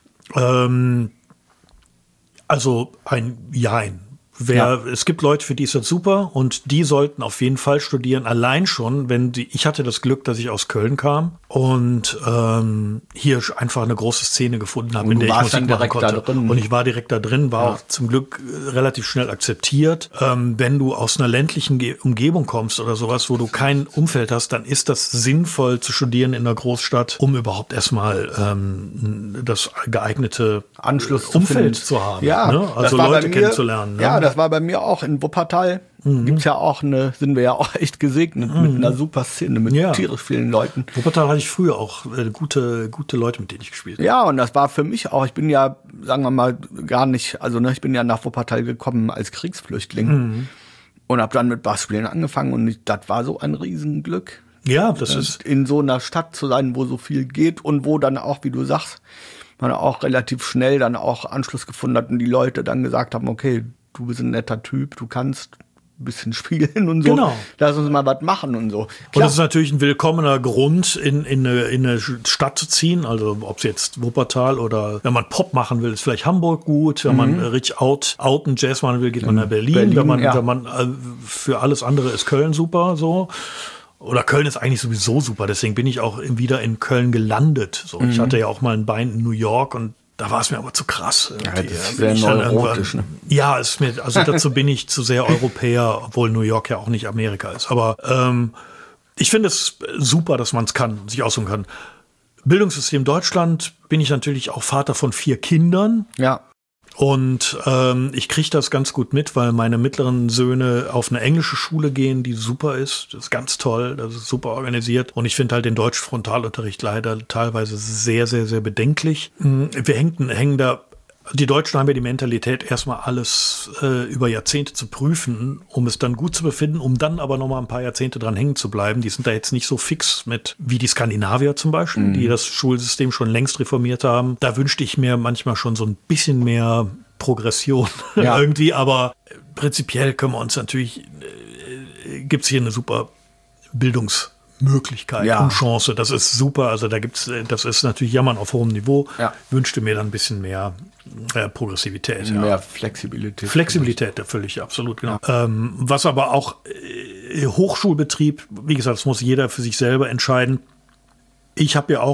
Also ein Jein. Es gibt Leute, für die ist das super und die sollten auf jeden Fall studieren. Allein schon, ich hatte das Glück, dass ich aus Köln kam und hier einfach eine große Szene gefunden habe, in der ich Musik machen konnte. Und ich war direkt da drin, war auch zum Glück relativ schnell akzeptiert. Wenn du aus einer ländlichen Umgebung kommst oder sowas, wo du kein Umfeld hast, dann ist das sinnvoll zu studieren in einer Großstadt, um überhaupt erstmal das geeignete Umfeld zu haben. Ja, ne? Also Leute kennenzulernen. Ne? Ja, das war bei mir auch in Wuppertal. Gibt's ja auch sind wir ja auch echt gesegnet mit einer super Szene, mit tierisch vielen Leuten. Wuppertal hatte ich früher auch gute Leute, mit denen ich gespielt habe. Ja, und das war für mich auch, ich bin ja, sagen wir mal, gar nicht, also ich bin ja nach Wuppertal gekommen als Kriegsflüchtling und habe dann mit Bassspielen angefangen und das war so ein Riesenglück. Ja, das ist in so einer Stadt zu sein, wo so viel geht und wo dann auch, wie du sagst, man auch relativ schnell dann auch Anschluss gefunden hat und die Leute dann gesagt haben, okay, du bist ein netter Typ, du kannst ein bisschen spielen und so. Genau. Lass uns mal was machen und so. Klar. Und das ist natürlich ein willkommener Grund, in eine Stadt zu ziehen. Also ob es jetzt Wuppertal oder wenn man Pop machen will, ist vielleicht Hamburg gut. Wenn man richtig outen Jazz machen will, geht man nach Berlin. Wenn man für alles andere ist Köln super so. Oder Köln ist eigentlich sowieso super. Deswegen bin ich auch wieder in Köln gelandet. So, ich hatte ja auch mal ein Bein in New York und da war es mir aber zu krass. Ja, das ist sehr neurotisch, ne? Ja, dazu bin ich zu sehr Europäer, obwohl New York ja auch nicht Amerika ist. Aber ich finde es super, dass man es kann, sich aussuchen kann. Bildungssystem Deutschland bin ich natürlich auch Vater von 4 Kindern. Ja. Und ich kriege das ganz gut mit, weil meine mittleren Söhne auf eine englische Schule gehen, die super ist. Das ist ganz toll, das ist super organisiert. Und ich finde halt den deutschen Frontalunterricht leider teilweise sehr, sehr, sehr bedenklich. Wir hängen da, die Deutschen haben ja die Mentalität, erstmal alles über Jahrzehnte zu prüfen, um es dann gut zu befinden, um dann aber nochmal ein paar Jahrzehnte dran hängen zu bleiben. Die sind da jetzt nicht so fix mit, wie die Skandinavier zum Beispiel, die das Schulsystem schon längst reformiert haben. Da wünschte ich mir manchmal schon so ein bisschen mehr Progression irgendwie, aber prinzipiell können wir uns natürlich, gibt's hier eine super Bildungsmöglichkeit und Chance. Das ist super. Also das ist natürlich Jammern auf hohem Niveau. Ja. Wünschte mir dann ein bisschen mehr Progressivität. Mehr Flexibilität. Flexibilität, völlig, absolut, genau. Ja. Was aber auch Hochschulbetrieb, wie gesagt, das muss jeder für sich selber entscheiden. Ich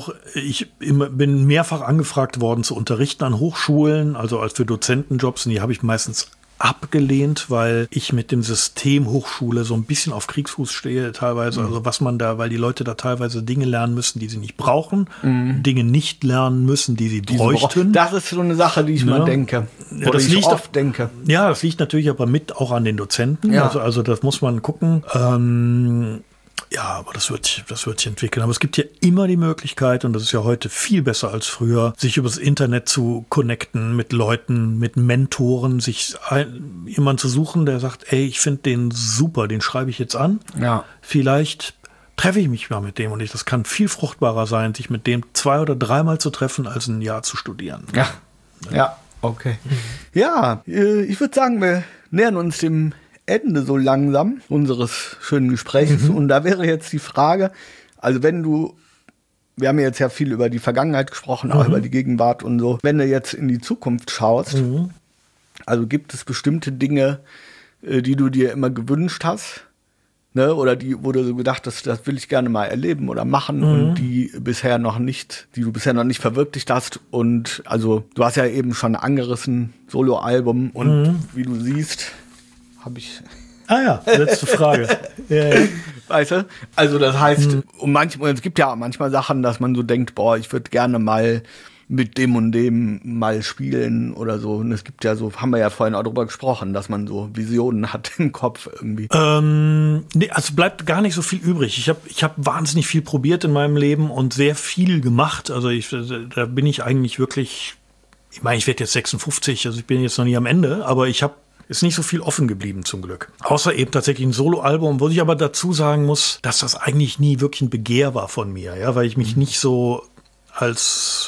bin mehrfach angefragt worden zu unterrichten an Hochschulen, also als für Dozentenjobs, und die habe ich meistens abgelehnt, weil ich mit dem System Hochschule so ein bisschen auf Kriegsfuß stehe teilweise, also weil die Leute da teilweise Dinge lernen müssen, die sie nicht brauchen, Dinge nicht lernen müssen, die sie bräuchten. Das ist so eine Sache, die ich mal denke. Ja, das liegt oft denke. Ja, das liegt natürlich aber mit auch an den Dozenten. Ja. Also das muss man gucken. Ja, aber das wird sich entwickeln. Aber es gibt ja immer die Möglichkeit, und das ist ja heute viel besser als früher, sich übers Internet zu connecten mit Leuten, mit Mentoren, sich jemanden zu suchen, der sagt, ey, ich finde den super, den schreibe ich jetzt an. Ja. Vielleicht treffe ich mich mal mit dem, und das kann viel fruchtbarer sein, sich mit dem 2- oder 3-mal zu treffen, als ein Jahr zu studieren. Ja, okay. Ja, ich würde sagen, wir nähern uns dem Ende so langsam unseres schönen Gesprächs. Und da wäre jetzt die Frage, also wir haben ja jetzt ja viel über die Vergangenheit gesprochen, auch über die Gegenwart und so. Wenn du jetzt in die Zukunft schaust, also gibt es bestimmte Dinge, die du dir immer gewünscht hast, ne? Oder wo du so gedacht hast, das will ich gerne mal erleben oder machen und die du bisher noch nicht verwirklicht hast. Und also du hast ja eben schon angerissen, Soloalbum, und wie du siehst, habe ich. Ah ja, letzte Frage. Ja. Weißt du? Also das heißt, es gibt ja manchmal Sachen, dass man so denkt, boah, ich würde gerne mal mit dem und dem mal spielen oder so. Und es gibt ja so, haben wir ja vorhin auch drüber gesprochen, dass man so Visionen hat im Kopf irgendwie. Nee, also bleibt gar nicht so viel übrig. Ich hab wahnsinnig viel probiert in meinem Leben und sehr viel gemacht. Also da bin ich eigentlich wirklich, ich meine, ich werde jetzt 56, also ich bin jetzt noch nie am Ende, aber ist nicht so viel offen geblieben zum Glück. Außer eben tatsächlich ein Soloalbum, wo ich aber dazu sagen muss, dass das eigentlich nie wirklich ein Begehr war von mir, ja, weil ich mich nicht so als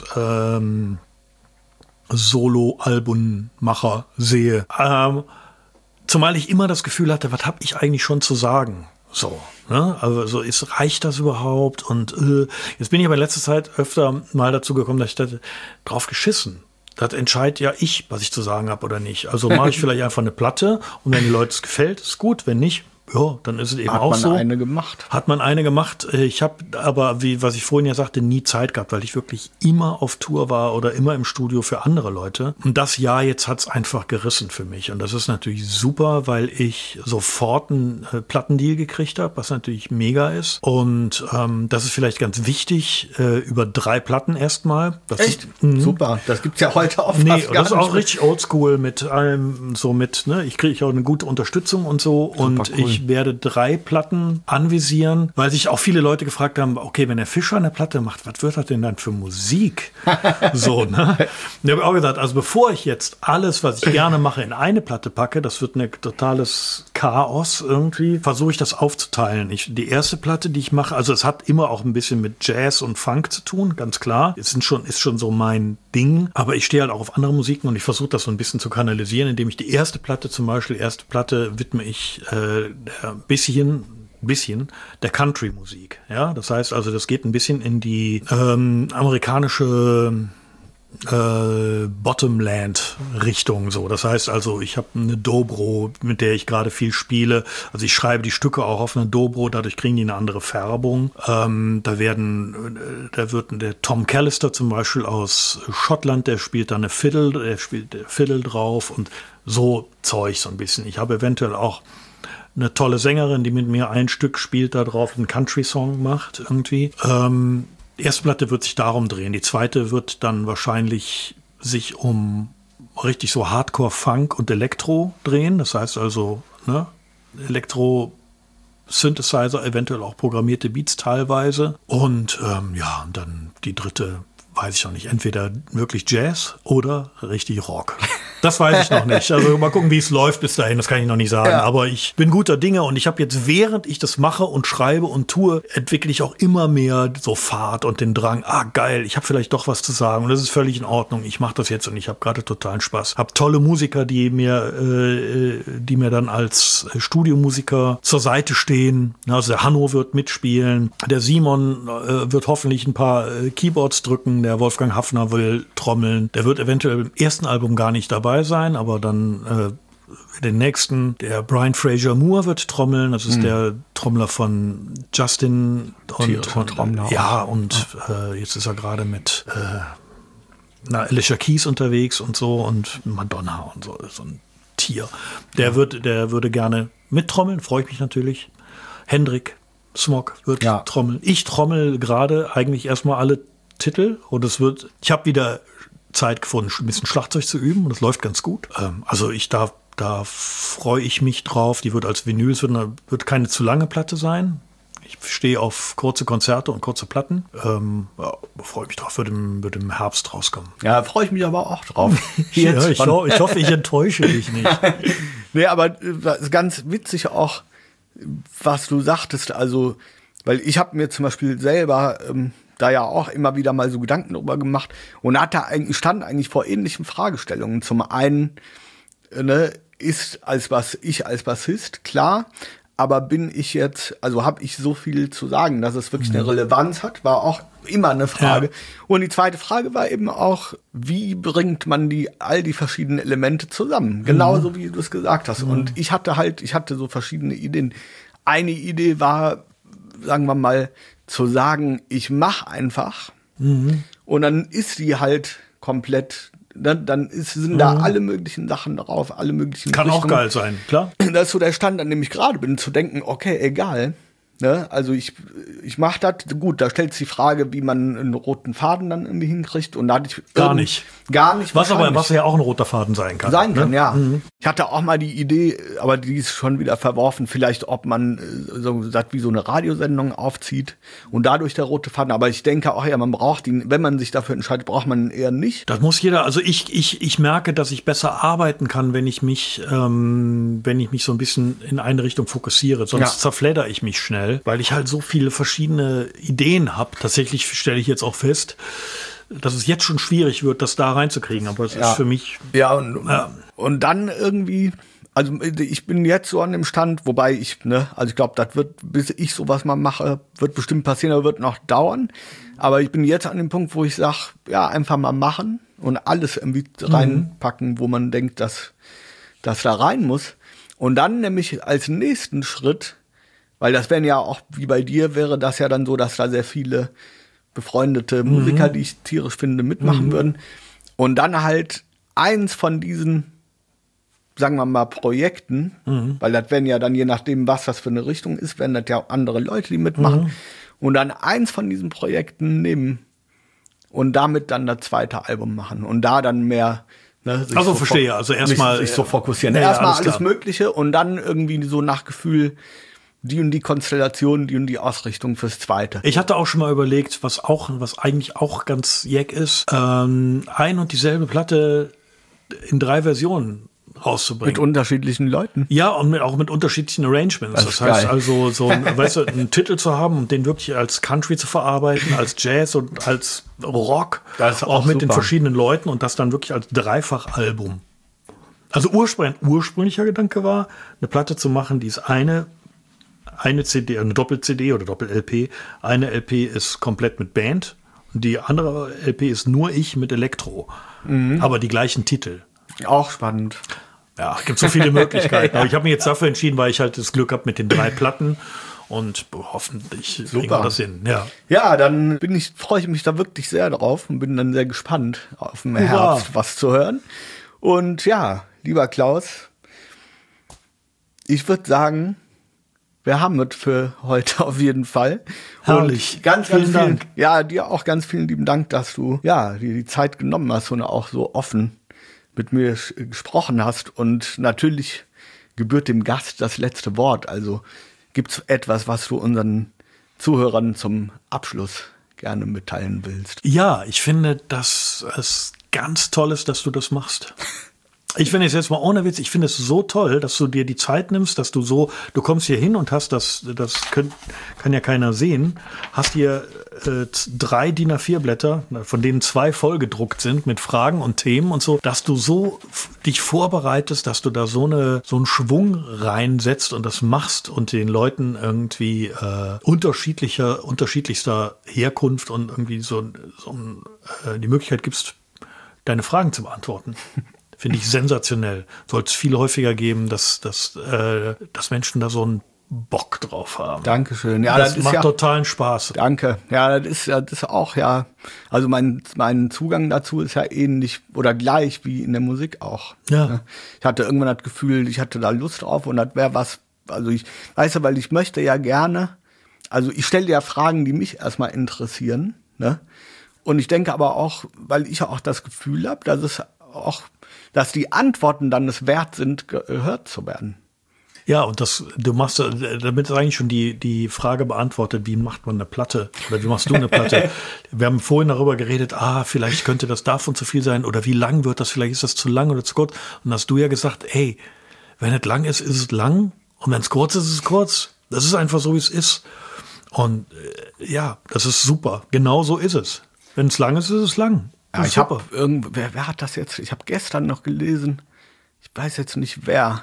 Solo-Albummacher sehe. Zumal ich immer das Gefühl hatte, was habe ich eigentlich schon zu sagen? So, ne? Also reicht das überhaupt? Und jetzt bin ich aber in letzter Zeit öfter mal dazu gekommen, dass ich dachte, drauf geschissen. Das entscheidet ja ich, was ich zu sagen habe oder nicht. Also mache ich vielleicht einfach eine Platte und wenn die Leute es gefällt, ist gut. Wenn nicht, ja, dann ist es eben auch so. Hat man eine gemacht. Ich habe aber, was ich vorhin ja sagte, nie Zeit gehabt, weil ich wirklich immer auf Tour war oder immer im Studio für andere Leute. Und das Jahr jetzt hat's einfach gerissen für mich. Und das ist natürlich super, weil ich sofort einen Plattendeal gekriegt habe, was natürlich mega ist. Und das ist vielleicht ganz wichtig, über 3 Platten erstmal. Echt? Super. Das gibt's ja heute auch fast gar nicht. Das ist auch richtig oldschool mit allem so mit, ne? Ich kriege auch eine gute Unterstützung und so. Super und cool. Ich werde 3 Platten anvisieren, weil sich auch viele Leute gefragt haben, okay, wenn der Fischer eine Platte macht, was wird das denn dann für Musik? So, ne? Ich habe auch gesagt, also bevor ich jetzt alles, was ich gerne mache, in eine Platte packe, das wird ein totales Chaos irgendwie, versuche ich das aufzuteilen. Die erste Platte, die ich mache, also es hat immer auch ein bisschen mit Jazz und Funk zu tun, ganz klar. Ist schon so mein Ding, aber ich stehe halt auch auf andere Musiken und ich versuche das so ein bisschen zu kanalisieren, indem ich die erste Platte widme ich ein bisschen der Country-Musik. Ja, das heißt also, das geht ein bisschen in die amerikanische Bottomland-Richtung so. Das heißt also, ich habe eine Dobro, mit der ich gerade viel spiele. Also ich schreibe die Stücke auch auf eine Dobro, dadurch kriegen die eine andere Färbung. Da wird der Tom Callister zum Beispiel aus Schottland, der spielt da Fiddle drauf und so Zeug so ein bisschen. Ich habe eventuell auch eine tolle Sängerin, die mit mir ein Stück spielt, da drauf einen Country-Song macht irgendwie. Die erste Platte wird sich darum drehen. Die zweite wird dann wahrscheinlich sich um richtig so Hardcore-Funk und Elektro drehen. Das heißt also, ne, Elektro-Synthesizer, eventuell auch programmierte Beats teilweise. Und und dann die dritte, weiß ich noch nicht, entweder wirklich Jazz oder richtig Rock. Das weiß ich noch nicht. Also mal gucken, wie es läuft bis dahin. Das kann ich noch nicht sagen. Ja. Aber ich bin guter Dinge und ich habe jetzt, während ich das mache und schreibe und tue, entwickle ich auch immer mehr so Fahrt und den Drang. Geil, ich habe vielleicht doch was zu sagen und das ist völlig in Ordnung. Ich mache das jetzt und ich habe gerade totalen Spaß. Habe tolle Musiker, die mir dann als Studiomusiker zur Seite stehen. Also der Hanno wird mitspielen. Der Simon wird hoffentlich ein paar Keyboards drücken. Der Wolfgang Hafner will trommeln. Der wird eventuell im ersten Album gar nicht dabei sein, aber dann den nächsten, der Brian Fraser Moore wird trommeln, das ist der Trommler von Justin jetzt ist er gerade mit Alicia Keys unterwegs und so und Madonna und so ein Tier. Der würde gerne mittrommeln, freue ich mich natürlich. Hendrik Smog wird trommeln. Ich trommel gerade eigentlich erstmal alle Titel und ich habe wieder Zeit gefunden, ein bisschen Schlagzeug zu üben und das läuft ganz gut. Also da freue ich mich drauf. Die wird als Vinyl, wird keine zu lange Platte sein. Ich stehe auf kurze Konzerte und kurze Platten. Freue mich drauf, wird im Herbst rauskommen. Ja, freue ich mich aber auch drauf. Ich hoffe, ich enttäusche dich nicht. Nee, aber das ist ganz witzig auch, was du sagtest. Also, weil ich habe mir zum Beispiel selber da ja auch immer wieder mal so Gedanken drüber gemacht und stand eigentlich vor ähnlichen Fragestellungen. Zum einen ist ich als Bassist, klar, aber bin ich jetzt, also habe ich so viel zu sagen, dass es wirklich eine Relevanz hat, war auch immer eine Frage. Ja. Und die zweite Frage war eben auch, wie bringt man all die verschiedenen Elemente zusammen? Genauso wie du es gesagt hast. Und ich hatte so verschiedene Ideen. Eine Idee war, sagen wir mal, zu sagen, ich mache einfach und dann ist die halt komplett dann sind da alle möglichen Sachen drauf, alle möglichen Kann Richtungen. auch geil sein, klar. Das ist so der Stand, an dem ich gerade bin, zu denken, okay, egal. Ne? Also ich mache das, gut, da stellt sich die Frage, wie man einen roten Faden dann irgendwie hinkriegt. Und da hatte ich Gar nicht. Was ja auch ein roter Faden sein kann. Ja. Ich hatte auch mal die Idee, aber die ist schon wieder verworfen, vielleicht ob man so gesagt wie so eine Radiosendung aufzieht und dadurch der rote Faden. Aber ich denke auch, ja, man braucht ihn, wenn man sich dafür entscheidet, braucht man ihn eher nicht. Das muss jeder, also ich merke, dass ich besser arbeiten kann, wenn ich mich so ein bisschen in eine Richtung fokussiere. Sonst zerfledder ich mich schnell, weil ich halt so viele verschiedene Ideen habe. Tatsächlich stelle ich jetzt auch fest, dass es jetzt schon schwierig wird, das da reinzukriegen. Aber es ist für mich... Ja, und dann irgendwie... Also ich bin jetzt so an dem Stand, wobei also ich glaube, das wird, bis ich sowas mal mache, wird bestimmt passieren, aber wird noch dauern. Aber ich bin jetzt an dem Punkt, wo ich sage, ja, einfach mal machen und alles irgendwie reinpacken, wo man denkt, dass das da rein muss. Und dann nämlich als nächsten Schritt, weil das wären ja auch, wie bei dir, wäre das ja dann so, dass da sehr viele befreundete Musiker, die ich tierisch finde, mitmachen würden. Und dann halt eins von diesen, sagen wir mal, Projekten, weil das werden ja dann, je nachdem, was das für eine Richtung ist, werden das ja auch andere Leute, die mitmachen. Und dann eins von diesen Projekten nehmen und damit dann das zweite Album machen. Und da dann mehr... sich Also verstehe, also erstmal sich so fokussieren. Ja, erstmal alles klar. Mögliche und dann irgendwie so nach Gefühl die und die Konstellation, die und die Ausrichtung fürs Zweite. Ich hatte auch schon mal überlegt, was eigentlich auch ganz jeck ist, ein und dieselbe Platte in 3 Versionen rauszubringen. Mit unterschiedlichen Leuten. Ja, und auch mit unterschiedlichen Arrangements. Das heißt geil. also, so einen Titel zu haben und den wirklich als Country zu verarbeiten, als Jazz und als Rock, Das ist auch mit den super. verschiedenen Leuten und das dann wirklich als Dreifach-Album. Also ursprünglicher Gedanke war, eine Platte zu machen, die ist eine CD, eine Doppel-CD oder Doppel-LP. Eine LP ist komplett mit Band und die andere LP ist nur ich mit Elektro. Aber die gleichen Titel. Auch spannend. Ja, es gibt so viele Möglichkeiten. Aber ich habe mich jetzt dafür entschieden, weil ich halt das Glück habe mit den 3 Platten und hoffentlich kriegen wir das hin. Ja, dann freue ich mich da wirklich sehr drauf und bin dann sehr gespannt auf den Herbst was zu hören. Und ja, lieber Klaus, ich würde sagen, wir haben es für heute auf jeden Fall. Herrlich. Und ganz Vielen Dank. Ja, dir auch ganz vielen lieben Dank, dass du dir die Zeit genommen hast und auch so offen mit mir gesprochen hast. Und natürlich gebührt dem Gast das letzte Wort. Also gibt's etwas, was du unseren Zuhörern zum Abschluss gerne mitteilen willst? Ja, ich finde, dass es ganz toll ist, dass du das machst. Ich finde es jetzt mal ohne Witz, ich finde es so toll, dass du dir die Zeit nimmst, dass du kommst hier hin und hast kann ja keiner sehen, hast hier 3 DIN A4 Blätter, von denen 2 vollgedruckt sind mit Fragen und Themen und so, dass du so dich vorbereitest, dass du da so einen Schwung reinsetzt und das machst und den Leuten irgendwie unterschiedlichster Herkunft und irgendwie die Möglichkeit gibst, deine Fragen zu beantworten. Finde ich sensationell. Soll es viel häufiger geben, dass Menschen da so einen Bock drauf haben. Dankeschön. Ja, das macht totalen Spaß. Danke. Ja, das ist auch, also mein Zugang dazu ist ja ähnlich oder gleich wie in der Musik auch. Ja. Ich hatte irgendwann das Gefühl, ich hatte da Lust drauf und das wäre was, also weil ich möchte ja gerne, also ich stelle ja Fragen, die mich erstmal interessieren, ne? Und ich denke aber auch, weil ich auch das Gefühl habe, dass die Antworten dann es wert sind, gehört zu werden. Ja, und du machst, damit ist eigentlich schon die Frage beantwortet, wie macht man eine Platte? Oder wie machst du eine Platte? Wir haben vorhin darüber geredet, vielleicht könnte das davon zu viel sein, oder wie lang wird das? Vielleicht ist das zu lang oder zu kurz. Und hast du ja gesagt, wenn es lang ist, ist es lang. Und wenn es kurz ist, ist es kurz. Das ist einfach so, wie es ist. Und das ist super. Genau so ist es. Wenn es lang ist, ist es lang. Ja, ich habe wer hat das jetzt? Ich habe gestern noch gelesen, ich weiß jetzt nicht wer,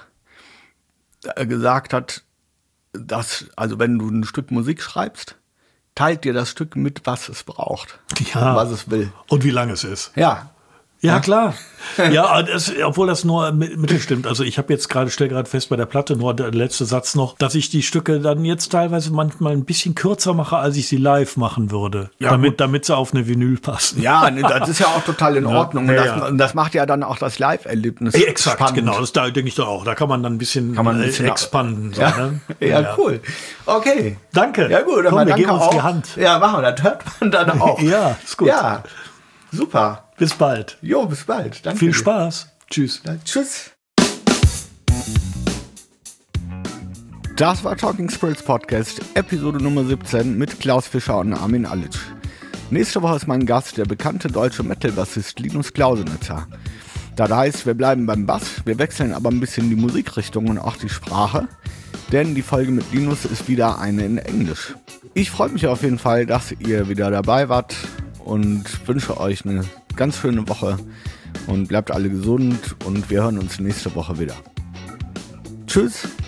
gesagt hat, dass, also wenn du ein Stück Musik schreibst, teilt dir das Stück mit, was es braucht. Ja. Was es will. Und wie lang es ist. Ja. Ja, klar. Ja, obwohl das nur mittel stimmt. Also ich habe stelle gerade fest bei der Platte, nur der letzte Satz noch, dass ich die Stücke dann jetzt teilweise manchmal ein bisschen kürzer mache, als ich sie live machen würde. Ja, damit sie auf eine Vinyl passen. Ja, das ist ja auch total in Ordnung. Und das macht ja dann auch das Live-Erlebnis exakt, spannend. Genau, das denke ich doch auch. Da kann man dann ein bisschen expanden. So, ja. Ne? Ja, cool. Okay. Danke. Ja gut, komm, wir geben uns auch. Die Hand. Ja, machen wir, das hört man dann auch. Ja, ist gut. Ja, super. Bis bald. Jo, bis bald. Danke Viel dir. Spaß. Tschüss. Tschüss. Das war Talking Spirits Podcast, Episode Nummer 17 mit Klaus Fischer und Armin Alic. Nächste Woche ist mein Gast der bekannte deutsche Metal-Bassist Linus Klausenitzer. Das heißt, wir bleiben beim Bass, wir wechseln aber ein bisschen die Musikrichtung und auch die Sprache, denn die Folge mit Linus ist wieder eine in Englisch. Ich freue mich auf jeden Fall, dass ihr wieder dabei wart und wünsche euch eine ganz schöne Woche und bleibt alle gesund und wir hören uns nächste Woche wieder. Tschüss!